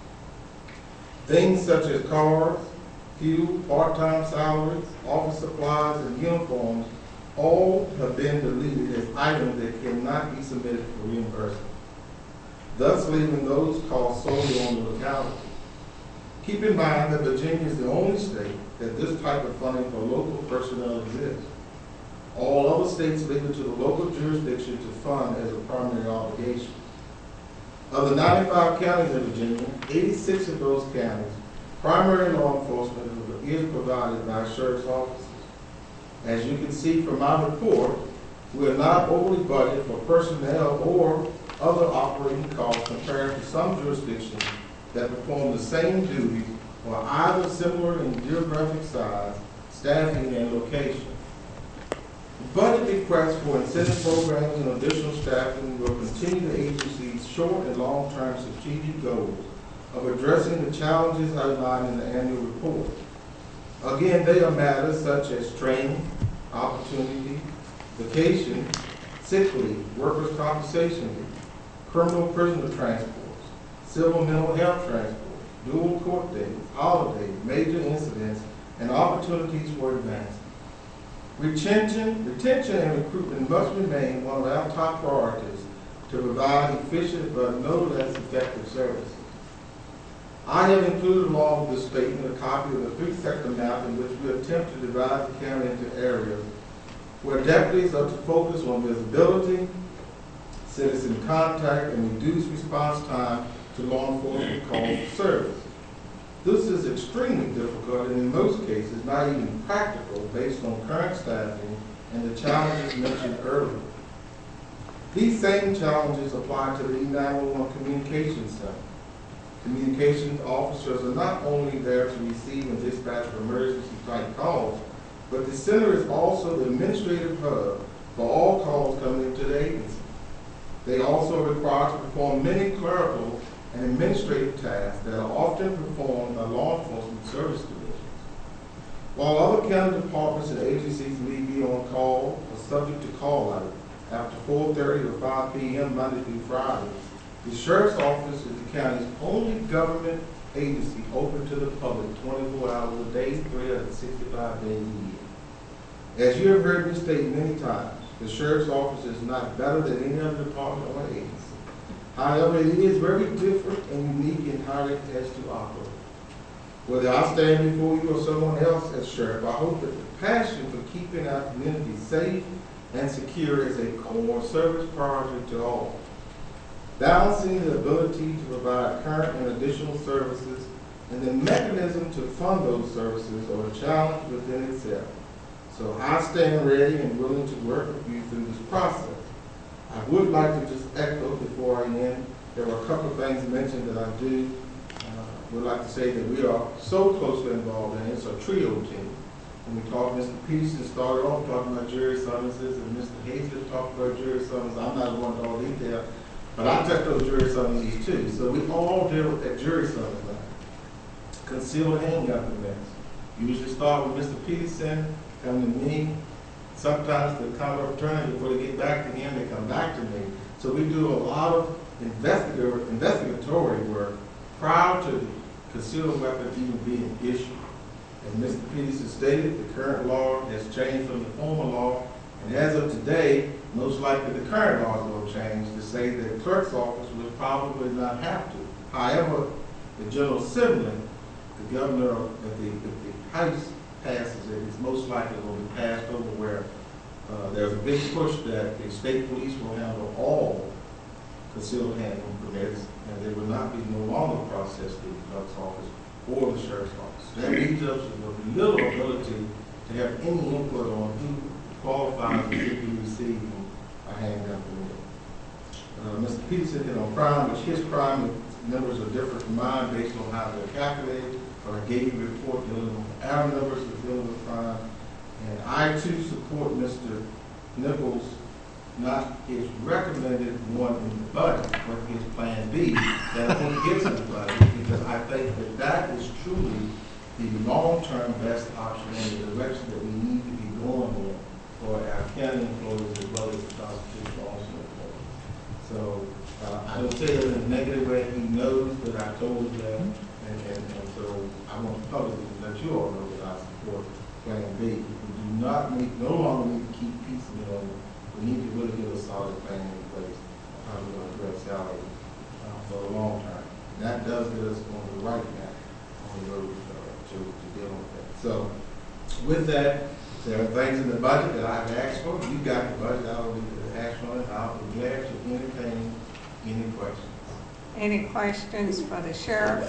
Things such as cars, fuel, part-time salaries, office supplies, and uniforms all have been deleted as items that cannot be submitted for reimbursement, thus leaving those costs solely on the locality. Keep in mind that Virginia is the only state that this type of funding for local personnel exists. All other states leave it to the local jurisdiction to fund as a primary obligation. Of the 95 counties in Virginia, 86 of those counties, primary law enforcement is provided by sheriff's offices. As you can see from my report, we are not overly budgeted for personnel or other operating costs compared to some jurisdictions that perform the same duties or either similar in geographic size, staffing, and location. The budget requests for incentive programs and additional staffing will continue the agency's short and long-term strategic goals of addressing the challenges outlined in the annual report. Again, they are matters such as training, opportunity, vacation, sick leave, workers' compensation leave, criminal prisoner transports, civil mental health transport, dual court days, holidays, major incidents, and opportunities for advancement. Retention and recruitment must remain one of our top priorities to provide efficient but no less effective services. I have included along with this statement a copy of the 3-sector map in which we attempt to divide the county into areas where deputies are to focus on visibility, citizen contact, and reduce response time to law enforcement calls for service. This is extremely difficult and in most cases not even practical based on current staffing and the challenges mentioned earlier. These same challenges apply to the E911 Communications Center. Communications officers are not only there to receive and dispatch emergency type calls, but the center is also the administrative hub for all calls coming into the agency. They also are required to perform many clerical and administrative tasks that are often performed by law enforcement service divisions. While other county departments and agencies may be on call or subject to call out after 4:30 or 5 p.m. Monday through Friday, the Sheriff's Office is the county's only government agency open to the public 24 hours a day, 365 days a year. As you have heard me state many times, the Sheriff's Office is not better than any other department or agency. However, it is very different and unique in how it has to operate. Whether I stand before you or someone else as sheriff, I hope that the passion for keeping our community safe and secure is a core service priority to all. Balancing the ability to provide current and additional services and the mechanism to fund those services are a challenge within itself. So I stand ready and willing to work with you through this process. I would like to just echo before I end, there were a couple of things mentioned that I would like to say that we are so closely involved in. It's a trio team. When we talked, Mr. Peterson started off talking about jury summonses, and Mr. Hazlett talked about jury summonses. I'm not going into all detail, but I touched those jury summonses too. So we all deal with that jury summons line. Concealed handgun permits. Usually start with Mr. Peterson, come to me. Sometimes the county attorney, before they get back to him, they come back to me. So we do a lot of investigatory work prior to the concealed weapon even being issued. As Mr. Peterson stated, the current law has changed from the former law, and as of today, most likely the current law will change to say that the clerk's office will probably not have to. However, the General Assembly, the governor, if the House passes it, it's most likely going to be passed over where there's a big push that the state police will handle all concealed handgun permits, and they will not be no longer processed through the clerk's office or the sheriff's office. That leaves us with little ability to have any input on who qualifies to be receiving a handgun permit. Mr. Peterson hit on crime, which his crime numbers are different from mine based on how they're calculated, but I gave you a report dealing with our numbers for dealing with crime. And I too support Mr. Nichols, not his recommended one in the budget, but his plan B that I think gets in the budget, because I think that that is truly the long-term best option in the direction that we need to be going in for our county employees as well as the constitutional officer employees. So I don't say it in a negative way. He knows that I told you that, and so I want to publicly let you all know that I support Plan B. We do not need, no longer need to keep piecemeal. We need to really get a solid plan in place of how we're going to address salary for the long term. And that does get us on the right path on the road to deal with that. So with that, there are things in the budget that I've asked for. You got the budget. I don't need to ask on it. I'll be glad to entertain any questions. Any questions for the sheriff?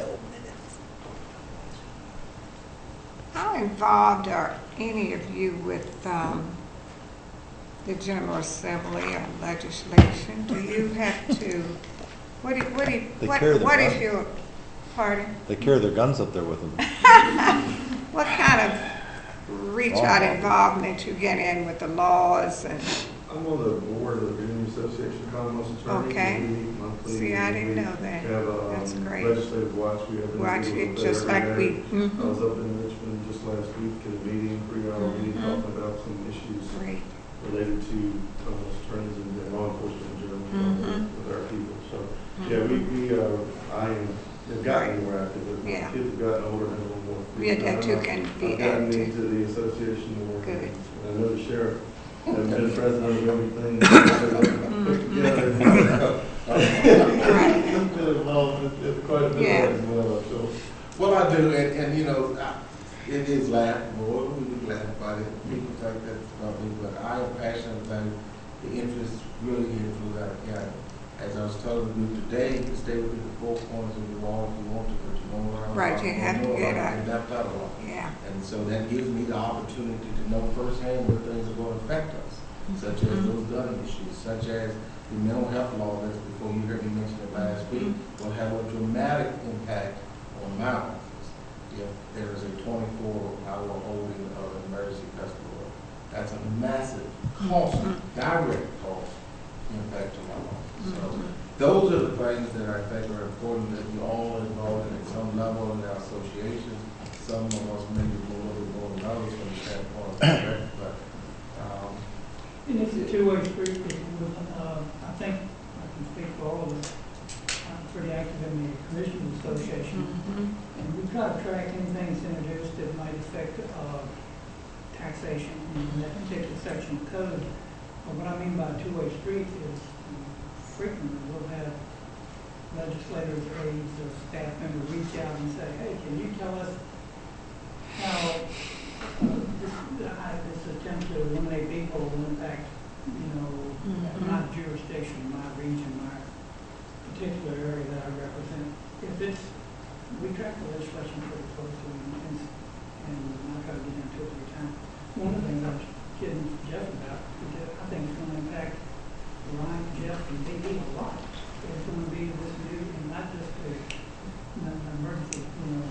How involved are any of you with the General Assembly or legislation? Do you have to, what is your, pardon? They carry their guns up there with them. What kind of reach out involvement you get in with the laws and? I'm on the board of the Virginia Association of Commonwealth Attorneys. Okay. We meet monthly. See, I didn't know that. We have That's great. legislative watch. We have Watch it just like we. I was up in Richmond just last week at a meeting, 3-hour meeting, talking about some issues Great. related to attorneys and law enforcement in general with our people. So, yeah, have gotten more active. As Yeah. kids have gotten older and a little more. Yeah, that too can be I've gotten active. into the association more. Good. And I know the sheriff has been president of everything. I've been involved in quite a bit as well. So, what I do, and you know, it is laughable. We do laugh about it. People think that's about me, but I am passionate about the interest really here throughout the county. As I was telling you today, you can stay within the four corners of your wall if you want to, but you don't know how to. Right, you have to get out. Left out a lot. Yeah. And so that gives me the opportunity to know firsthand where things are going to affect us, such as those gun issues, such as the mental health law that, before you heard me mention it last week, will have a dramatic impact on my office if there is a 24-hour holding of emergency custody has a massive cost, direct cost impact to our office. So those are the things that I think are important that we all involved in at some level in our association. Some of us maybe a little more than others from the standpoint of direct, but And it's a two-way street. I think I can speak for all of us. I'm pretty active in the Commissioners Association, and we try to track anything that's introduced that might affect taxation in that particular section of code. But what I mean by a two-way street is frequently we'll have legislators, aides, or staff members reach out and say, hey, can you tell us how this attempt to eliminate people will impact, my jurisdiction, my region, my particular area that I represent. If we track the legislation pretty closely, and I'm not going to get into it every time. One of the things I was kidding Jeff about is that I think it's going to impact Ryan, Jeff, and Big E a lot. It's going to be this new, and not just the emergency,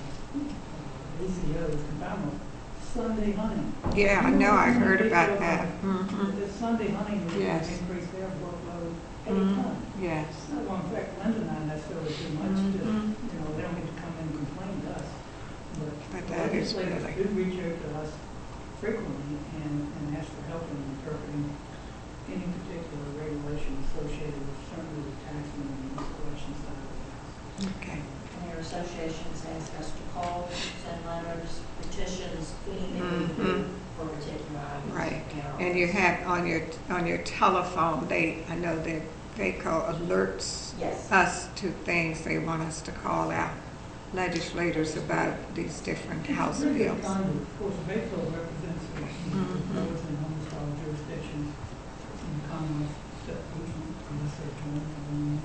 ACOs, confinement, Sunday hunting. Yeah, I know, I heard about that. The Sunday hunting will Yes. increase their workload a ton. Yes. It's not going to affect Linda and I necessarily too much, just, they don't need to come in and complain to us. But that is legislators really- do reach out to us frequently and ask for help in interpreting any particular regulation associated with certainly the taxing and the collection side of the house. Okay. And your associations ask us to call, send letters, petitions, anything we can do for particular items. Right. in our And you office. have on your telephone, I know that VACO alerts Yes. us to things they want us to call out legislators about these different House It's really bills. kind of course, VACO represents those in almost all jurisdictions in the Commonwealth, except unless they're joined.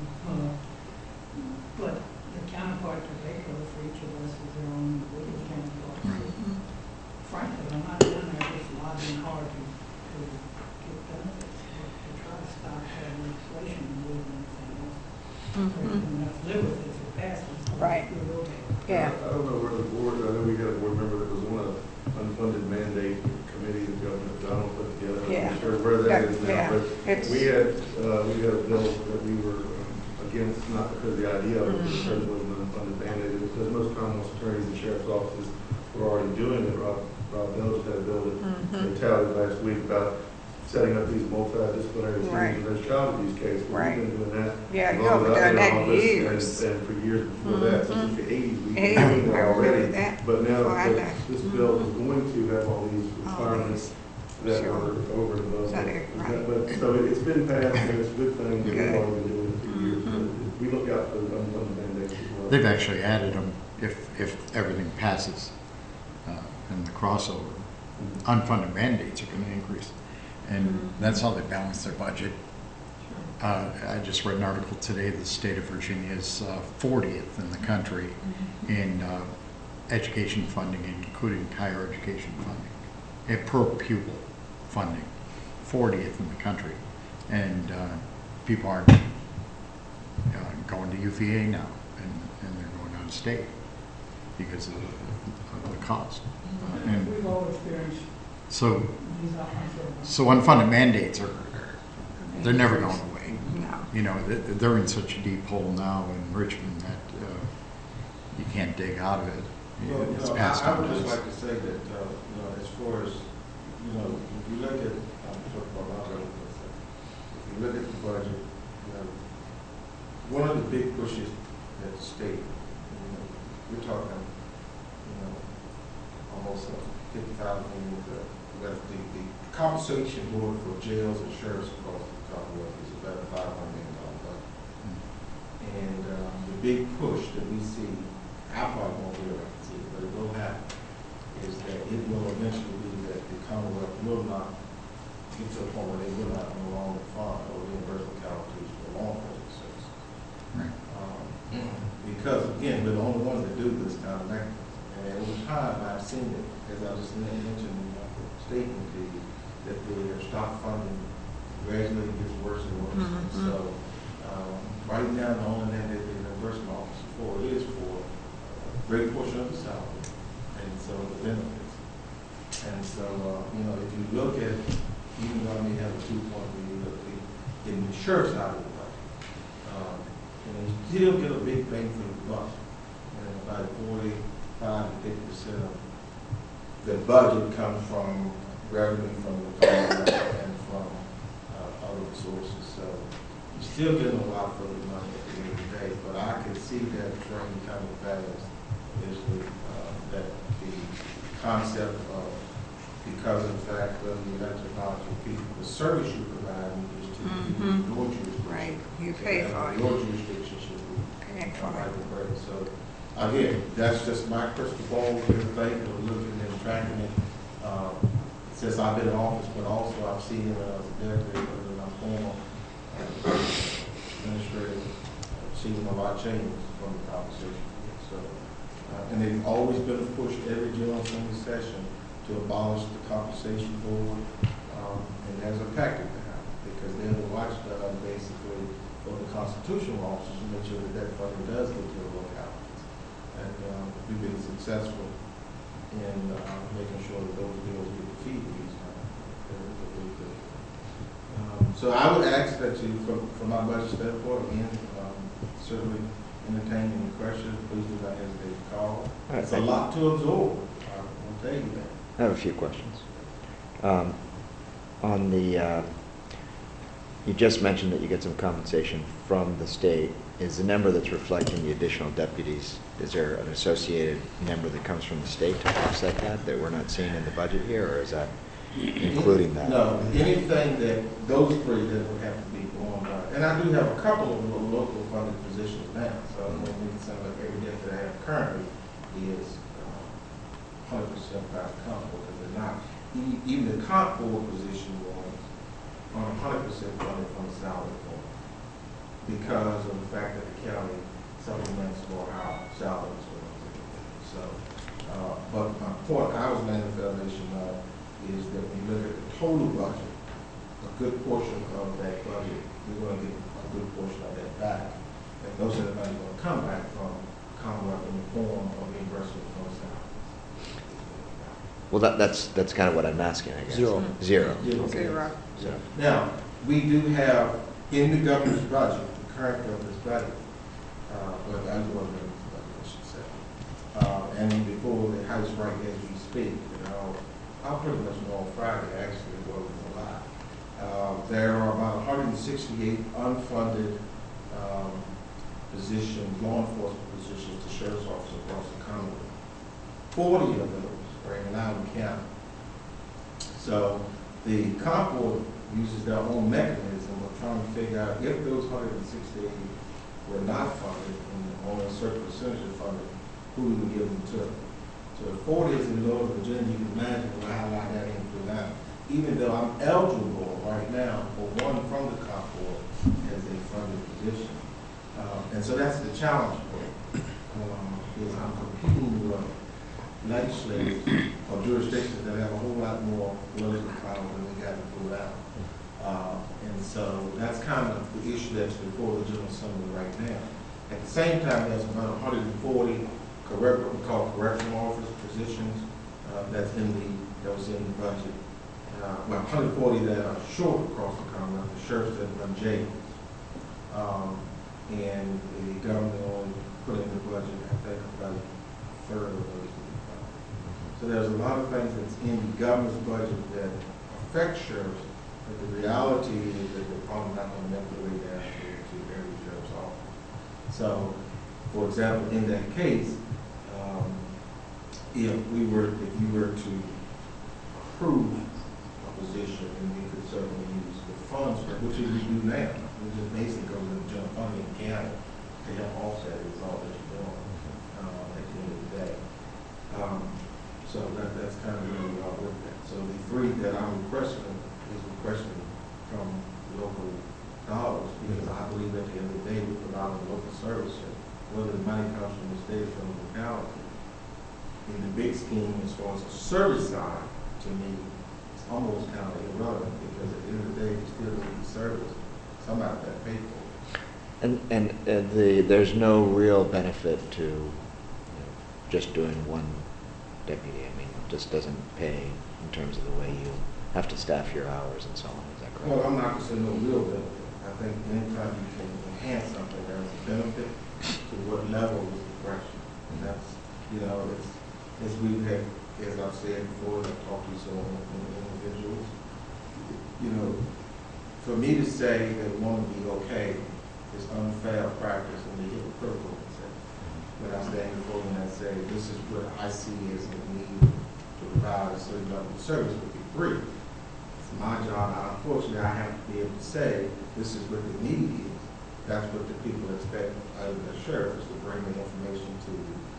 But the counterpart to VACO for each of us is their own individual counterpart. Frankly, I'm not down there just lobbying hard to get benefits, but to try to stop that legislation more than anything else. So we can have to live with it if it passes. Right. We will be. Yeah. I don't know where the board, I know we got a board member that was on an unfunded mandate committee that Governor Donald put together. I'm Yeah. not sure where that is Yeah. now, but It's- we had a bill that we were against, not because of the idea of it, but because it was an unfunded mandate. It was because most Commonwealth attorneys and sheriff's offices were already doing it. Rob Bell just had a bill that they touted last week about setting up these multidisciplinary teams Right. in those child abuse cases. Right. We've been doing that. Yeah, as you long have as I've done been in that office, years. And for years before that, since the 80s, we've Hey, been doing I that already. remember that But now before I that left. this bill is going to have all these requirements that Sure. are over and above. So they're right. But, so it's been passed, and it's a good thing. We've Good. already been doing it for years. But we look out for the unfunded mandates as well. They've actually added them if everything passes in the crossover. Unfunded mandates are going to increase. And that's how they balance their budget. I just read an article today, the state of Virginia is 40th in the country in education funding, including higher education funding, per pupil funding, 40th in the country. And people aren't going to UVA now, and they're going out of state because of the cost. And We've all experienced so, these outcomes. so unfunded mandates they're never going away. No. You know, they're in such a deep hole now in Richmond that you can't dig out of it. Well, It's past I would time. just like to say that, as far as, if you look at, I'm talking about my budget for a second. If you look at the budget, one of the big pushes at the state, we're talking, almost 50,000 with the compensation board for jails and sheriffs across the Commonwealth is about a $500 million budget. And the big push that we see, I probably won't be able to see it, but it will happen, is that it will eventually be that the Commonwealth will not get to a point where they will not no longer fund or reimburse localities for law enforcement services. Right. Because again, we're the only ones that do this kind of mechanism. And over time, I've seen it, as I just mentioned in my statement to you, that the stock funding gradually gets worse and worse. And so, right now, the only thing that the reimbursement office is for is for a great portion of the salary, and so the benefits. And so So, you know, if you look at, even though I may have a 2.3, you look at in the sheriff's side of the budget, you know, you still get a big bang for the buck. And about 45 to 50% of the budget comes from revenue from the federal and from other sources. So you're still getting a lot for the money at the end of the day. But I can see that train coming fast is that the concept of, because of the fact of the electrology people, the service you provide is to your jurisdiction. Right, you pay for it. Your jurisdiction should be Pay for it. right. So again, that's just my crystal ball with everything, we're looking and tracking it. Since I've been in office, but also I've seen it as a deputy, and I'm former administrator, seen a lot of changes from the conversation. So, and they've always been a push every general assembly session to abolish the compensation board, and there's a tactic behind it, because they're the watchdog basically for the constitutional officers to make sure that that funding does get to the localities. And we've been successful in making sure that those bills get defeated each time. So I would ask that you, from my budget standpoint, again, certainly entertain any questions. Please do not hesitate to call. Right, it's a lot to absorb. I'll tell you that. I have a few questions. On the, you just mentioned that you get some compensation from the state. Is the number that's reflecting the additional deputies, is there an associated number that comes from the state to offset that we're not seeing in the budget here, or is that including that? No, anything that, those three that would have to be going by. And I do have a couple of local funded positions now, so I mean, it sounds like every deputy I have currently is 100% by the comp board, because they're not, even the comp board position was on 100% funded from the salary board, because of the fact that the county supplements for our salaries. So, but my point I was laying the foundation of is that when you look at the total budget, a good portion of that budget, we're going to get a good portion of that back. And those are the money going to come back from Commonwealth in the form of reimbursement from salaries. Well, that's kind of what I'm asking, I guess. Zero. Zero. Zero. So, Now, we do have in the governor's budget, the current governor's budget, or the undergoing governor's budget, I should say, and before the House right as we speak, you know, I'll pretty much know on Friday, actually, it wasn't a lot. There are about 168 unfunded positions, law enforcement positions to sheriff's officers across the Commonwealth. 40 of those are in Loudoun County. So the comp board uses their own mechanism of trying to figure out if those 168 were not funded and only a certain percentage of funded, who we would give them to. So if 40 is in Northern Virginia, you can imagine how I that in through that. Even though I'm eligible right now for one from the comp board as a funded position. And so that's the challenge for me. Is I'm competing with legislators or jurisdictions that have a whole lot more political power than we got to pull out. And so that's kind of the issue that's before the General Assembly right now. At the same time, there's about 140 what we call correctional officer positions that was in the budget. Well, 140 that are short across the Commonwealth, the sheriffs that run jails. And the government only put in the budget, I think, about a third of those. So there's a lot of things that's in the governor's budget that affect sheriffs, but the reality is that they're probably not going to make their way down to every sheriff's office. So, for example, in that case, if you were to approve a position, then we could certainly use the funds for it, which we do now. We just basically go to the general fund in the county to help offset it. It's all that you're doing at the end of the day. So that's kind of where we are with that. So the three that I'm requesting is requesting from local dollars, because I believe at the end of the day we provide a local service, whether the money comes from the state or from the locality. In the big scheme, as far as the service side, to me, it's almost kind of irrelevant, because at the end of the day, you still need the service. Somebody that paid for it. And there's no real benefit to just doing one deputy. I mean, just doesn't pay in terms of the way you have to staff your hours and so on. Is that correct? Well, I'm not gonna say no real benefit. I think anytime you can enhance something, there's a benefit to what level is the question. And that's, you know, as we have, as I've said before, I've talked to some individuals, you know, for me to say they want to be okay is unfair practice and they hypocritical. When I stand before them and say, this is what I see as a need to provide a certain level of service would be free. It's my job. Unfortunately, I have to be able to say, this is what the need is. That's what the people expect out of the sheriff, is to bring the information to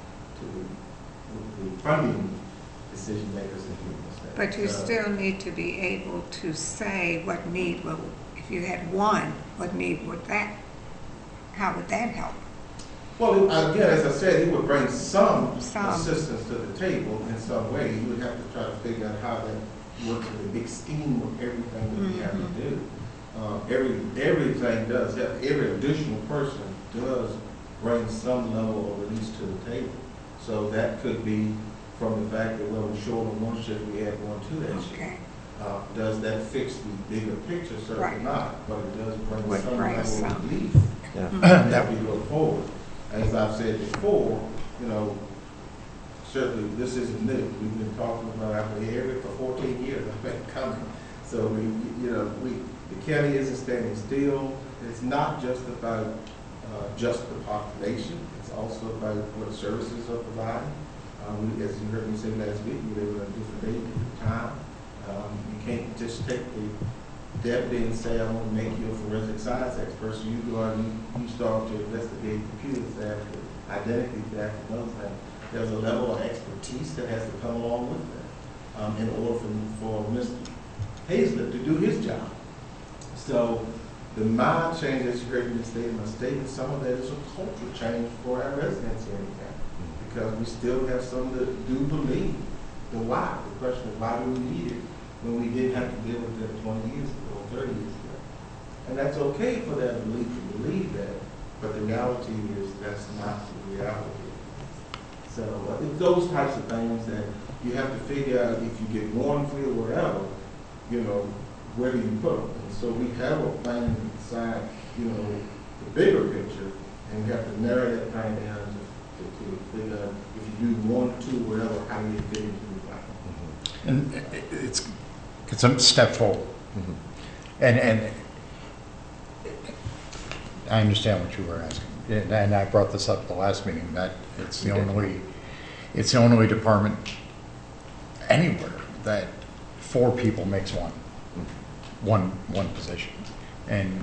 the funding decision makers in the state. But you still need to be able to say what need will, if you had one, what need would that, how would that help? Well, again, as I said, he would bring some assistance to the table in some way. You would have to try to figure out how that works in the big scheme of everything that we have to do. Everything does, every additional person does bring some level of release to the table. So that could be from the fact that, well, we're short on one shift, we add one to that shift. Does that fix the bigger picture? Certainly not, but it does bring some level of relief that we go forward. As I've said before, you know, certainly this isn't new. We've been talking about our area for 14 years. I've been coming. So the county isn't standing still. It's not just about just the population. It's also about what services are provided. As you heard me say last week, we live on a different date, different time. You can't just take the deputy and say, I want to make you a forensic science expert, so you go out and you start to investigate computer theft, identity theft, and those things. There's a level of expertise that has to come along with that in order for Mr. Hazlett to do his job. So the mind change that you heard me state in my statement, some of that is a cultural change for our residents here in the county, because we still have some that do believe the why. The question is, why do we need it when we didn't have to deal with that 20 years ago, 30 years ago? And that's okay for that belief to believe that, but the reality is that's not the reality. So it's those types of things that you have to figure out. If you get one free or whatever, you know, where do you put them? And so we have a plan to decide, you know, the bigger picture, and we have to narrow that plan down to figure out if you do 1, 2, whatever, how do you fit into the plan? And it's a step forward. And I understand what you were asking. And I brought this up at the last meeting, that it's the only department anywhere that 4 people makes one position, and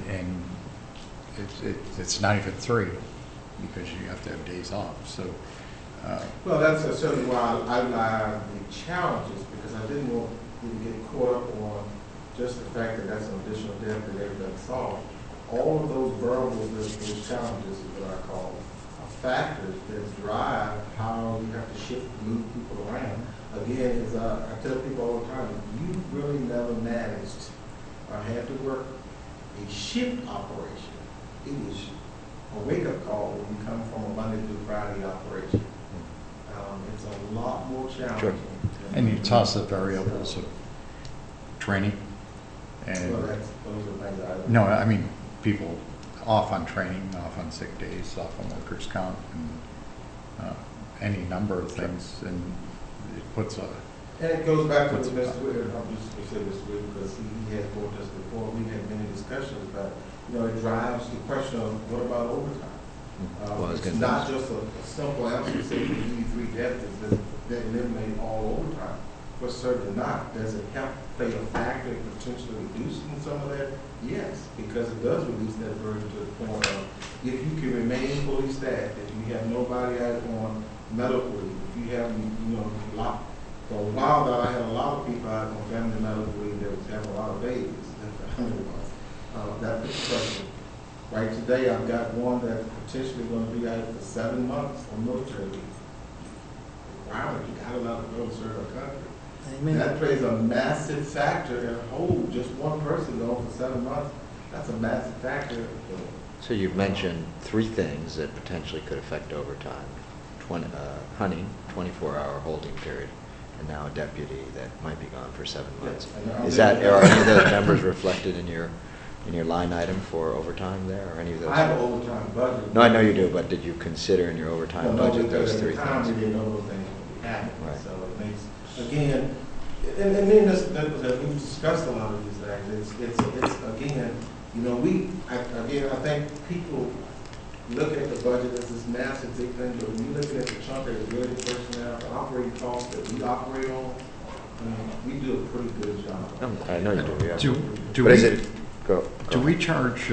it's not even 3 because you have to have days off. So well, that's certainly why I outlined the challenges, because I didn't want you to get caught up on just the fact that that's an additional debt that everybody solved. All of those variables, those challenges, is what I call, are factors that drive how you have to shift, move people around. Again, as I tell people all the time, you really never managed or had to work a shift operation. It was a wake-up call when you come from a Monday through Friday operation. It's a lot more challenging. Sure. And you toss the variables of training. And well, those are things no, I mean, people off on training, off on sick days, off on workers' comp, and any number of things, and it puts a... And it goes back to what Mr. Whitaker, I'm just going to say this way, because he has brought us before. We've had many discussions about, you know, it drives the question of what about overtime? It's not just a simple answer to say we need 3 deputies that eliminate all overtime. But certainly not. Does it help play a factor in potentially reducing some of that? Yes, because it does release that burden to the point of, if you can remain fully staffed, if you have nobody out on medical leave, if you have, you know, for a while now, I had a lot of people out on family medical leave that was having a lot of babies. That puts pressure. Right today, I've got one that's potentially going to be out for 7 months on military leave. Wow, you got to let them go to serve our country. Amen. That plays a massive factor in a whole, just one person going for 7 months. That's a massive factor. So you've mentioned 3 things that potentially could affect overtime. Hunting, 24-hour holding period, and now a deputy that might be gone for 7 months. And Is that, are any of those numbers reflected in your line item for overtime there, or any of those? I have an overtime budget. No, I know you do, but did you consider in your overtime budget those three At the time, things? we didn't know those things would be happening, Right. so it makes, again, and then we've discussed a lot of these things, it's again, you know, I think people look at the budget as this massive big thing, but when you look at the chunk that is really personnel, the operating costs that we operate on, I mean, we do a pretty good job. I know you do, yeah. Do But is we, it, go. do we charge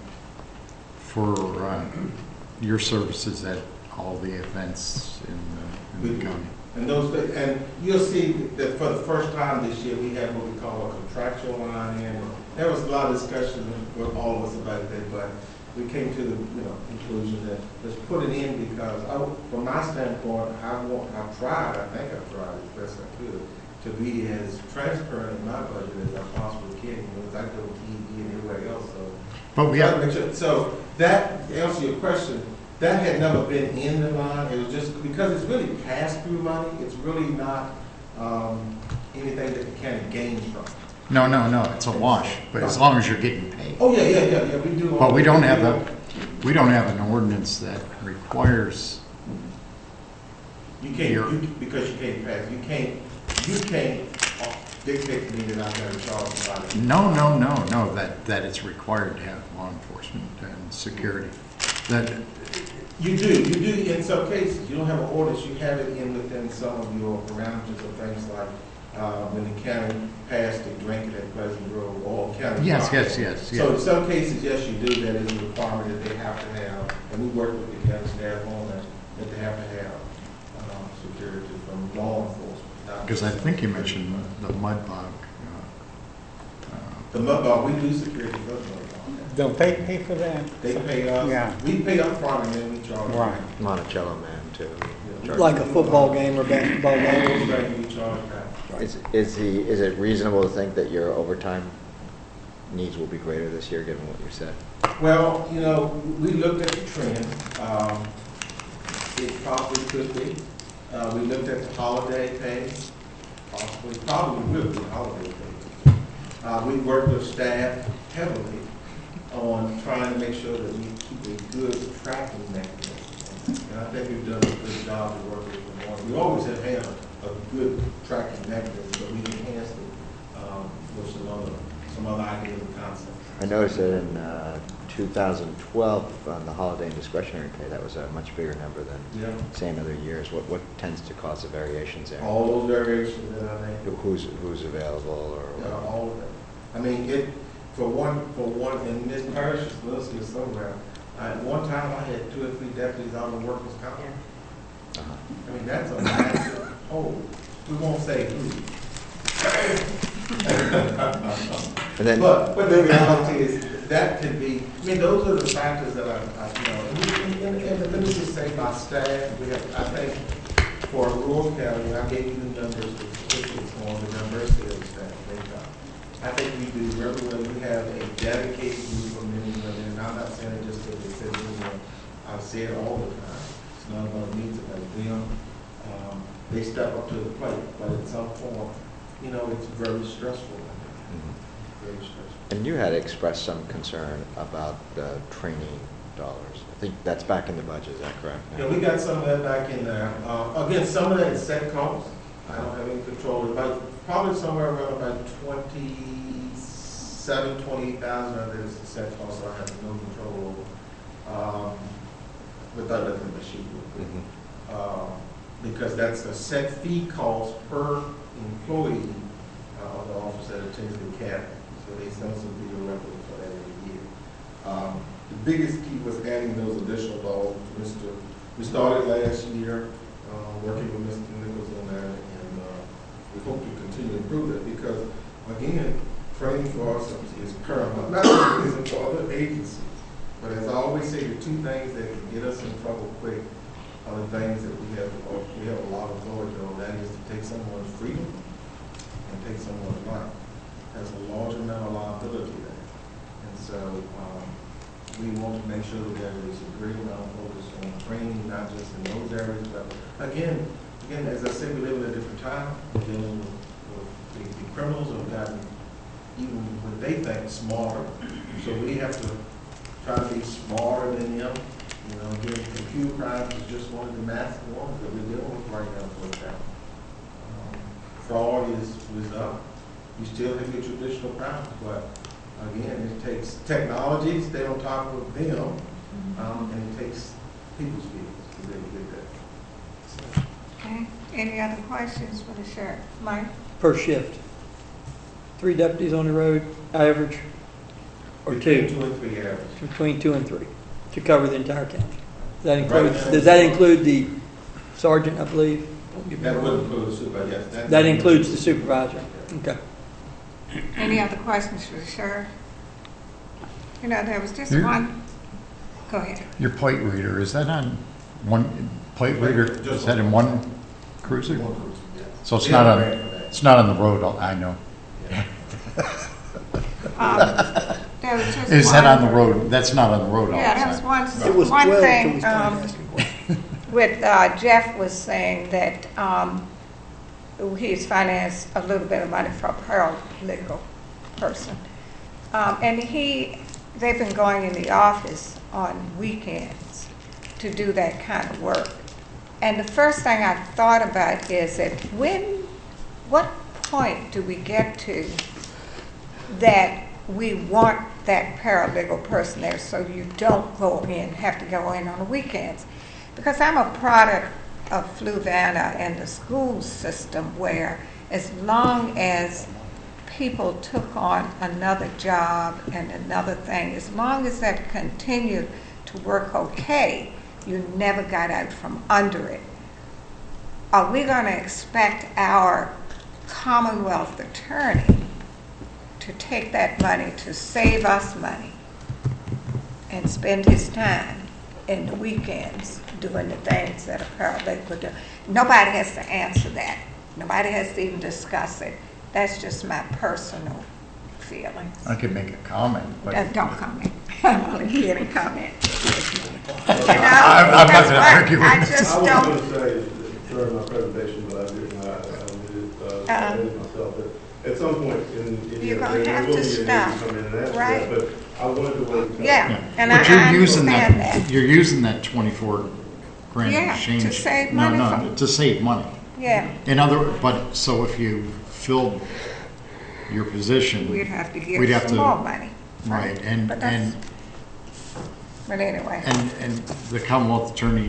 for your services at all the events in the county? And and you'll see that for the first time this year, we have what we call a contractual line in. There was a lot of discussion with all of us about that, but we came to the conclusion that let's put it in because from my standpoint, I've tried as best I could to be as transparent in my budget as I possibly can, as I go to TV and everywhere else. So, But we have, so that, to answer your question, that had never been in the line. It was just because it's really pass-through money. It's really not anything that the county gains from. no, it's a wash, but as long as you're getting paid. Oh, yeah, we do. But we don't have an ordinance that requires, You can't, because you can't pass, you can't dictate to me that I'm gonna charge somebody. no, that it's required to have law enforcement and security. That, You do in some cases. You don't have an ordinance, you have it in within some of your parameters of things like, when the county passed the drinking at Pleasant Grove or county. yes. So in some cases, yes, you do, that is a requirement that they have to have, and we work with the county staff on that they have to have, security from law enforcement. because I think you mentioned the mud bog. The mud bog, we do security for the mud bog. Don't they pay for that? They pay us, Yeah. we pay up front and then we charge. them. Right. Monticello man too. Charge Like a them. football game or basketball game? Those things we charge back. Is it reasonable to think that your overtime needs will be greater this year, given what you said? Well, we looked at the trend. It probably could be. We looked at the holiday pay. Probably will be holiday pay. We worked with staff heavily on trying to make sure that we keep a good tracking mechanism. And I think we've done a good job to work with them. We always have had a good tracking mechanism, but we enhanced it with some other ideas and concepts. I noticed that in 2012, on the holiday and discretionary pay, that was a much bigger number than, say, in other years. What tends to cause the variations there? All those variations that I named. Who's available or? All of them. I mean, for one, and Ms. Parrish is listed somewhere. At one time, I had 2 or 3 deputies out on workers' comp. I mean, that's a massive hole. We won't say who. And then, But the reality is that could be. I mean, those are the factors that and let me just say, my staff. We have, I think, for rural county, I gave you the numbers on the diversity of the staff. I think we do very well. We have a dedicated group of men and women, and I'm not saying it just because they said it. I say it all the time. It's not about me, it's about them. They step up to the plate, but at some point, it's very stressful. Very stressful. and you had expressed some concern about the training dollars. I think that's back in the budget, is that correct? Yeah, we got some of that back in there. Again, some of that is set costs. I don't have any control. Probably somewhere around about 28,000 of it is the set cost I have no control over. Without looking at the sheet real quick. Because that's a set fee cost per employee of the office that attends the academy. So they send some video record for that every year. The biggest key was adding those additional dollars. We started last year working with Mr. Nichols on that, and we hope to continue to improve that because, again, training for us is paramount. Not only for other agencies, but as I always say, the 2 things that can get us in trouble quick are the things that we have a lot of authority on. That is to take someone's freedom and take someone's life. There's a large amount of liability there. And so we want to make sure that there is a great amount of focus on training, not just in those areas, but again, again, as I said, we live in a different time. We're dealing with the criminals have gotten even what they think smarter. So we have to try to be smarter than them. You know, again, computer crimes is just one of the massive ones that we're dealing with right now, for example. Fraud is up. You still have your traditional crimes, but again, it takes technology to stay on top of them, and it takes people's skills to be able to get that. Okay, any other questions for the sheriff? Mike? Per shift? 3 deputies on the road, average, or Between 2? 2 and 3 average. Between 2 and 3, to cover the entire county. Right now- Does that include the sergeant, I believe? That would include the supervisor, yes. That includes the supervisor? Okay. Any other questions for the sheriff? You know, there was just Here. one, go ahead. Your plate reader, is that on one, plate reader, Just is that in one cruiser? One cruiser, yes. So it's They not are on, ran for that. it's not on the road, I know. There was just Is that one- on the road? That's not on the road all the Yeah, there was time. It was one 12 till we thing, started asking questions. with, Jeff was saying that, he's financed a little bit of money for a paralegal person. And they've been going in the office on weekends to do that kind of work. And the first thing I thought about is that what point do we get to that we want that paralegal person there so you don't have to go in on the weekends? Because I'm a product of Fluvanna and the school system where as long as people took on another job and another thing, as long as that continued to work okay, you never got out from under it. Are we going to expect our Commonwealth attorney to take that money to save us money and spend his time in the weekends doing the things that a paralegal would do? Nobody has to answer that. Nobody has to even discuss it. That's just my personal feelings. I could make a comment, but. Don't comment. I'm only here to comment. I'm not gonna argue with I you. just I was don't. going to say during my presentation, but I didn't, I did myself, that at some point You're gonna there have will to be a need stop, come in and answer right? that, but I wanted to wait. Yeah, and But I you're using understand that. You're using that 24 grand Yeah, exchange. to save money No, to save money. Yeah, But so if you filled your position. we'd have to give we'd have some to- more money. Right, But that's- But anyway. And the Commonwealth Attorney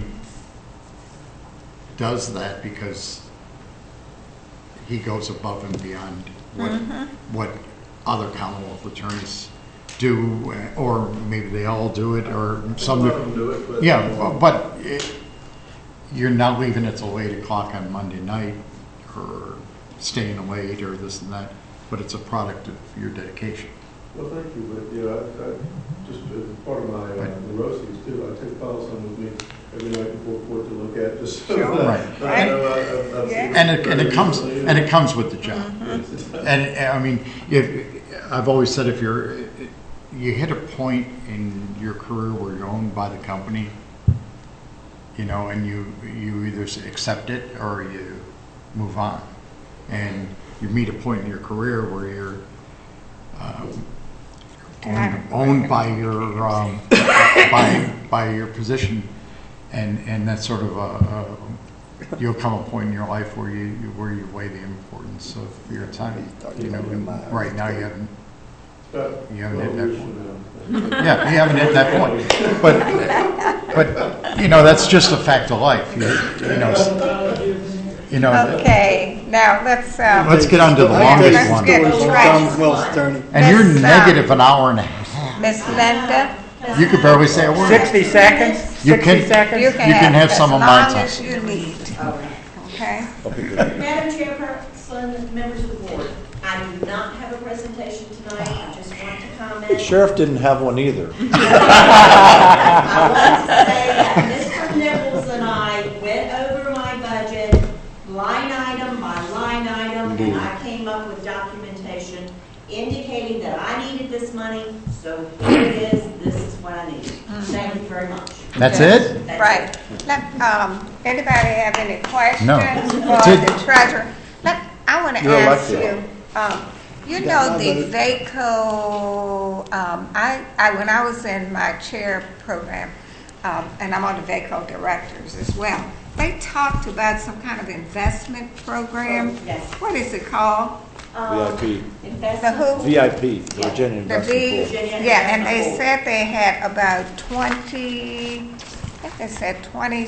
does that because he goes above and beyond what other Commonwealth attorneys do, or maybe they all do it, or some. Some of them do it, but. Yeah, but you're not leaving it till 8 o'clock on Monday night, or staying late, or this and that, but it's a product of your dedication. Well, thank you, but, I just, as part of my neuroses too, I take policy with me every night before court to look at, just. Sure. Right. And it comes with the job. And I mean, I've always said if you hit a point in your career where you're owned by the company, and you either accept it or you move on, and you meet a point in your career where you're owned by your by your position, and that's sort of you'll come a point in your life where you weigh the importance of your time. And right now you haven't hit that point. Yeah, you haven't hit that point. But that's just a fact of life. Okay, now Let's get on to the longest let's one. get Commonwealth attorney. And you're Miss, negative an hour and a half. Miss Linda. You could barely say a word. 60 seconds? You 60 can- seconds? You can have some of my as long time. as you need. Okay? Madam Chairperson, members of the board, I do not have a presentation tonight. I just want to comment. The sheriff didn't have one either. I want to say that Mr. Nichols and I went over my budget line item by line item, and I came up with documentation. indicating that I needed this money, so here it is, this is what I need. Thank you very much. That's it? That's Right. it. Anybody have any questions No. for Did- the treasurer? I want to You're ask elected. you, you know, the VACO, when I was in my chair program, and I'm on the VACO directors as well, they talked about some kind of investment program. Yes. What is it called? VIP. The Investment. who? VIP, Virginia The Investment V, Pool. Virginia yeah, and they Investment Pool. said they had about 20, I think they said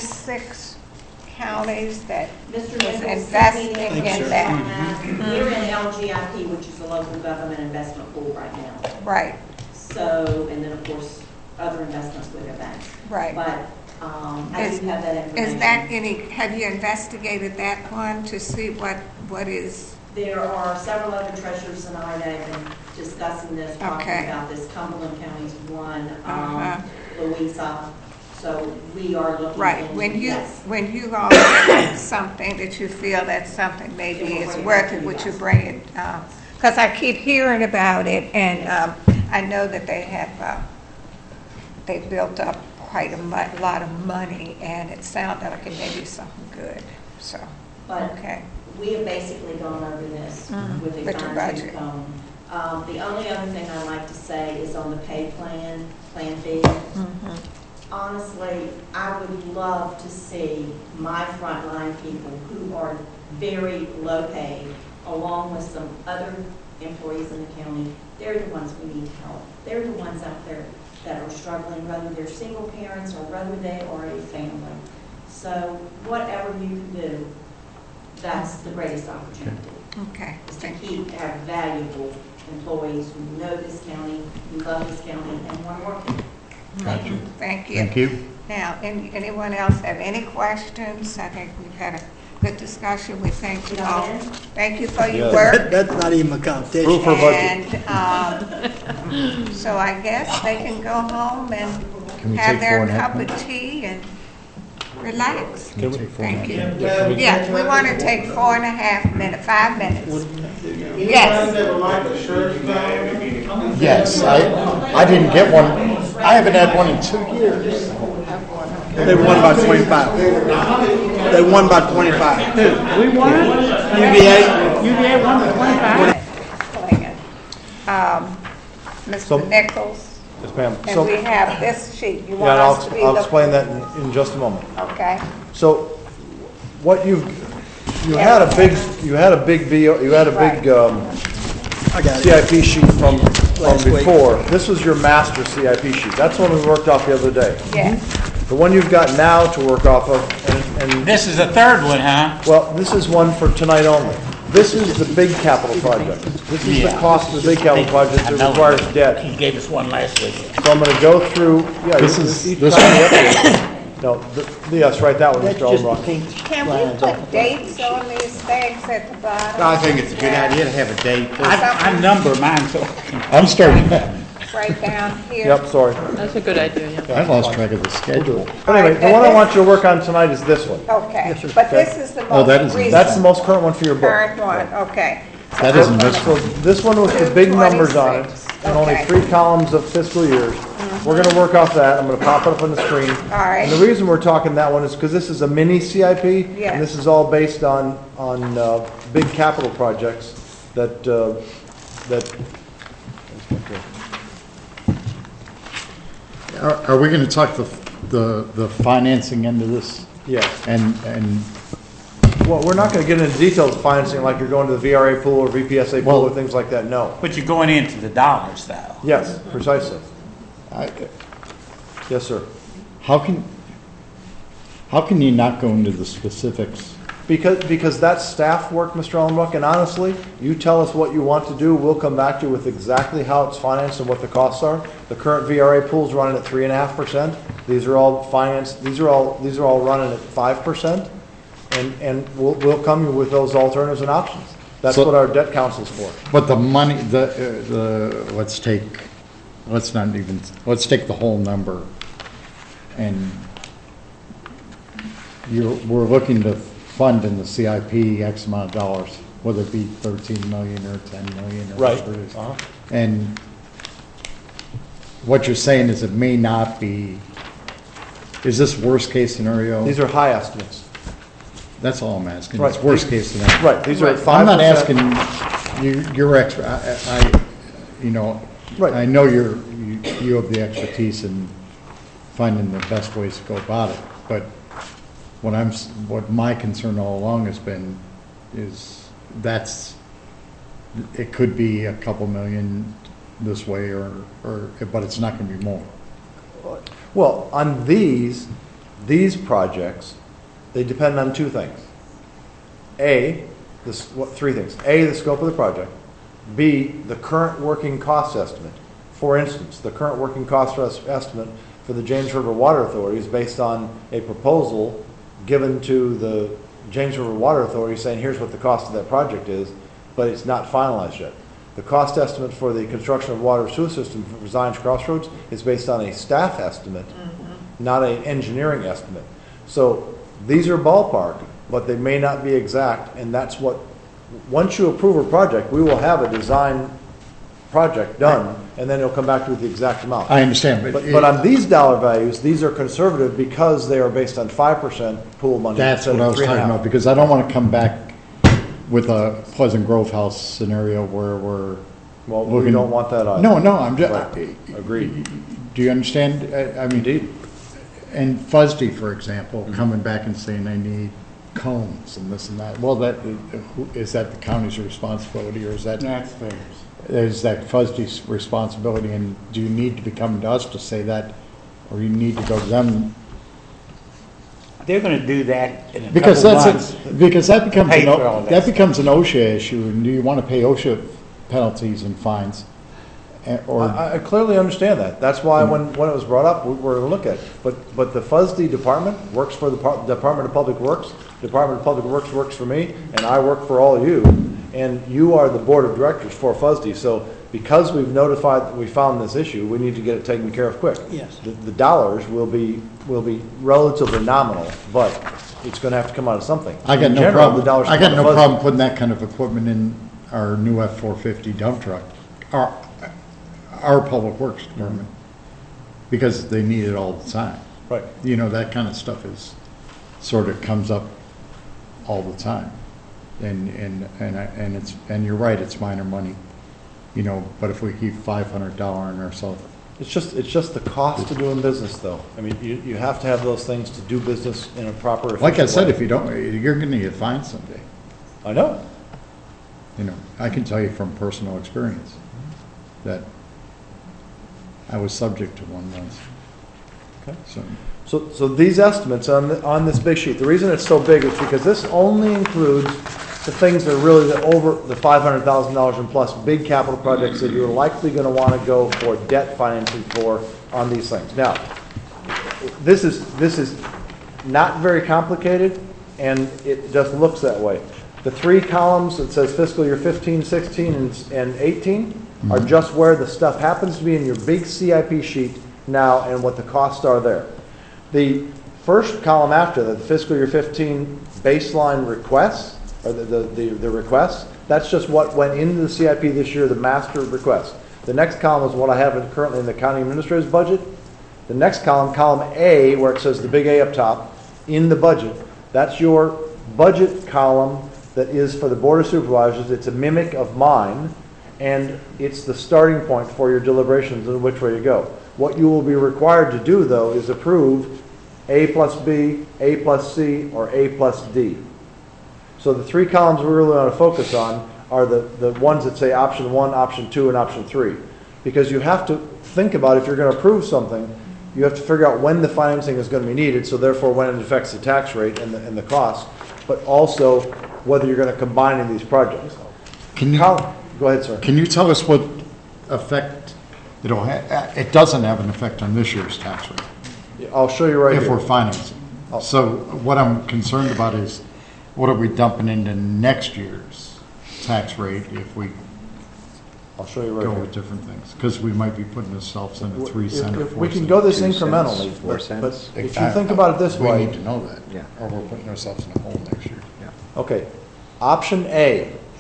26 counties that Mr. was Nichols sent investing me the in information that. on that. We're in LGIP, which is the local government investment pool right now. Right, So, and then of course, other investments with their banks. right. But, I Is- do have that information. Is that any, have you investigated that one to see what is, There are several other treasurers and I that have been discussing this, talking Okay. about this. Cumberland County's one, Uh-huh. Louisa. So we are looking right, into, when you, yes. when you all get something that you feel that something maybe Then we'll is bring it worth back to it, you would you guys. bring it? Because I keep hearing about it, and I know that they have, they built up quite a lot of money, and it sounded like it may be something good, so, But okay. we have basically gone over this Mhm. with a With your fine budget. tooth comb. The only other thing I'd like to say is on the pay plan fee. Mhm. Honestly, I would love to see my frontline people who are very low paid, along with some other employees in the county. They're the ones we need help. They're the ones out there that are struggling, whether they're single parents or whether they are a family. So whatever you can do, that's the greatest opportunity, Okay, is to thank you. keep our valuable employees who know this county, who love this county, and want to work here. Thank you. Thank you. Thank you. Now, anyone else have any questions? I think we've had a good discussion. We thank you all. Thank you for your Yeah. work. That's not even a competition. Proof for budget. And so I guess they can go home Can and we have take their 4.5 cup minutes? of tea and relax. Can we take 4 Thank you. minutes? Yeah, we want to take 4.5 minutes, 5 minutes. Anybody Yes. that would like a shirt now? Yes, I didn't get one. I haven't had one in 2 years. They won by 25. They won by 25. We won? UVA, UVA won by 25? So- Mr. Nichols, Yes, ma'am. and So, we have this sheet. You yeah, want and us to be I'll looking? explain that in just a moment. Okay. So, what you had a big I got it. CIP sheet from Last week. before. This was your master CIP sheet. That's the one we worked off the other day. Yes. The one you've got now to work off of, and This is the third one, huh? well, this is one for tonight only. This is the big capital project. This is the Yeah. cost of the big capital project I that know. requires debt. He gave us one last week. So I'm gonna go through, yeah. This you- is- each this time you update- No, yes, right, that one, That's Mr. just the Allenbrock. pink Can we lines off. put dates on these things at the bottom? I think it's a good idea to have a date. I number mine, so. I'm starting, Right down here. Yep, sorry. That's a good idea, yeah. I lost track of the schedule. But anyway, the one I want you to work on tonight is this one. Okay, Yes, sir. but this is the Oh, that most is- That's the recent, most current one for your book. current one, okay. That isn't this So one. this one was the big numbers on it, 226, and only okay. 3 columns of fiscal years. We're gonna work off that, I'm gonna pop it up on the screen. All right. And the reason we're talking that one is because this is a mini CIP, Yes. and this is all based on big capital projects that. Are we going to talk the financing end of this? Yes. And Well, we're not gonna get into details of financing like you're going to the VRA pool or VPSA pool or things like that, no. But you're going into the dollars, though. Yes, precisely. Yes, sir. how can you not go into the specifics? Because that's staff work, Mr. Allenbrook, and honestly, you tell us what you want to do, we'll come back to you with exactly how it's financed and what the costs are. The current VRA pool's running at 3.5%. These are all financed, these are all running at 5%. And we'll come with those alternatives and options. That's So- what our debt council's for. But the money, let's take the whole number. And we're looking to fund in the CIP X amount of dollars. whether it be 13 million or 10 million or Right. whatever it is. Uh-huh. And what you're saying is it may not be, is this worst case scenario? These are high estimates. That's all I'm asking. Right. It's worst case scenario. Right, these are 5%. I'm not asking you, your expert, you know, Right. I know you have the expertise in finding the best ways to go about it, but what my concern all along has been is it could be a couple million this way but it's not gonna be more. Well, on these projects, they depend on two things. Three things. A, the scope of the project. B, the current working cost estimate. For instance, the current working cost estimate for the James River Water Authority is based on a proposal given to the James River Water Authority saying, here's what the cost of that project is, but it's not finalized yet. The cost estimate for the construction of water sewer system for Zions Crossroads is based on a staff estimate, not an engineering estimate. So these are ballpark, but they may not be exact, and that's what, once you approve a project, we will have a design project done, and then it'll come back with the exact amount. I understand, But on these dollar values, these are conservative because they are based on 5% pool money. That's instead what I of was talking 3.5. about, because I don't want to come back with a Pleasant Grove House scenario where we're Well, we looking. don't want that either. No, I'm just. Right. Agreed. Do you understand? I mean, Indeed. and FUSD, for example, coming back and saying they need cones and this and that. Well, is that the county's responsibility, or is that? That's theirs. Is that FUSD's responsibility, and do you need to be coming to us to say that, or you need to go to them? They're gonna do that in a Because couple months. because that becomes Pay for all that becomes an OSHA issue, and do you want to pay OSHA penalties and fines? Or I clearly understand that. That's why when it was brought up, we were to look at it. But the FUSD department works for the Department of Public Works. Department of Public Works works for me, and I work for all of you. And you are the board of directors for FUSD. So because we've notified that we found this issue, we need to get it taken care of quick. Yes. The dollars will be relatively nominal, but it's going to have to come out of something. I got In no general, problem. the dollars I got come out no of FUSD. problem putting that kind of equipment in our new F-450 dump truck, our public works department, because they need it all the time. Right. You know, that kind of stuff sort of comes up all the time, and you're right, it's minor money, you know. But if we keep $500 on ourselves, It's just the cost of doing business, though. I mean, you have to have those things to do business in a proper, efficient like I said, way. if you don't, you're going to get fined someday. I know. You know, I can tell you from personal experience that I was subject to one once. Okay. So So these estimates on this big sheet, the reason it's so big is because this only includes the things that are really over the $500,000 and plus big capital projects that you're likely going to want to go for debt financing for on these things. Now, this is not very complicated, and it just looks that way. The three columns that says fiscal year 15, 16, and 18 are just where the stuff happens to be in your big CIP sheet now and what the costs are there. The first column after that, the fiscal year 15 baseline requests, or the requests, that's just what went into the CIP this year, the master request. The next column is what I have currently in the county administrator's budget. The next column, column A, where it says the big A up top, in the budget, that's your budget column that is for the Board of Supervisors. It's a mimic of mine, and it's the starting point for your deliberations and which way you go. What you will be required to do, though, is approve A plus B, A plus C, or A plus D. So the three columns we really want to focus on are the ones that say option 1, option 2, and option 3. Because you have to think about, if you're going to approve something, you have to figure out when the financing is going to be needed, so therefore when it affects the tax rate and the cost, but also whether you're going to combine in these projects. Go ahead, sir. can you tell us what effect it'll have? It doesn't have an effect on this year's tax rate I'll show you right if here. we're financing. So what I'm concerned about is, what are we dumping into next year's tax rate if we I'll show you right go here. with different things? Because we might be putting ourselves in a 3 cent or 4 If we can cent. go this 2 cents, incrementally, 4 but cents. if you think about it this We way, need to know that. Yeah. Or we're putting ourselves in a hole next year. okay, option A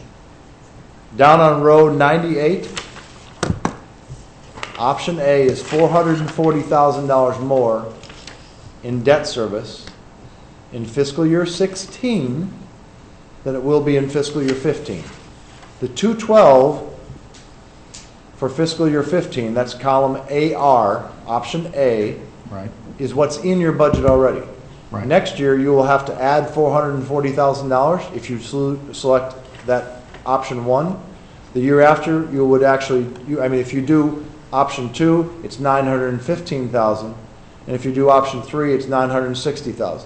Down on row 98, option A is $440,000 more in debt service in fiscal year 16 than it will be in fiscal year 15. The 212 for fiscal year 15, that's column AR, option A, Right. is what's in your budget already. Right. Next year, you will have to add $440,000 if you select that option 1. The year after, you would actually, if you do option 2, it's $915,000, and if you do option 3, it's $960,000.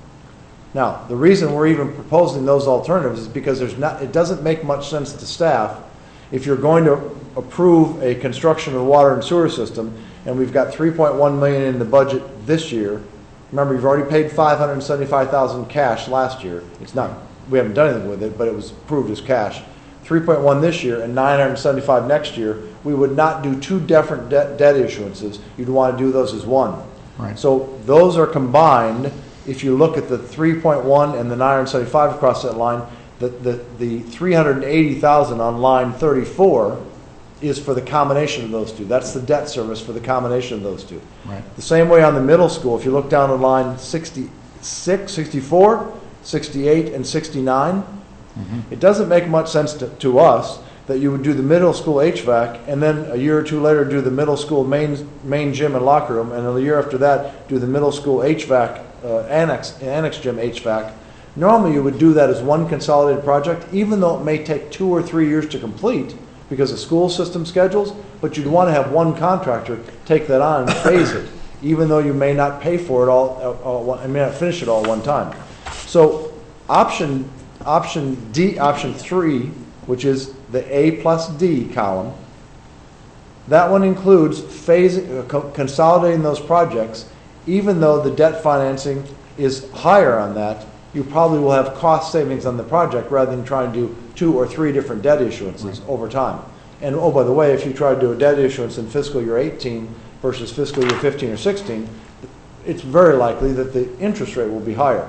Now, the reason we're even proposing those alternatives is because it doesn't make much sense to staff if you're going to approve a construction of the water and sewer system, and we've got $3.1 million in the budget this year. Remember, you've already paid $575,000 cash last year. We haven't done anything with it, but it was approved as cash. 3.1 this year and 975 next year. We would not do two different debt issuances. You'd want to do those as one. Right. So those are combined. If you look at the 3.1 and the 975 across that line, the 380,000 on line 34 is for the combination of those two. That's the debt service for the combination of those two. Right. The same way on the middle school, if you look down on line 66, 64, 68, and 69, it doesn't make much sense to us that you would do the middle school HVAC and then a year or two later do the middle school main gym and locker room, and a year after that do the middle school HVAC annex gym HVAC. Normally you would do that as one consolidated project, even though it may take 2 or 3 years to complete because of school system schedules, but you'd want to have one contractor take that on and phase it, even though you may not pay for it all and may not finish it all at one time. So option D, option 3, which is the A plus D column, that one includes consolidating those projects. Even though the debt financing is higher on that, you probably will have cost savings on the project rather than trying to do 2 or 3 different debt issuances over time. And oh, by the way, if you try to do a debt issuance in fiscal year 18 versus fiscal year 15 or 16, it's very likely that the interest rate will be higher.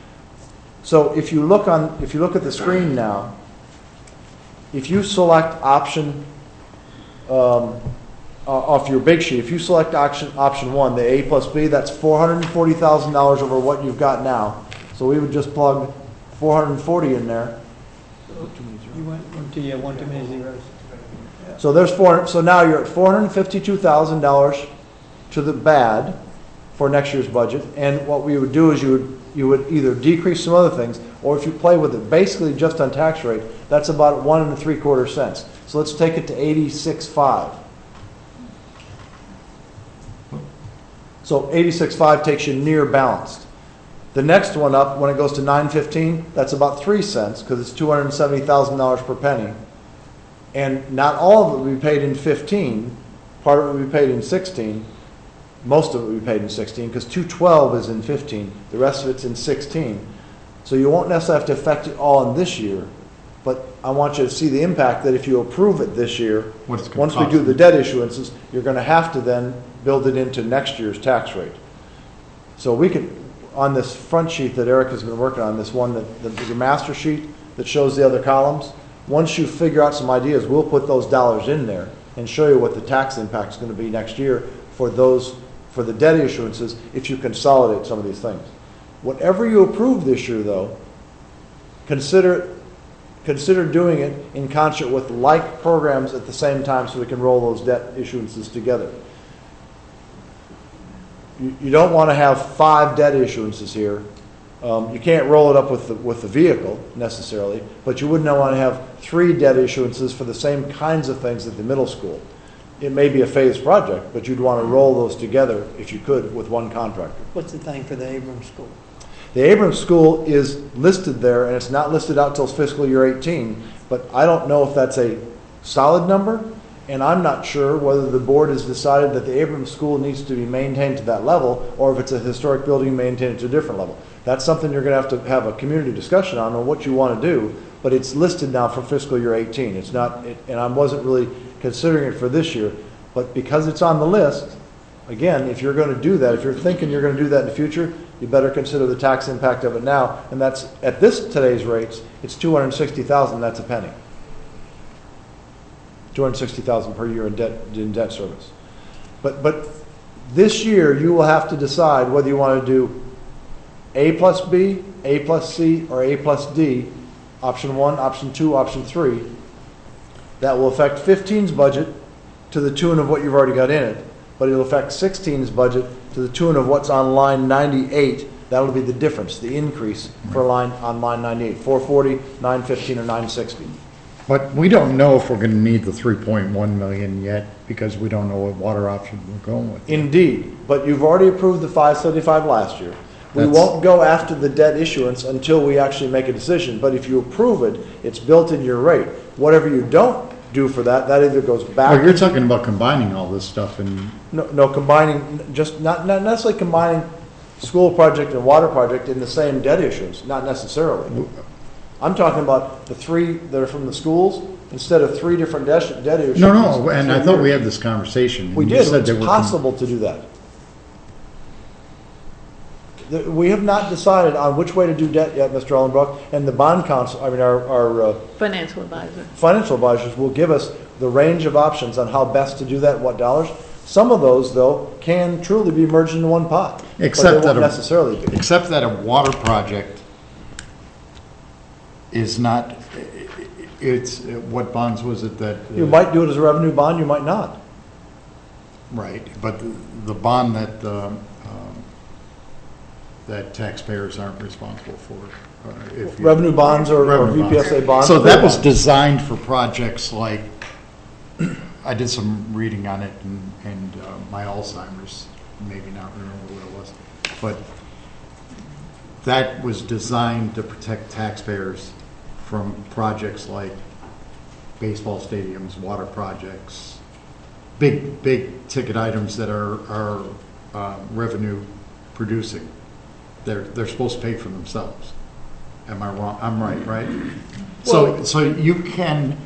So if you look at the screen now, if you select option off your big sheet, if you select option 1, the A plus B, that's $440,000 over what you've got now. So we would just plug 440 in there. You went one too many zeros. So so now you're at $452,000 to the bad for next year's budget. And what we would do is you would either decrease some other things, or if you play with it basically just on tax rate, that's about 1 3/4 cents. So let's take it to 86.5. So 86.5 takes you near balanced. The next one up, when it goes to 915, that's about 3 cents because it's $270,000 per penny. And not all of it will be paid in 15. Part of it will be paid in 16. Most of it will be paid in 16 because 212 is in 15. The rest of it's in 16. So you won't necessarily have to affect it all in this year. But I want you to see the impact that if you approve it this year, once we do the debt issuances, you're going to have to then build it into next year's tax rate. So we could, on this front sheet that Eric has been working on, this one, the master sheet that shows the other columns, once you figure out some ideas, we'll put those dollars in there and show you what the tax impact is going to be next year for the debt issuances if you consolidate some of these things. Whatever you approve this year, though, consider doing it in concert with like programs at the same time so we can roll those debt issuances together. You don't want to have 5 debt issuances here. You can't roll it up with the vehicle necessarily, but you wouldn't want to have 3 debt issuances for the same kinds of things at the middle school. It may be a phased project, but you'd want to roll those together if you could with one contractor. What's the thing for the Abrams School? The Abrams School is listed there, and it's not listed out till fiscal year 18, but I don't know if that's a solid number, and I'm not sure whether the board has decided that the Abrams School needs to be maintained to that level, or if it's a historic building maintained to a different level. That's something you're going to have a community discussion on what you want to do, but it's listed now for fiscal year 18. It's not, and I wasn't really considering it for this year, but because it's on the list, again, if you're going to do that, if you're thinking you're going to do that in the future, you better consider the tax impact of it now, and that's, at today's rates, it's $260,000, that's a penny. $260,000 per year in debt service. But this year, you will have to decide whether you want to do A plus B, A plus C, or A plus D, option 1, option 2, option 3. That will affect 15's budget to the tune of what you've already got in it, but it'll affect 16's budget to the tune of what's on line 98. That'll be the difference, the increase for line 98, 440, 915, or 960. But we don't know if we're gonna need the 3.1 million yet, because we don't know what water option we're going with. Indeed, but you've already approved the 575 last year. We That's- won't go after the debt issuance until we actually make a decision, but if you approve it, it's built in your rate. Whatever you don't do for that, that either goes back. Oh, you're talking about combining all this stuff and, No, combining, just not necessarily combining school project and water project in the same debt issuance, not necessarily. I'm talking about the 3 that are from the schools, instead of 3 different debt issues. no, and I thought we had this conversation. and We you did, said it's that we're possible to do that. We have not decided on which way to do debt yet, Mr. Ellenbrook, and the bond council, our Financial advisor. financial advisors will give us the range of options on how best to do that, what dollars. Some of those, though, can truly be merged into one pot. Except but they that won't necessarily be. Except that a water project is not, it's, what bonds was it that? You might do it as a revenue bond, you might not. Right, but the bond that, that taxpayers aren't responsible for. If you- Revenue bonds or Revenue bonds. VPSA bonds. So that was designed for projects like, I did some reading on it, and my Alzheimer's, maybe not remember what it was, but that was designed to protect taxpayers from projects like baseball stadiums, water projects, big ticket items that are revenue producing. They're supposed to pay for themselves. Am I wrong? I'm right? So you can,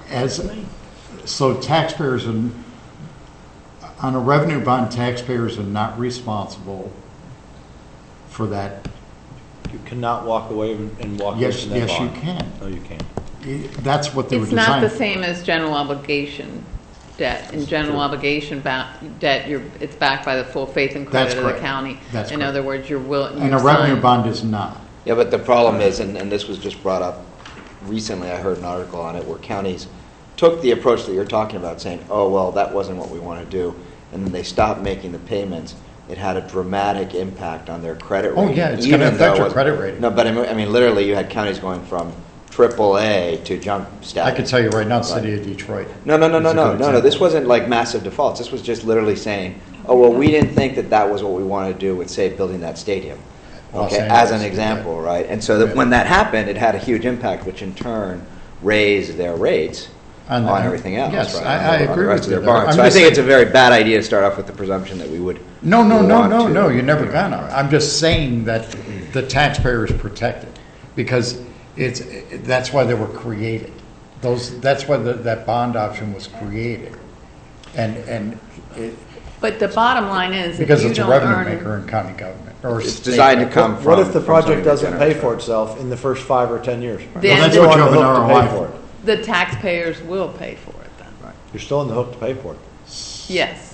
so taxpayers, on a revenue bond, taxpayers are not responsible for that. You cannot walk away and walk away Yes, from that yes, you bond. can. No, you can't. That's what they were It's not the designed. same as general obligation debt. In general obligation debt, it's backed by the full faith and That's credit of the correct. county. That's In correct. other words, you're willing. And a revenue bond is not. Yeah, but the problem is, and this was just brought up recently, I heard an article on it, where counties took the approach that you're talking about, saying, oh, well, that wasn't what we want to do, and then they stopped making the payments. It had a dramatic impact on their credit Oh, rating. yeah, it's gonna even affect though your it- credit rating. No, but I mean, literally, you had counties going from AAA to junk status. I can tell you right now, the city of Detroit. No. is a good This example. wasn't like massive defaults. This was just literally saying, oh, well, we didn't think that was what we wanted to do with, say, building that stadium. Los Okay, Angeles, as an example, right? And so that when that happened, it had a huge impact, which in turn raised their rates on everything else. Yes, right? I On the agree rest with of you their there. bonds. I'm So I just think saying- it's a very bad idea to start off with the presumption that we would. No, want to. you're never gonna. I'm just saying that the taxpayer is protected, because that's why they were created. That's why that bond option was created. And it, But the bottom line is, if because you it's a don't revenue earn. maker in county government, or It's state designed to government. come What from. if the from project something that doesn't pay generates for itself in the first 5 or 10 years? Then Well, that's You're what on you the have an hook to ROI pay for. for it. The taxpayers will pay for it then. You're still on the hook to pay for it. Yes.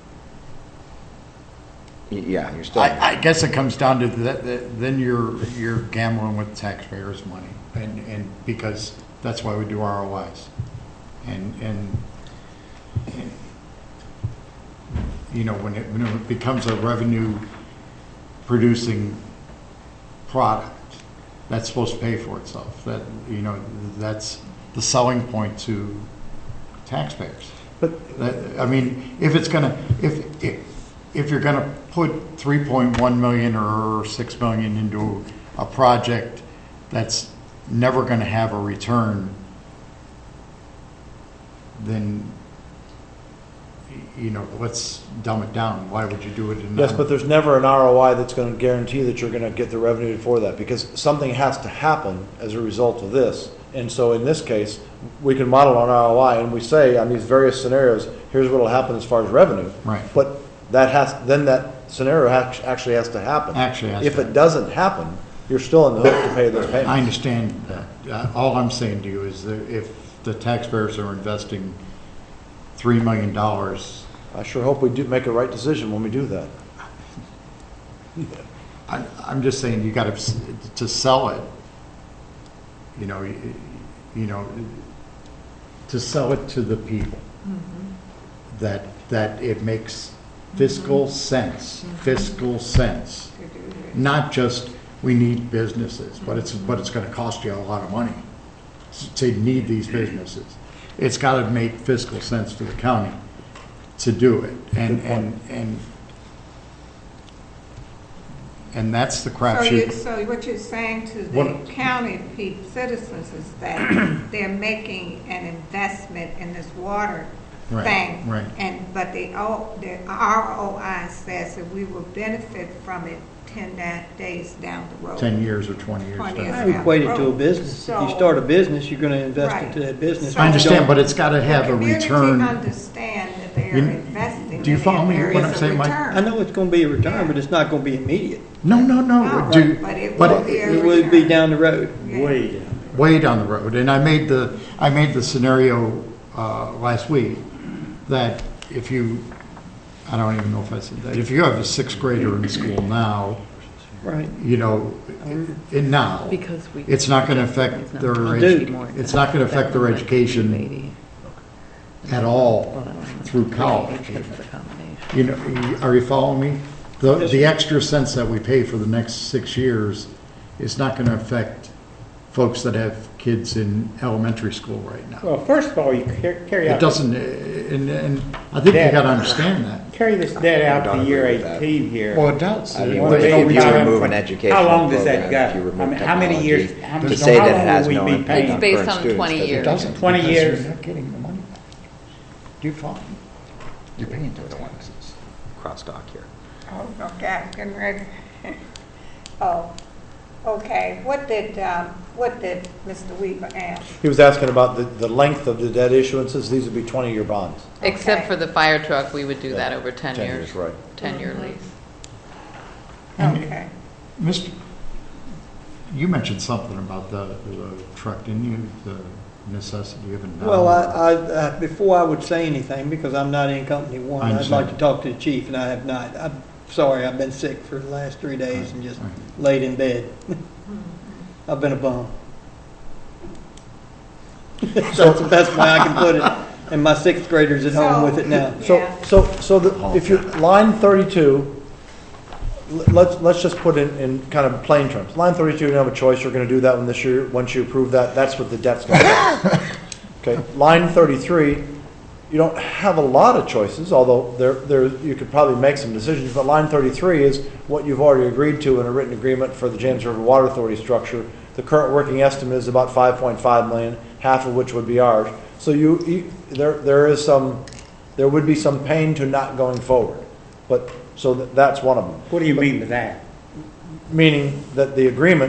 Yeah, you're still. I guess it comes down to that, then you're gambling with taxpayers' money, and because that's why we do ROIs. And you know, when it becomes a revenue producing product, that's supposed to pay for itself. That, you know, that's the selling point to taxpayers. But I mean, if you're gonna put 3.1 million or 6 million into a project that's never gonna have a return, then, you know, let's dumb it down. Why would you do it in? yes, but there's never an ROI that's going to guarantee that you're going to get the revenue for that, because something has to happen as a result of this. And so in this case, we can model on ROI, and we say on these various scenarios, here's what will happen as far as revenue. Right. But that scenario actually has to happen. Actually has If to it doesn't happen, you're still on the hook to pay those payments. I understand that. All I'm saying to you is that if the taxpayers are investing $3 million. I sure hope we do make a right decision when we do that. I'm just saying, you got to sell it, you know, to sell it to the people. That it makes fiscal sense, not just we need businesses, but it's going to cost you a lot of money to need these businesses. It's got to make fiscal sense to the county to do it, and that's the crapshoot. So what you're saying to the What- county citizens is that they're making an investment in this water Right, thing. right. But the ROI says that we will benefit from it 10 days down the road. 10 years or 20 years. 20 years. I equate it to a business. If you start a business, you're gonna invest Right. into that business. I understand, Don't- but it's got to have a return. The community understand that they are You- investing. do you and follow me there what is I'm a saying, Mike? return. I know it's gonna be a return, but it's not gonna be immediate. No. No, Do- but it but will be a It would be return. down the road. Yeah. way down the road. And I made the scenario last week that if you, I don't even know if I said that, if you have a sixth grader in school now, Right. you know, now, Because we. it's not going to affect their, it's not going to affect their education at all through college. You know, are you following me? The extra cents that we pay for the next 6 years is not going to affect folks that have kids in elementary school right now. Well, first of all, you carry It out, doesn't, and I think you Debt. got to understand that. carry this debt out don't to year agree with that. 18 here. Well, it does. I mean, Well, if they you don't remove from- an educational How long does that program, if you go? remove I mean, how many years, technology, how to many, say how that it long has will we no be impact paying? on Based current on students 20 doesn't- years. It doesn't. 20 because years. You're not getting the money back. You're fine. You're paying the taxes. Crosstalk here. Oh, okay, I'm getting ready. Oh, okay. What did Mr. Weaver ask? He was asking about the length of the debt issuances. These would be 20-year bonds. Except Okay. for the fire truck, we would do that over 10 10 years. years, right. 10-year lease. Okay. Mr., you mentioned something about the truck, didn't you? The necessity of it now? Well, I before I would say anything, because I'm not in company one, I I'd like understand. to talk to the chief, and I have not. I'm sorry, I've been sick for the last 3 days and just Right. laid in bed. I've been a bum. That's the best way I can put it. And my sixth grader's at home with it now. Yeah. If you, line 32, let's just put it in kind of plain terms. Line 32, you don't have a choice. You're going to do that one this year. Once you approve that, that's what the debt's going to be. Okay. Line 33, you don't have a lot of choices, although there you could probably make some decisions. But line 33 is what you've already agreed to in a written agreement for the James River Water Authority structure. The current working estimate is about $5.5 million, half of which would be ours. So there would be some pain to not going forward. But so that's one of them. What do you mean by that? Meaning that the agreement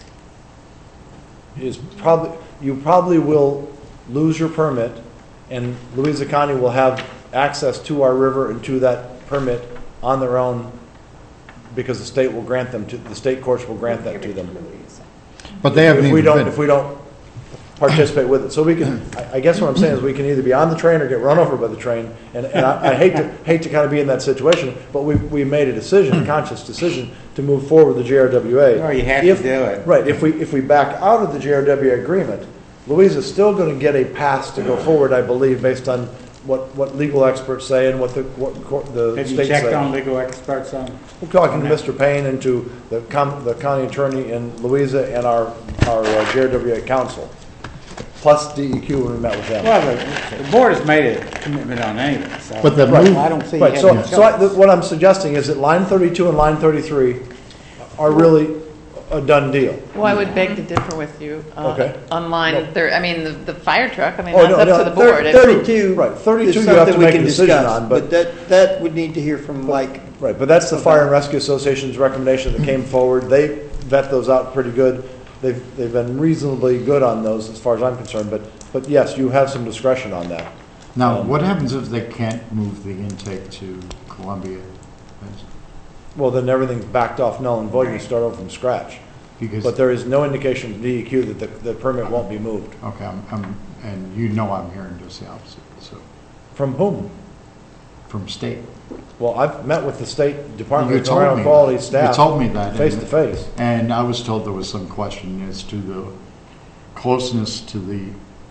is you probably will lose your permit, and Louisa County will have access to our river and to that permit on their own, because the state will grant them to, the state courts will grant that to them. But they haven't If we even don't, been. if we don't participate with it. So we can, I guess what I'm saying is we can either be on the train or get run over by the train. And I hate to kind of be in that situation, but we made a decision, a conscious decision, to move forward with the JRWA. Well, you have to do it. Right, if we back out of the JRWA agreement, Louisa's still going to get a pass to go forward, I believe, based on what legal experts say and what the Have you state checked on say. legal experts on? We're talking to Mr. Payne and to the county attorney in Louisa and our JRWA council, plus DEQ when we met with them. Well, the board has made a commitment on anyway, so. But the Right. move- I don't see Right, having a choice. what I'm suggesting is that line 32 and line 33 are really a done deal. Well, I would beg to differ with you. Okay. On line, I mean, the fire truck, I mean, Oh, that's no, up to the no, board. If- 32 Right, 32 is you have something to we make a can decision discuss, on, but that would need to hear from Mike. Right, but that's the Fire and Rescue Association's recommendation that came forward. They vet those out pretty good. They've been reasonably good on those as far as I'm concerned, but yes, you have some discretion on that. Now, what happens if they can't move the intake to Columbia? Well, then everything's backed off null and void, you start over from scratch. Because, But there is no indication from DEQ that the permit won't be moved. okay, and you know I'm hearing just the opposite, so. From whom? from state. Well, I've met with the State Department You of told Environmental me Quality that. staff. You told me that. Face to face. And I was told there was some question as to the closeness to the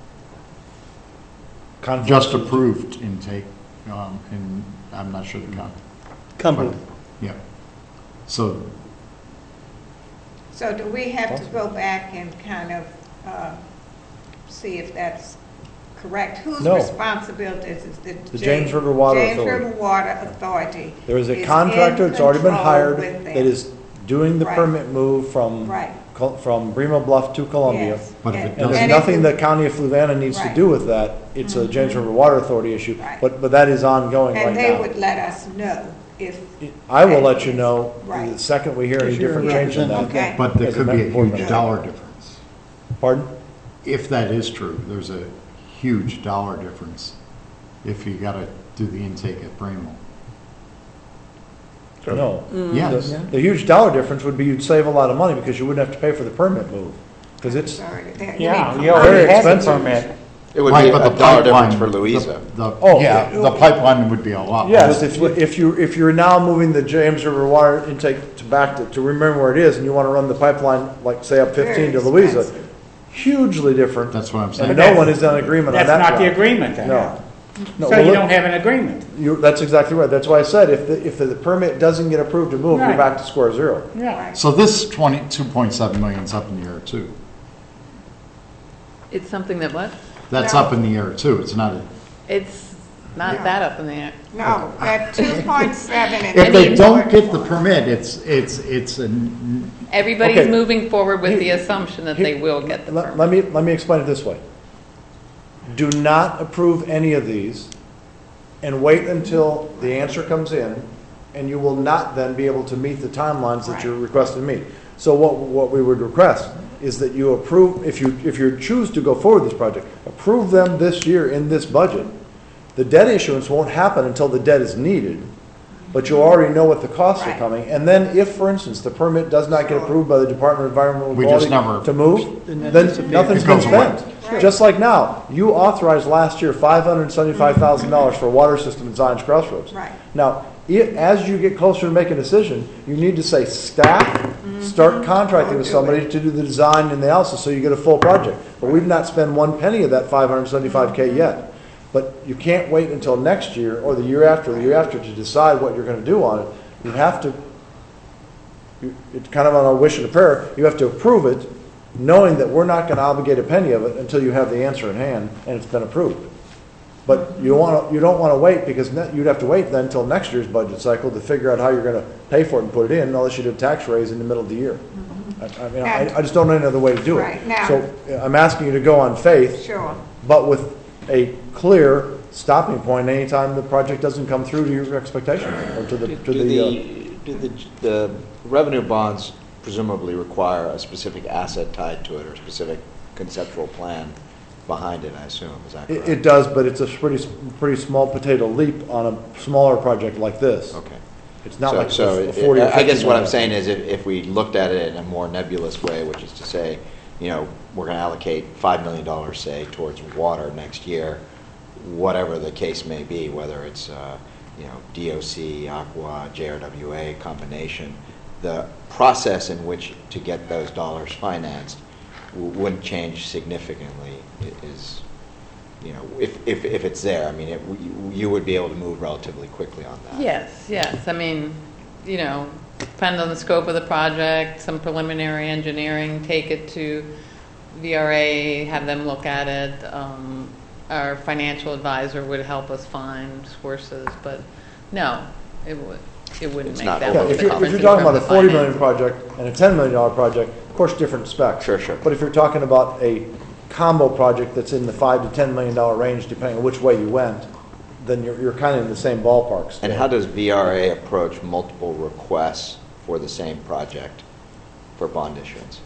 just approved intake, and I'm not sure the count. Cumberland. Yeah. So, So do we have to go back and kind of see if that's correct? Whose No. responsibility is it? The James River Water James Authority. River Water Authority. There is a in contractor that's already been control hired with them. that is doing the Right. permit move from, Right. from Bremer Bluff to Columbia. Yes. But if it And doesn't- there's And nothing it- the county of Fluvanna needs to Right. do with that. It's a James River Water Authority issue, Right. but that is ongoing right And they now. would let us know if. I will let you know Right. the second we hear any Because you're different change in that. Okay. but there As a could be a member board huge member. dollar difference. Pardon? If that is true, there's a huge dollar difference if you gotta do the intake at Bramble. No. Yes. The huge dollar difference would be you'd save a lot of money because you wouldn't have to pay for the permit move. Because it's, Sorry, that- Yeah, they- you already Very had the expensive. permit. It would Right, be but a the dollar difference pipeline- for Louisa. Oh, Yeah, the pipeline would be a lot. yes, less. if you're now moving the James River water intake to back to remember where it is and you want to run the pipeline, like say up 15 to Very Louisa, expensive. hugely different. That's what I'm And saying. no one is in agreement on That's that. not the route. agreement then. No. No, So well, you look- don't have an agreement. That's exactly right. That's why I said if the permit doesn't get approved to move, you're Right. back to square zero. Yeah. So this 22.7 million is up in the air too. It's something that what? That's No. up in the air too. It's not a, It's not Yeah. that up in the air. No, that 2.7 and. if they then don't get the permit, it's an, Everybody's Okay. moving forward with the Here- assumption that they will get the Let permit. me explain it this way. Do not approve any of these and wait until the answer comes in, and you will not then be able to meet the timelines that Right. you're requesting to meet. So what we would request is that you approve, if you choose to go forward with this project, approve them this year in this budget. The debt issuance won't happen until the debt is needed, but you already know what the costs are Right. coming. And then if, for instance, the permit does not get approved by the Department of Environmental We just Quality never- to move, Then then it's a big- nothing's It been goes away. spent. Just like now, you authorized last year $575,000 for a water system at Zions Crossroads. Right. Now, as you get closer to making a decision, you need to say, staff, start contracting with Go do somebody to do the design and the analysis so you get a full project. But we've not spent one penny of that $575K yet. But you can't wait until next year or the year after to decide what you're going to do on it. You have to, it's kind of on a wish and a prayer, you have to approve it, knowing that we're not going to obligate a penny of it until you have the answer in hand and it's been approved. But you don't want to wait because you'd have to wait then until next year's budget cycle to figure out how you're going to pay for it and put it in, unless you do a tax raise in the middle of the year. I mean, I just don't know any other way to do it. Right, now- So I'm asking you to go on faith, Sure. but with a clear stopping point anytime the project doesn't come through to your expectations or to the, Do the revenue bonds presumably require a specific asset tied to it or a specific conceptual plan behind it, I assume, is that correct? it does, but it's a pretty small potato leap on a smaller project like this. Okay. It's not So- like so a 40 or I guess 50 what I'm million. saying is if we looked at it in a more nebulous way, which is to say, you know, we're going to allocate $5 million, say, towards water next year, whatever the case may be, whether it's, you know, DOC, Aqua, JRWA combination, the process in which to get those dollars financed wouldn't change significantly. It is, you know, if it's there, I mean, you would be able to move relatively quickly on that. Yes. I mean, you know, depend on the scope of the project, some preliminary engineering, take it to VRA, have them look at it. Our financial advisor would help us find sources, but no, it wouldn't It's make not that Yeah, much if difference. you're talking in about a terms of $40 million financing. project and a $10 million project, of course, different specs. Sure. But if you're talking about a combo project that's in the $5 to $10 million range, depending on which way you went, then you're kind of in the same ballpark. still. And how does VRA approach multiple requests for the same project for bond issuance?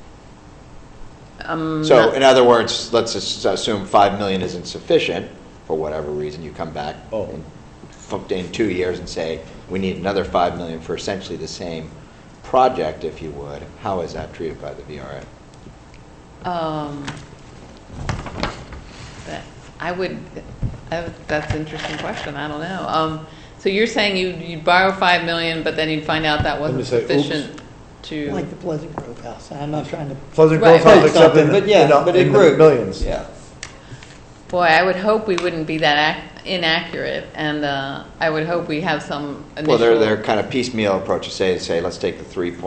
So, in other words, let's assume 5 million isn't sufficient for whatever reason. You come back in 2 years and say we need another 5 million for essentially the same project, if you would. How is that treated by the VRA? That's an interesting question. I don't know. So you're saying you'd borrow $5 million, but then you'd find out that wasn't you say, sufficient to. Like the Pleasant Grove house. I'm not trying to. Pleasant Right. Grove House, except Something, in, but yeah, but it in the grew. millions. Yeah. Boy, I would hope we wouldn't be that inaccurate, and I would hope we have some initial. Well, they're kind of piecemeal approach to say, let's take the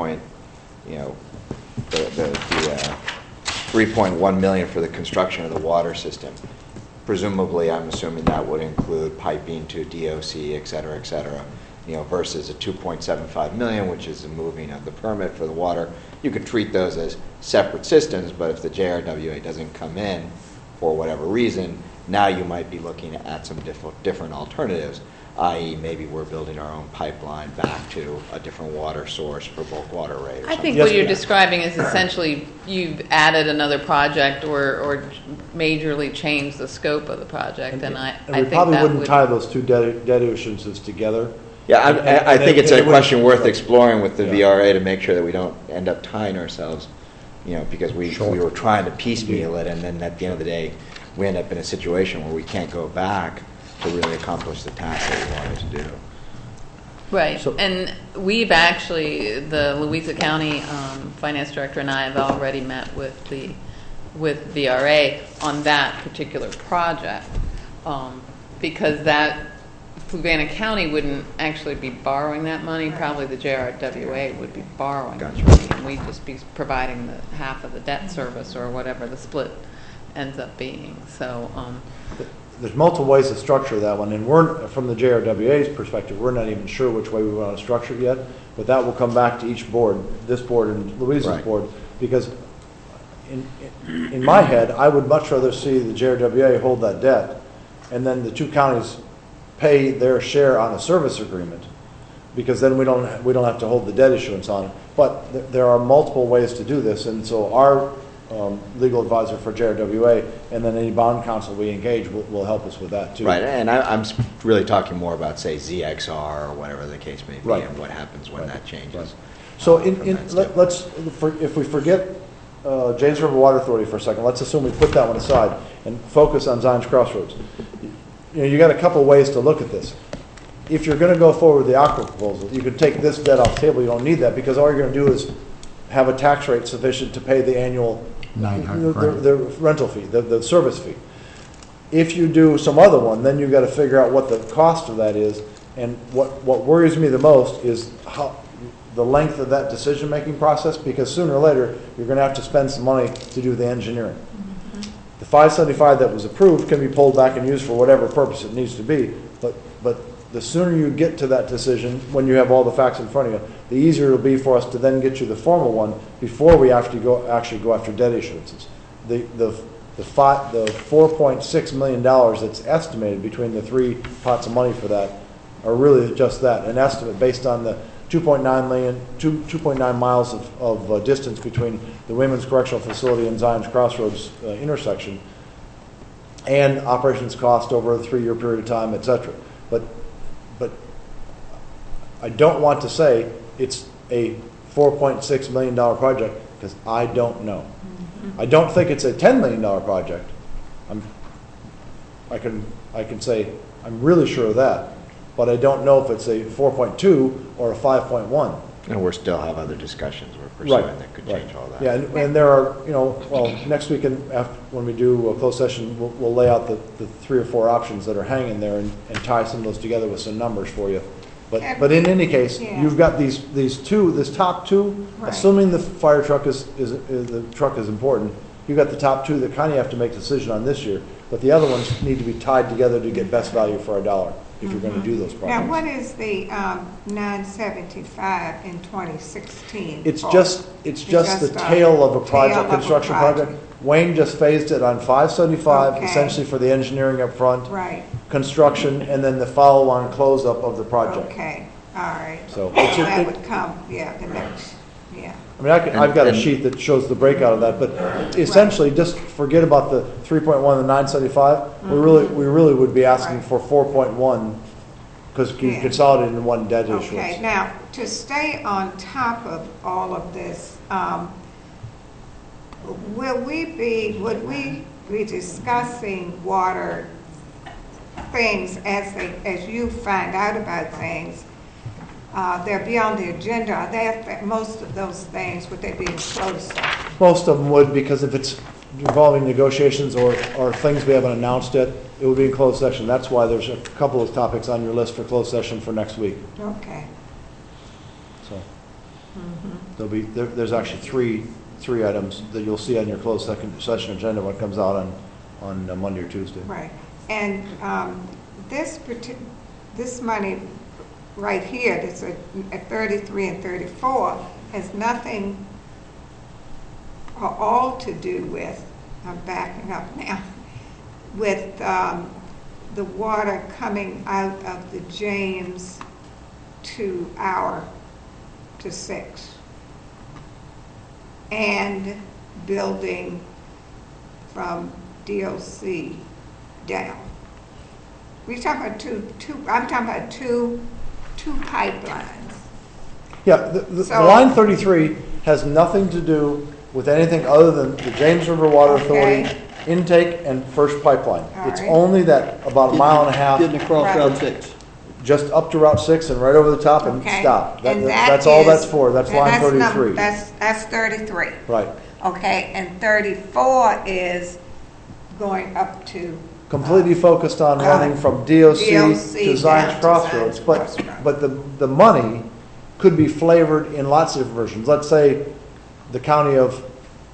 3.1 million for the construction of the water system. Presumably, I'm assuming that would include piping to DOC, et cetera, versus a 2.75 million, which is the moving of the permit for the water. You could treat those as separate systems, but if the JRWA doesn't come in for whatever reason, now you might be looking at some different alternatives, i.e. maybe we're building our own pipeline back to a different water source for bulk water rate or I something. think Yes, what you're yeah. describing is essentially you've added another project or majorly changed the scope of the project, and I we think probably that wouldn't would. tie those two debt issuances together. Yeah, I think it's a it would- question worth exploring with the Yeah. VRA to make sure that we don't end up tying ourselves, because we were trying to piecemeal it, and then at the end of the day, we end up in a situation where we can't go back to really accomplish the task that we wanted to do. Right, So- and we've actually, the Louisa County Finance Director and I have already met with VRA on that particular project, because that Fluvanna County wouldn't actually be borrowing that money. Probably the JRWA would be borrowing the Gotcha. money, and we'd just be providing the half of the debt service or whatever the split ends up being. So, There's multiple ways to structure that one, and we're, from the JRWA's perspective, we're not even sure which way we want to structure it yet, but that will come back to each board, this board and Louisa's Right. board, because in my head, I would much rather see the JRWA hold that debt, and then the two counties pay their share on a service agreement, because then we don't have to hold the debt issuance on it. But there are multiple ways to do this, and so our legal advisor for JRWA and then any bond counsel we engage will help us with that too. Right, and I'm really talking more about, say, ZXR or whatever the case may be, Right. and what happens when that changes. Right. So from that standpoint. if we forget James River Water Authority for a second, let's assume we put that one aside and focus on Zion's Crossroads. You got a couple of ways to look at this. If you're going to go forward with the Aqua proposal, you could take this debt off the table. You don't need that, because all you're going to do is have a tax rate sufficient to pay the annual the rental fee, the service fee. If you do some other one, then you've got to figure out what the cost of that is. And what worries me the most is the length of that decision-making process, because sooner or later, you're going to have to spend some money to do the engineering. The 575 that was approved can be pulled back and used for whatever purpose it needs to be, but the sooner you get to that decision, when you have all the facts in front of you, the easier it'll be for us to then get you the formal one before we actually go after debt issuances. The $4.6 million that's estimated between the three pots of money for that are really just that, an estimate based on the 2.9 miles of distance between the Women's Correctional Facility and Zion's Crossroads intersection, and operations cost over a 3-year period of time, et cetera. But I don't want to say it's a $4.6 million project, because I don't know. I don't think it's a $10 million project. I can say I'm really sure of that, but I don't know if it's a 4.2 or a 5.1. And we'll still have other discussions we're pursuing Right, that could right. change all that. Yeah, and there are, next week when we do a closed session, we'll lay out the 3 or 4 options that are hanging there and tie some of those together with some numbers for you. But in any case, Yeah. you've got this top two, Right. assuming the fire truck is important, you've got the top two that kind of have to make a decision on this year, but the other ones need to be tied together to get best value for our dollar if you're going to do those projects. Now, what is the 975 in 2016? It's for? just the tail of a project, construction project. project. Wayne just phased it on 575, Okay. essentially for the engineering up front, Right, construction, and then the follow-on close-up of the project. okay, all right. So That would come, the next, yeah. I mean, I've got a And- sheet that shows the breakout of that, but essentially, just forget about the 3.1 and 975. We really would be asking Right. for 4.1, because you Yeah. consolidate in one debt Okay, issuance. now, to stay on top of all of this, would we be discussing water things, as you find out about things, they're beyond the agenda, are they, most of those things, would they be in closed session? Most of them would, because if it's involving negotiations or things we haven't announced yet, it would be in closed session. That's why there's a couple of topics on your list for closed session for next week. Okay. So there's actually three items that you'll see on your closed session agenda when it comes out on Monday or Tuesday. Right. And this money right here, that's at 33 and 34, has nothing or all to do with, I'm backing up now, with the water coming out of the James to 6, and building from DOC down. We're talking about I'm talking about two pipelines. Yeah, the line 33 has nothing to do with anything other than the James River Water Authority intake and first pipeline. It's only that about a mile and a half. Getting across Route 6. Just up to Route 6 and right over the top and stop. That's all that's for. That's line 33. That's 33. Right. Okay, and 34 is going up to... Completely focused on running from DOC to Zions Crossroads. But the money could be flavored in lots of different versions. Let's say the county of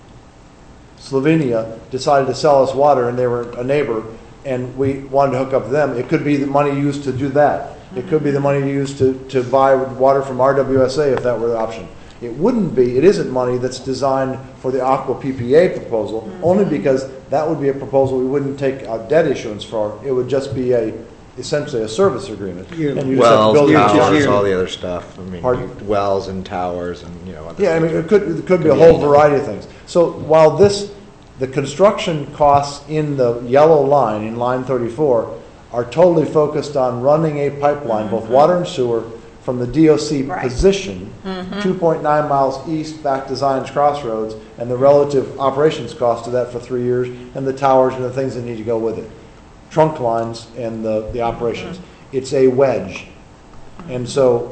Slovenia decided to sell us water and they were a neighbor and we wanted to hook up to them. It could be the money used to do that. It could be the money used to buy water from RWSA if that were the option. It wouldn't be, it isn't money that's designed for the Aqua PPA proposal, only because that would be a proposal we wouldn't take a debt issuance for. It would just be essentially a service agreement. And you just have to build towers, all the other stuff. I mean, Pardon? Wells and towers and, other Yeah, I mean, it could be a whole variety of things. So while the construction costs in the yellow line, in line 34, are totally focused on running a pipeline, both water and sewer, from the DOC position, 2.9 miles east back to Zions Crossroads, and the relative operations cost of that for 3 years, and the towers and the things that need to go with it. Trunk lines and the operations. It's a wedge. And so,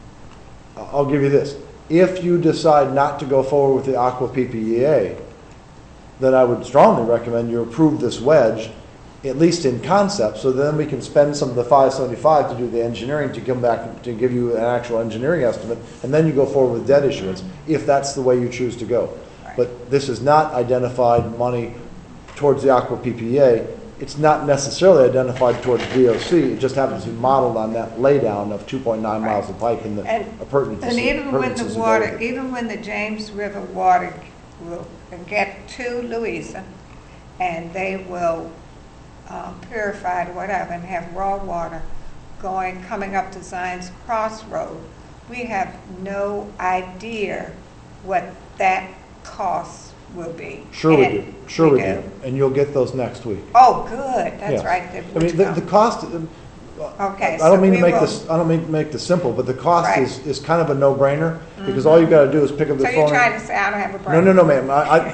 I'll give you this. If you decide not to go forward with the Aqua PPA, then I would strongly recommend you approve this wedge, at least in concept, so then we can spend some of the 575 to do the engineering to come back to give you an actual engineering estimate, and then you go forward with debt issuance, if that's the way you choose to go. Right. But this is not identified money towards the Aqua PPA. It's not necessarily identified towards DOC. It just happens to be modeled on that laydown of 2.9 miles of pipe in the appurtenances. And even when the water, even when the James River water will get to Louisa, and they will purified or whatever, and have raw water coming up to Zions Crossroad, we have no idea what that cost will be. Sure we do. Sure we do. And you'll get those next week. Oh, good. That's right. I mean, the cost. Okay. I don't mean to make this. I don't mean to make this simple, but the cost is kind of a no-brainer because all you got to do is pick up the phone. So you're trying to say I don't have a brain? No, ma'am.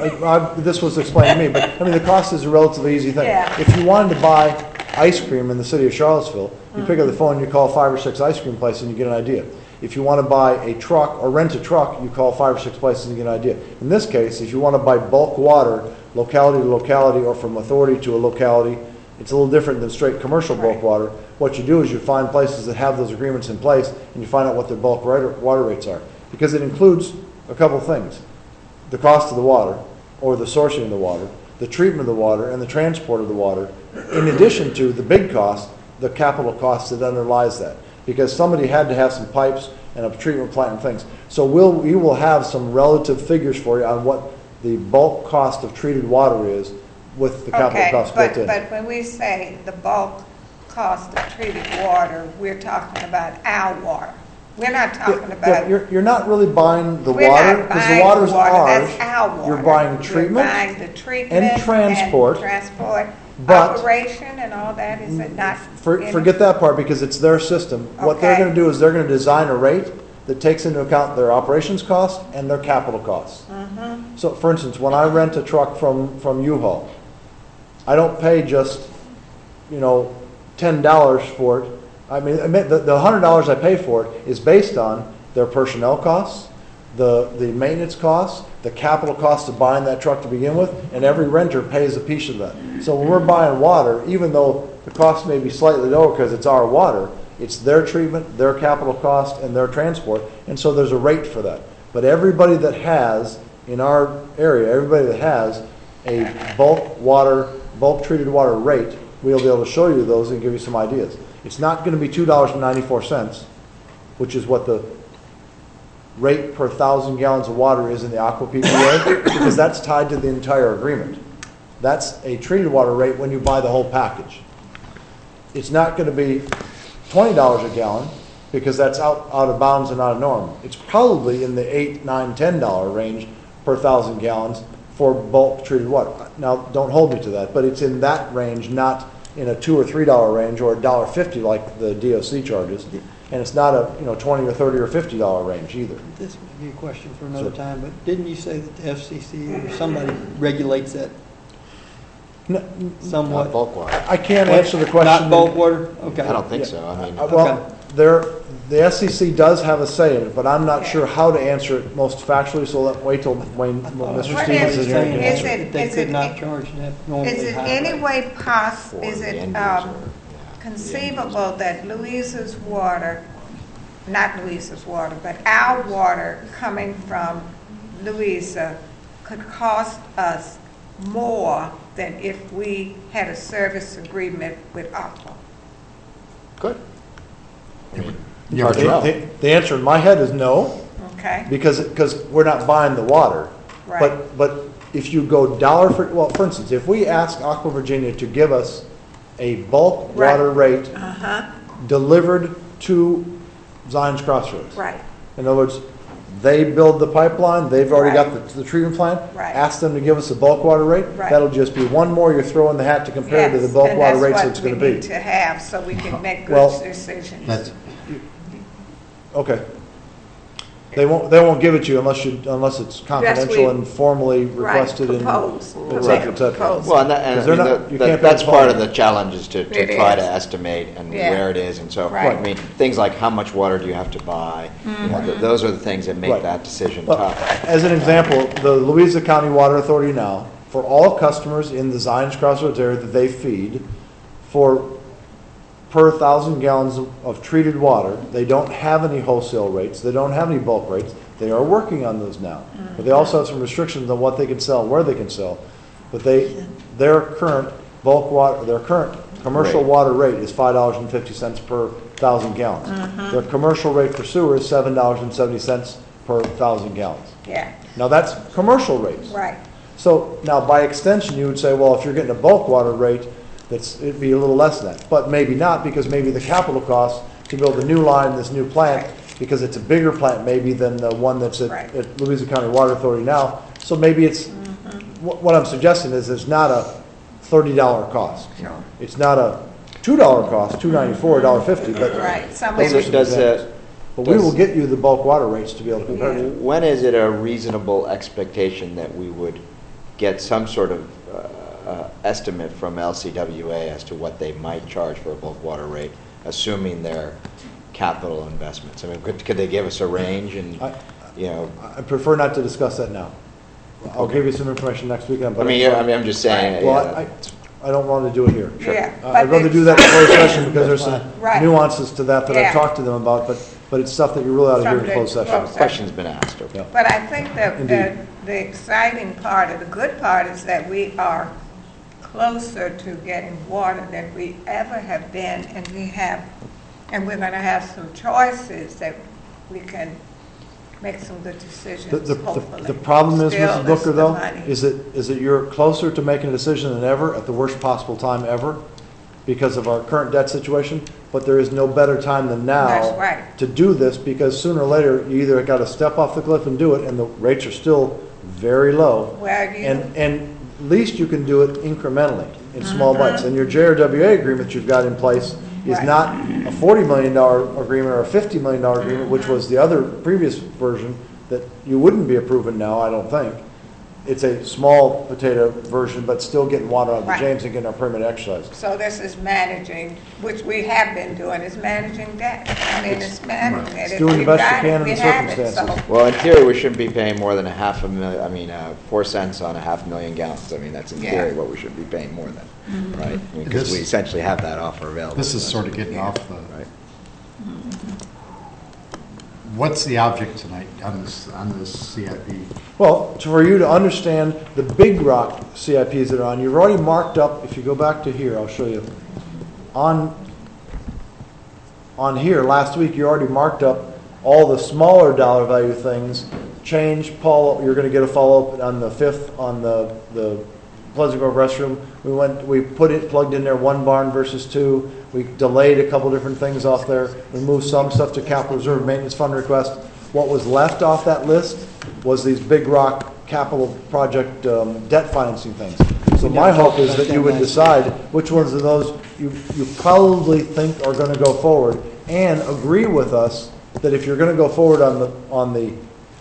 This was explained to me, but I mean the cost is a relatively easy thing. Yeah. If you wanted to buy ice cream in the city of Charlottesville, you pick up the phone, you call 5 or 6 ice cream places, and you get an idea. If you want to buy a truck or rent a truck, you call 5 or 6 places and you get an idea. In this case, if you want to buy bulk water, locality to locality, or from authority to a locality, it's a little different than straight commercial bulk water. What you do is you find places that have those agreements in place, and you find out what their bulk water rates are. Because it includes a couple of things. The cost of the water, or the sourcing of the water, the treatment of the water, and the transport of the water, in addition to the big cost, the capital cost that underlies that. Because somebody had to have some pipes and a treatment plant and things. So we will have some relative figures for you on what the bulk cost of treated water is with the capital cost built in. But when we say the bulk cost of treated water, we're talking about our water. We're not talking about... You're not really buying the water, because the water's ours. That's our water. You're buying treatment, buying the treatment and transport. But operation and all that, is it not... Forget that part, because it's their system. What they're going to do is they're going to design a rate that takes into account their operations costs and their capital costs. So, for instance, when I rent a truck from U-Haul, I don't pay just, $10 $10 for it. I mean, the $100 I pay for it is based on their personnel costs, the maintenance costs, the capital cost of buying that truck to begin with, and every renter pays a piece of that. So when we're buying water, even though the cost may be slightly lower because it's our water, it's their treatment, their capital cost, and their transport, and so there's a rate for that. But everybody that has, in our area, everybody that has a bulk treated water rate, we'll be able to show you those and give you some ideas. It's not going to be $2.94, which is what the rate per 1,000 gallons of water is in the Aqua PPA, because that's tied to the entire agreement. That's a treated water rate when you buy the whole package. It's not going to be $20 a gallon, because that's out of bounds and out of norm. It's probably in the $8, $9, $10 range per 1,000 gallons for bulk treated water. Now, don't hold me to that, but it's in that range, not in a $2 or $3 range or $1.50 like the DOC charges, and it's not a $20 or $30 or $50 range either. This may be a question for another time, but didn't you say that the FCC or somebody regulates that somewhat? Not bulk water. I can't answer the question. Not bulk water? Okay. I don't think so. I mean, Well, the SEC does have a say in it, but I'm not sure how to answer it most factually, so wait till Mr. What Stevens is here and can is answer it. it- They is could it- not charge that normally. Is it high any rate. way possible, for is the it end user, conceivable that Louisa's water, not Louisa's water, but our water coming from Louisa could cost us more than if we had a service agreement with Aqua? Good. Yeah, but The answer in my head is no, Okay, because we're not buying the water. right. But if you go for instance, if we ask Aqua Virginia to give us a bulk Right. water rate Uh-huh, delivered to Zion's Crossroads. right, In other words, they build the pipeline, they've already got the treatment plant. Right. Ask them to give us a bulk water rate. Right. That'll just be one more you throw in the hat to compare to the yes, bulk and water that's rates what it's going we to be. need to have, so we can make Well, good decisions. That's, Okay. They won't give it to you unless it's confidential and formally requested and Propose, et cetera, et cetera. propose. Well, and, Because I they're mean, not- you can't that's pay part the of the challenge is to It try to is. estimate and Yeah. where it is and so forth. Right. I mean, things like how much water do you have to buy? You know, those are the things that make Right. that decision Well, tough. as an example, the Louisa County Water Authority now, for all customers in the Zion's Crossroads area that they feed, for per 1,000 gallons of treated water, they don't have any wholesale rates, they don't have any bulk rates. They are working on those now. But they also have some restrictions on what they can sell, where they can sell. But their current commercial Rate. water rate is $5.50 per 1,000 gallons. Their commercial rate for sewer is $7.70 per 1,000 gallons. Yeah, Now, that's commercial rates. right, So now, by extension, you would say, well, if you're getting a bulk water rate, it'd be a little less than that. But maybe not, because maybe the capital cost to build a new line, this new plant, because it's a bigger plant maybe than the one that's Right. at Louisa County Water Authority now. So maybe it's, what I'm suggesting is it's not a $30 cost. sure, It's not a $2 cost, $2.94, $1.50, but right. Some Those of are it- some Does examples. But we does- will get you the bulk water rates to be able to compare to. When is it a reasonable expectation that we would get some sort of estimate from LCWA as to what they might charge for a bulk water rate, assuming their capital investments? I mean, could they give us a range and, you know? I prefer not to discuss that now. I'll give you some information next weekend, but. I'm just saying. Well, you know, I don't want to do it here. Yeah, I'd but rather do that in closed session because there's some Right. nuances to that I've Yeah. talked to them about, but it's stuff that you really ought to hear in From closed the session. closed Question's been asked. Okay. Yeah. But I think that Indeed. the exciting part, or the good part, is that we are closer to getting water than we ever have been, and we're going to have some choices that we can make some good decisions, hopefully. The problem is, Still, Mrs. it's Booker, the though, money. is that you're closer to making a decision than ever at the worst possible time ever because of our current debt situation, but there is no better time than now That's right. to do this, because sooner or later, you either got to step off the cliff and do it, and the rates are still very low. Well, And at least you can do it incrementally, in small bites. And your JRWA agreement you've got in place is Right. not a $40 million agreement or a $50 million agreement, which was the other previous version that you wouldn't be approving now, I don't think. It's a small potato version, but still getting water out of the Right. James and getting our permit exercise. So this is managing, which we have been doing, is managing that. I mean, it's managing it. It's If doing the we've best you got it, can in we the have it. circumstances. So, Well, in theory, we shouldn't be paying more than 4 cents on 500,000 gallons. I mean, that's in Yeah. theory what we should be paying more than, right? Because This- we essentially have that offer available. This is to us. sort of getting off the, Right. what's the object tonight on this CIP? Well, for you to understand the big rock CIPs that are on, you've already marked up, if you go back to here, I'll show you. On here, last week, you already marked up all the smaller dollar value things. Change, Paul, you're going to get a follow-up on the 5th on the Pleasant Grove restroom. We plugged in there 1 barn versus 2. We delayed a couple different things off there. We moved some stuff to capital reserve maintenance fund request. What was left off that list was these big rock capital project debt financing things. So my hope is that you would decide which ones of those you probably think are going to go forward, and agree with us that if you're going to go forward on the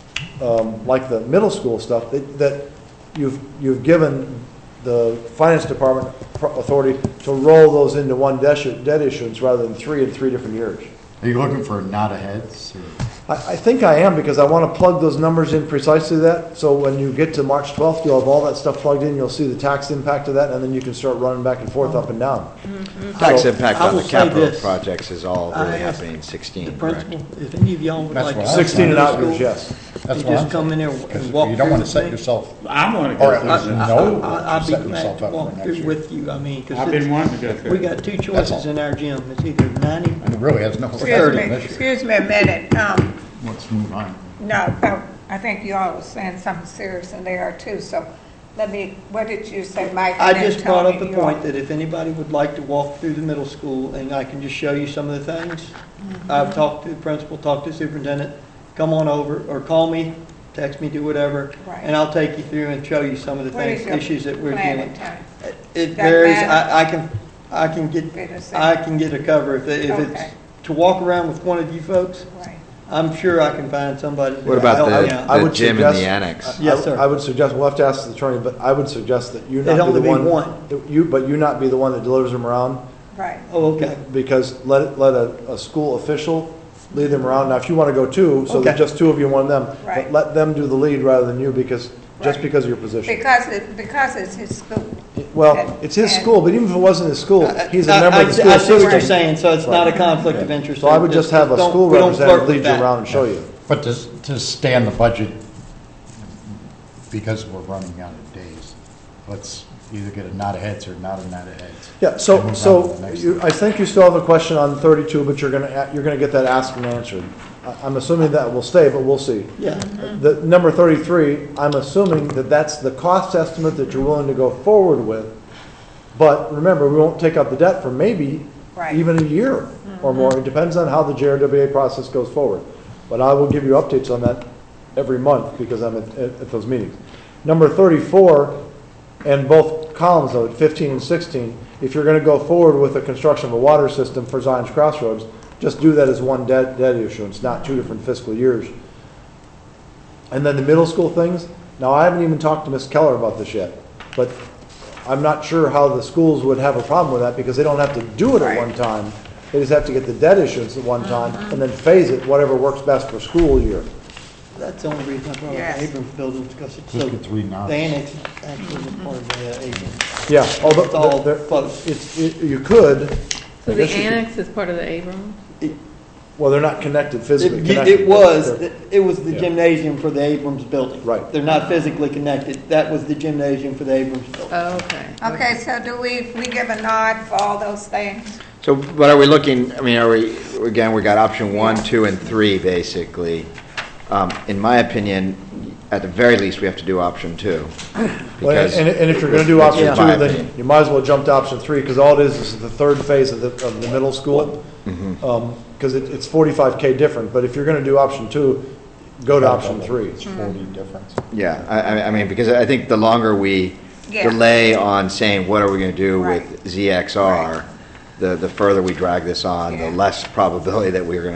like the middle school stuff, that you've given the finance department authority to roll those into one debt issuance rather than 3 in 3 different years. Are you looking for nod aheads? I think I am, because I want to plug those numbers in precisely that, so when you get to March 12th, you'll have all that stuff plugged in, you'll see the tax impact of that, and then you can start running back and forth, up and down. Tax So- impact I on will the say capital this. projects is all I really asked happening in 16, The correct? principal, if any of y'all would That's like to. what I was 16 and out school, years, yes. That's and what just I'm come in there Because and walk you don't through want to with set me. yourself, I want to or go at through least this. know I'd that be you're setting glad yourself to up for walk next through year. with you, I mean, I've been wanting to go through we it. got 2 That's choices all. in our gym, it's either 90. And it really has no excuse effect me, on this year. excuse me a minute. Let's move on. No, I think you all were saying something serious and they are too, so what did you say, Mike? I and then just brought up Tony, the you all- point that if anybody would like to walk through the middle school, and I can just show you some of the things, I've talked to the principal, talked to the superintendent, come on over, or call me, text me, do whatever, Right. and I'll take you through and show you some of the What is things, your issues that we're plan dealing. and time? It Doesn't varies, matter? I can get, Wait a second. I can get a cover, if it's Okay. to walk around with one of you folks, Right. I'm sure I can find somebody. What about that'll help me the out. I the would gym in suggest- the annex? Yes, sir. I would suggest, we'll have to ask the attorney, but I would suggest that you It'd not be only the be one. one. But you not be the one that delivers them around, Right. Oh, okay. because let a school official lead them around. Now, if you want to go 2, so that Okay. just 2 of you and one of them, Right. but let them do the lead rather than you, just Right. because of your position. Because it's his school. Well, And- it's his and- school, but even if it wasn't his school, he's a I- member of the school I see what you're system. saying, so it's not a Right. conflict of interest. So I would just have a Don't- school we don't representative flirt with lead you that. around and show you. But to stay on the budget, because we're running out of days, let's either get a nod of heads or not a nod of heads. Yeah, And so, move on so to the next you, thing. I think you still have a question on 32, but you're gonna get that asked and answered. I'm assuming that will stay, but we'll see. Yeah, The number 33, I'm assuming that that's the cost estimate that you're willing to go forward with. But remember, we won't take out the debt for maybe Right. even a year or more. It depends on how the JRWA process goes forward. But I will give you updates on that every month because I'm at those meetings. Number 34, and both columns of it, 15 and 16, if you're going to go forward with the construction of a water system for Zion's Crossroads, just do that as one debt issuance, not 2 different fiscal years. And then the middle school things, now I haven't even talked to Ms. Keller about this yet, but I'm not sure how the schools would have a problem with that because they don't have to do it at Right. one time. They just have to get the debt issuance at one time and then phase it, whatever works best for school year. that's the only reason I brought up Yes. the Abrams building, because it's Just so, get 3 nods. the annex actually was part of the Abrams. Yeah, It's all although close. you could. So I the guess you could- annex is part of the Abrams? Well, they're not connected, physically connected. It was, They're- it was the Yeah. gymnasium for the Abrams building. Right. They're not physically connected. That was the gymnasium for the Abrams building. Oh, okay. Okay, so do we give a nod for all those things? So, but are we looking, I mean, again, we got option 1, 2, and 3, basically. In my opinion, at the very least, we have to do option 2. Well, because and if you're going to do that's option just 2, my then opinion. you might as well jump to option 3, because all it is the third phase of the middle school. Mm-hmm. Because it's 45K different, but if you're going to do option 2, go to option 3. It's 40 difference. Yeah, I mean, because I think the longer we Yeah. delay on saying what are we going to do Right. with ZXR, the further we drag this on, Yeah. the less probability that we're going to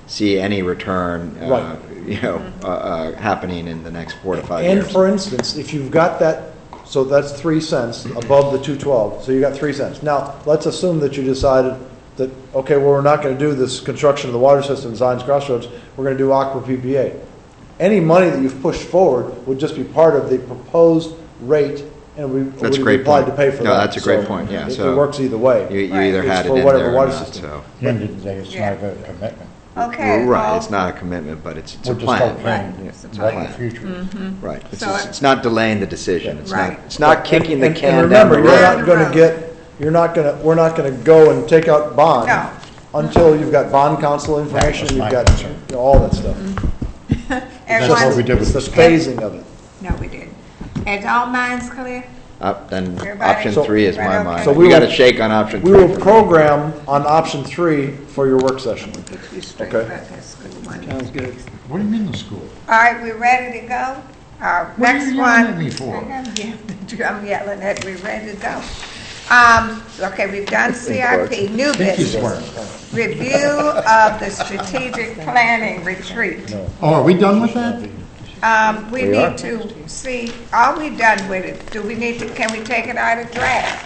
see any return, Right. happening in the next 4 to 5 And years. for instance, if you've got that, so that's 3 cents above the 212, so you got 3 cents. Now, let's assume that you decided that, okay, well, we're not going to do this construction of the water system, Zions Crossroads, we're going to do Aqua PPA. Any money that you've pushed forward would just be part of the proposed rate, and we That's a would be great applied point. to pay for that. No, that's a great So point, yeah, It so- works either way. You Right. either It's had it for in whatever there or water not, system. so. Ken didn't say it's Yeah. not a commitment. Okay. Right, well, it's not a commitment, but it's a We're just plan. hoping Right. Yeah, it's a about the plan. future. Right. It's, So just, it- it's not delaying the decision. It's Right. not. It's not kicking the And can down remember, the you're road. not going to get, we're not going to go and take out bond No. until you've got bond council information, That was you've my got concern. all that stuff. That's everyone- what we did It's with the phasing of it. No, we didn't. Is all minds clear? Then Everybody- option So- 3 is my Right, mind. okay. So we we got will- to shake on option We 3. will program on option 3 for your work session. Get you straight Okay. about that school money. Sounds good. What do you mean the school? All right, we ready to go? Our What are next you one. yelling at me for? I'm yelling at, we ready to go. Okay, we've done CIP, new business. Review of the strategic planning retreat. Oh, are we done with that? We need to see, are we done with it? Do we need to, can we take it out of draft?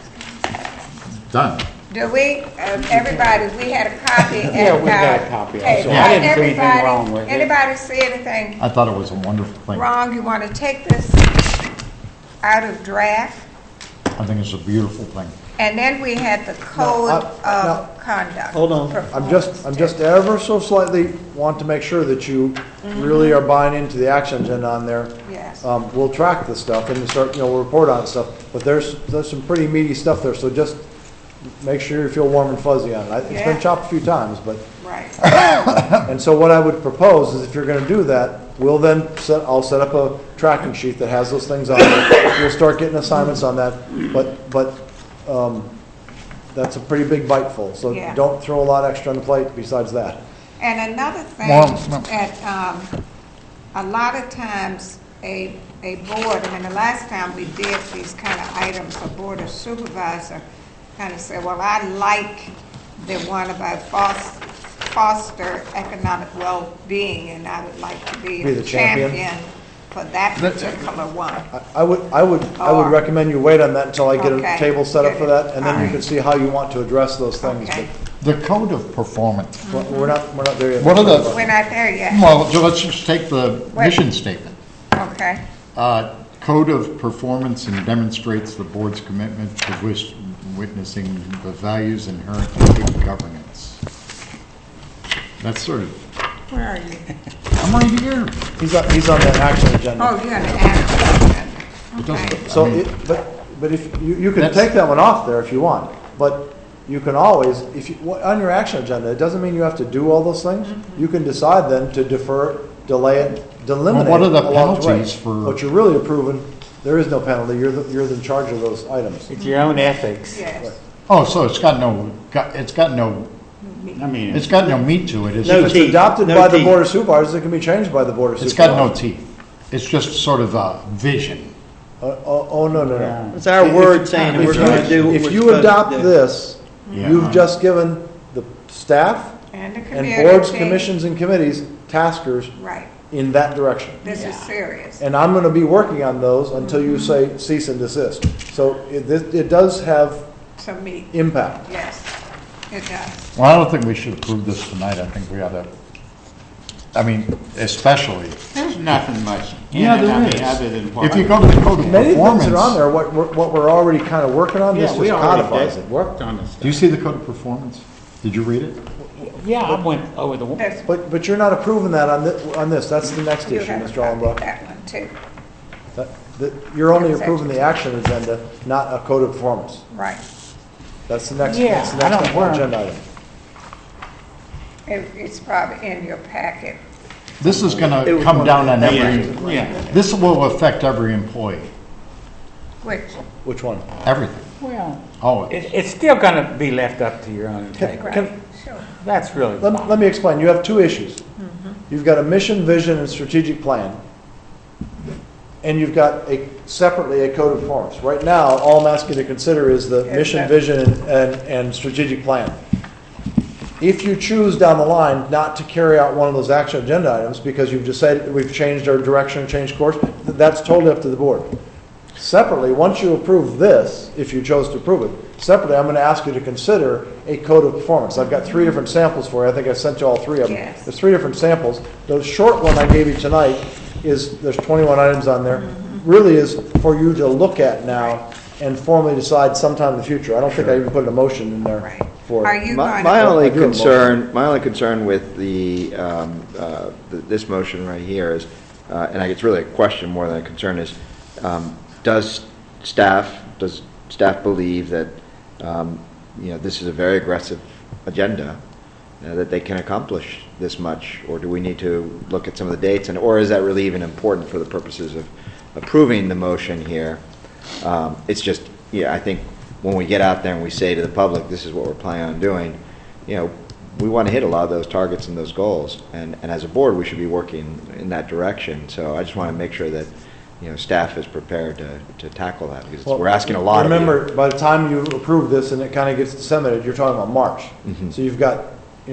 Done. Do we, everybody, we had a copy. Yeah, and, we had a copy. Hey, So I didn't see anything everybody- wrong with it. Anybody see anything I thought it was a wonderful thing. wrong? You want to take this out of draft? I think it's a beautiful thing. And then we had the code of conduct. Hold on. I'm just ever so slightly want to make sure that you really are buying into the action agenda on there. Yes. We'll track this stuff and start, we'll report on stuff, but there's some pretty meaty stuff there, so just make sure you feel warm and fuzzy on it. It's Yeah. been chopped a few times, but, Right. and so what I would propose is if you're gonna do that, I'll set up a tracking sheet that has those things on it. We'll start getting assignments on that, but that's a pretty big bite full, so Yeah. don't throw a lot extra on the plate besides that. And another thing, that a lot of times a board, the last time we did these kind of items, a board of supervisor kind of said, well, I like the one about foster economic well-being, and I would like to be Be the a champion. champion for that particular one. I would recommend you wait on that until I get a Okay. table set up for that, and then you Alright. can see how you want to address those things. Okay. The code of performance. But we're not there yet. What are the- We're not there yet. Well, let's just take the mission statement. Okay. Code of performance and demonstrates the board's commitment to witnessing the values inherent in good governance. That's sort of, Where are you? I'm right here. He's on the action agenda. Oh, you're on the action agenda. It doesn't- Okay. So, I mean, but if, you can That's- take that one off there if you want, but you can always, on your action agenda, it doesn't mean you have to do all those things. You can decide then to defer it, delay it, eliminate it Well, what are the along the way. penalties for- What you're really approving, there is no penalty, you're in charge of those items. It's your own ethics. Yes. Oh, so it's got no I mean, meat to it. It's No If it's teeth. adopted No by the teeth. board of supervisors, it can be changed by the board of It's supervisors. got no teeth. It's just sort of a vision. No. It's our word saying that we're going to do what we're If you supposed to adopt do. this, Yeah. you've just given the staff And the and community. boards, commissions, and committees taskers Right. in that direction. This is serious. And I'm gonna be working on those until you say cease and desist. So it does have So me, impact. yes, it does. Well, I don't think we should approve this tonight. I think we ought to, especially, there's nothing much in Yeah, it, there I mean, is. other than what. if you go to the code of Many things performance. that are on there, what we're already kind of working on, this Yeah, just we already codifies it. worked on this Do you stuff. see the code of performance? Did you read it? Yeah, I went over the, That's, But you're not approving that on this, that's the next you issue, have Mr. to copy Allenbrook. that one too, You're only approving the action agenda, not a code of performance. right. That's the next, Yeah, that's the I next don't worry. agenda item. It's probably in your packet. This is gonna It was come one down of on the- every, yeah, this will affect every employee, Which, Which one? everything, well, all of it. it's still gonna be left up to your own integrity. right, sure. That's really, Let me explain. You have two issues. You've got a mission, vision, and strategic plan. And you've got separately a code of performance. Right now, all I'm asking you to consider is the Yes, mission, that- vision, and strategic plan. If you choose down the line not to carry out one of those action agenda items because you've decided we've changed our direction and changed course, that's totally up to the board. Separately, once you approve this, if you chose to approve it, separately, I'm going to ask you to consider a code of performance. I've got 3 different samples for you. I think I sent you all 3 of them. Yes. There's 3 different samples. The short one I gave you tonight there's 21 items on there. Really is for you to look at now and formally decide sometime in the future. I don't think I even put a motion in there Right. for Are it. you My going to? only I do have a concern with this motion right here is, and it's really a question more than a concern, is does staff believe that this is a very aggressive agenda, that they can accomplish this much, or do we need to look at some of the dates, or is that really even important for the purposes of approving the motion here? It's just, I think when we get out there and we say to the public, this is what we're planning on doing, we want to hit a lot of those targets and those goals, and as a board, we should be working in that direction. So I just want to make sure that staff is prepared to tackle that, because we're asking a lot. Remember, by the time you approve this and it kind of gets disseminated, you're talking about March. Mm-hmm. So you've got,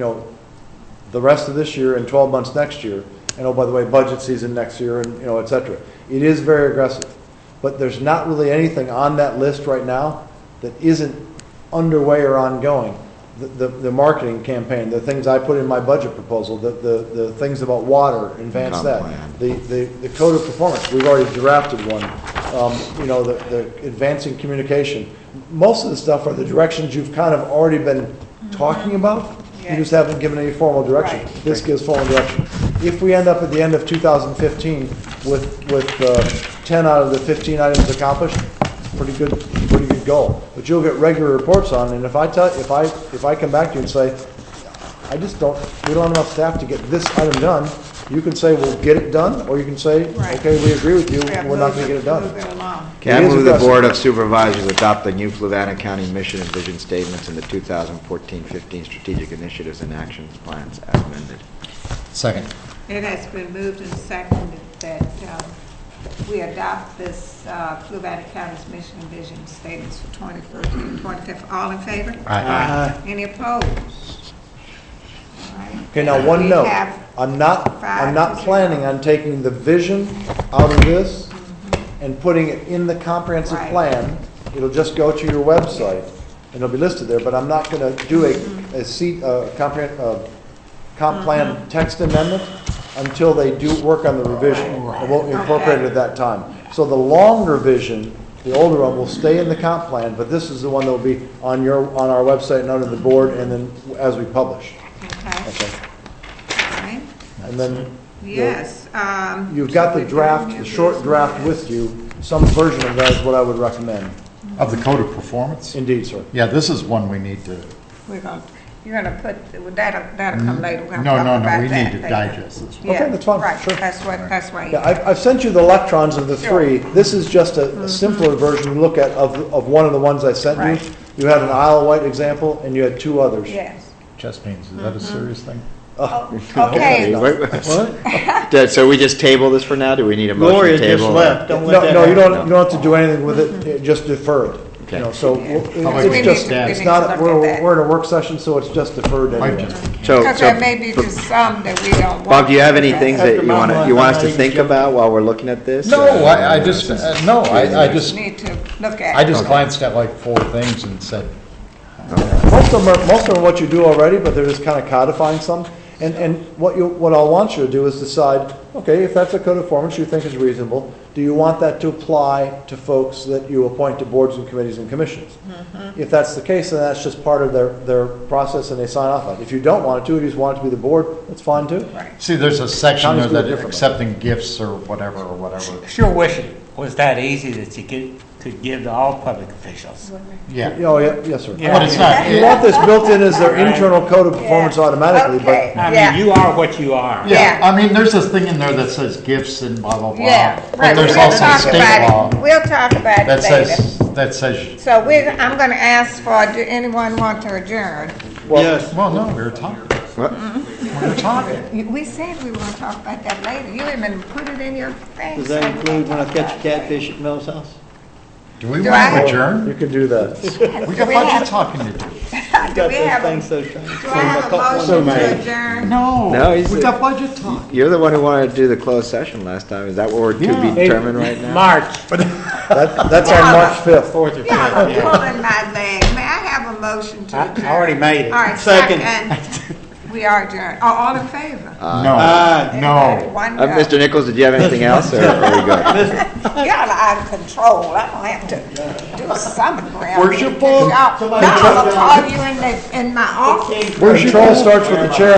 the rest of this year and 12 months next year, and oh, by the way, budget season next year, and et cetera. It is very aggressive, but there's not really anything on that list right now that isn't underway or ongoing. The marketing campaign, the things I put in my budget proposal, the things about water, advance that. The code of performance, we've already drafted one. The advancing communication. Most of the stuff are the directions you've kind of already been talking about. You just haven't given any formal direction. Right. This gives formal direction. If we end up at the end of 2015 with 10 out of the 15 items accomplished, pretty good goal. But you'll get regular reports on, and if I come back to you and say, we don't have enough staff to get this item done, you can say we'll get it done, or you can say, Right. okay, we agree with you, Yeah, we're not going to get it done. move it along. Can I It is move the aggressive. Board of Supervisors adopt the new Fluvanna County mission and vision statements and the 2014-15 strategic initiatives and actions plans as amended? Second. It has been moved and seconded that we adopt this Fluvanna County's mission and vision statements for 2013 and 2015. All in favor? Aye. Any opposed? All right. Okay, now one We note. have I'm not 5-0. planning on taking the vision out of this and putting it in the comprehensive Right. plan. It'll just go to your website and it'll be listed there, but I'm not going to do comp plan text amendment until they do work on the revision. It won't incorporate it at that time. So the longer vision, the older one, will stay in the comp plan, but this is the one that will be on our website and under the board, and then as we publish. Okay. Okay. All right. And then Yes. you've got the draft, the short draft with you. Some version of that is what I would recommend. Of the code of performance? Indeed, sir. Yeah, this is one we need to, You're gonna put, that'll come later. We're gonna no, talk no, about we that need to later. digest this. Yeah, Okay, that's fine, right. sure. That's why. Yeah, I've sent you the electrons of the 3. This is just a simpler version to look at of one of the ones I sent Right. you. You had an Isle of Wight example, and you had 2 others. Yes. Chest pains, is that a serious thing? Okay. What? So we just table this for now? Do we need a motion Gloria to table? just left. Don't let No, that no, you happen. don't have to do anything with it. Just defer it. Okay. So How about it's just, we it's need not, to look we're at that. we're in a work session, so it's just deferred Might anyway. just be So, Because there may be just some that we don't want. Bob, do you have any things that After you my want month, us I'm to not even think sure. about while we're looking at this? No, I just Need to look at. I just glanced at like 4 things and said, Most of them are what you do already, but they're just kind of codifying some. And what I'll want you to do is decide, okay, if that's a code of performance you think is reasonable, do you want that to apply to folks that you appoint to boards and committees and commissions? If that's the case, then that's just part of their process and they sign off on it. If you don't want it to, if you just want it to be the board, that's fine too. Right. see, there's a section Counties there do it that differently. accepting gifts or whatever. Sure wish it was that easy that you could give to all public officials. Yeah, Oh, yeah, yes, sir. Yeah. but it's not. You want this built in as their internal code of performance automatically, Okay. but I Yeah. mean, you are what you are. Yeah, I mean, there's this thing in there that says gifts and blah, blah, blah. Yeah, But right. there's We'll also talk state about law it. We'll talk about it that later. says, So I'm gonna ask for, do anyone want to adjourn? Yes. well, no, we were talking. What? We were talking. We said we were gonna talk about that later. You even put it in your thing. Does that include when I catch a catfish at Mel's house? Do we Do want I- to adjourn? you can do that. We got We budget have- talking to do. got Do we those have things a, so strange. do I have a So motion made. to adjourn? No, he's We got budget talk. You're the one who wanted to do the closed session last time. Is that what we're to be determined right now? March, That's on March 5th. 4th or 5th, Y'all are yeah. pulling my leg. May I have a motion to adjourn? I already made it. All right, Second. second. We are adjourned. Oh, all in favor? No. One no. Mr. Nichols, did you have anything else, or are we good? Y'all are out of control. I don't have to do something around. Where's your here. phone? Y'all, I'm gonna call you in my office. Control starts with the chair.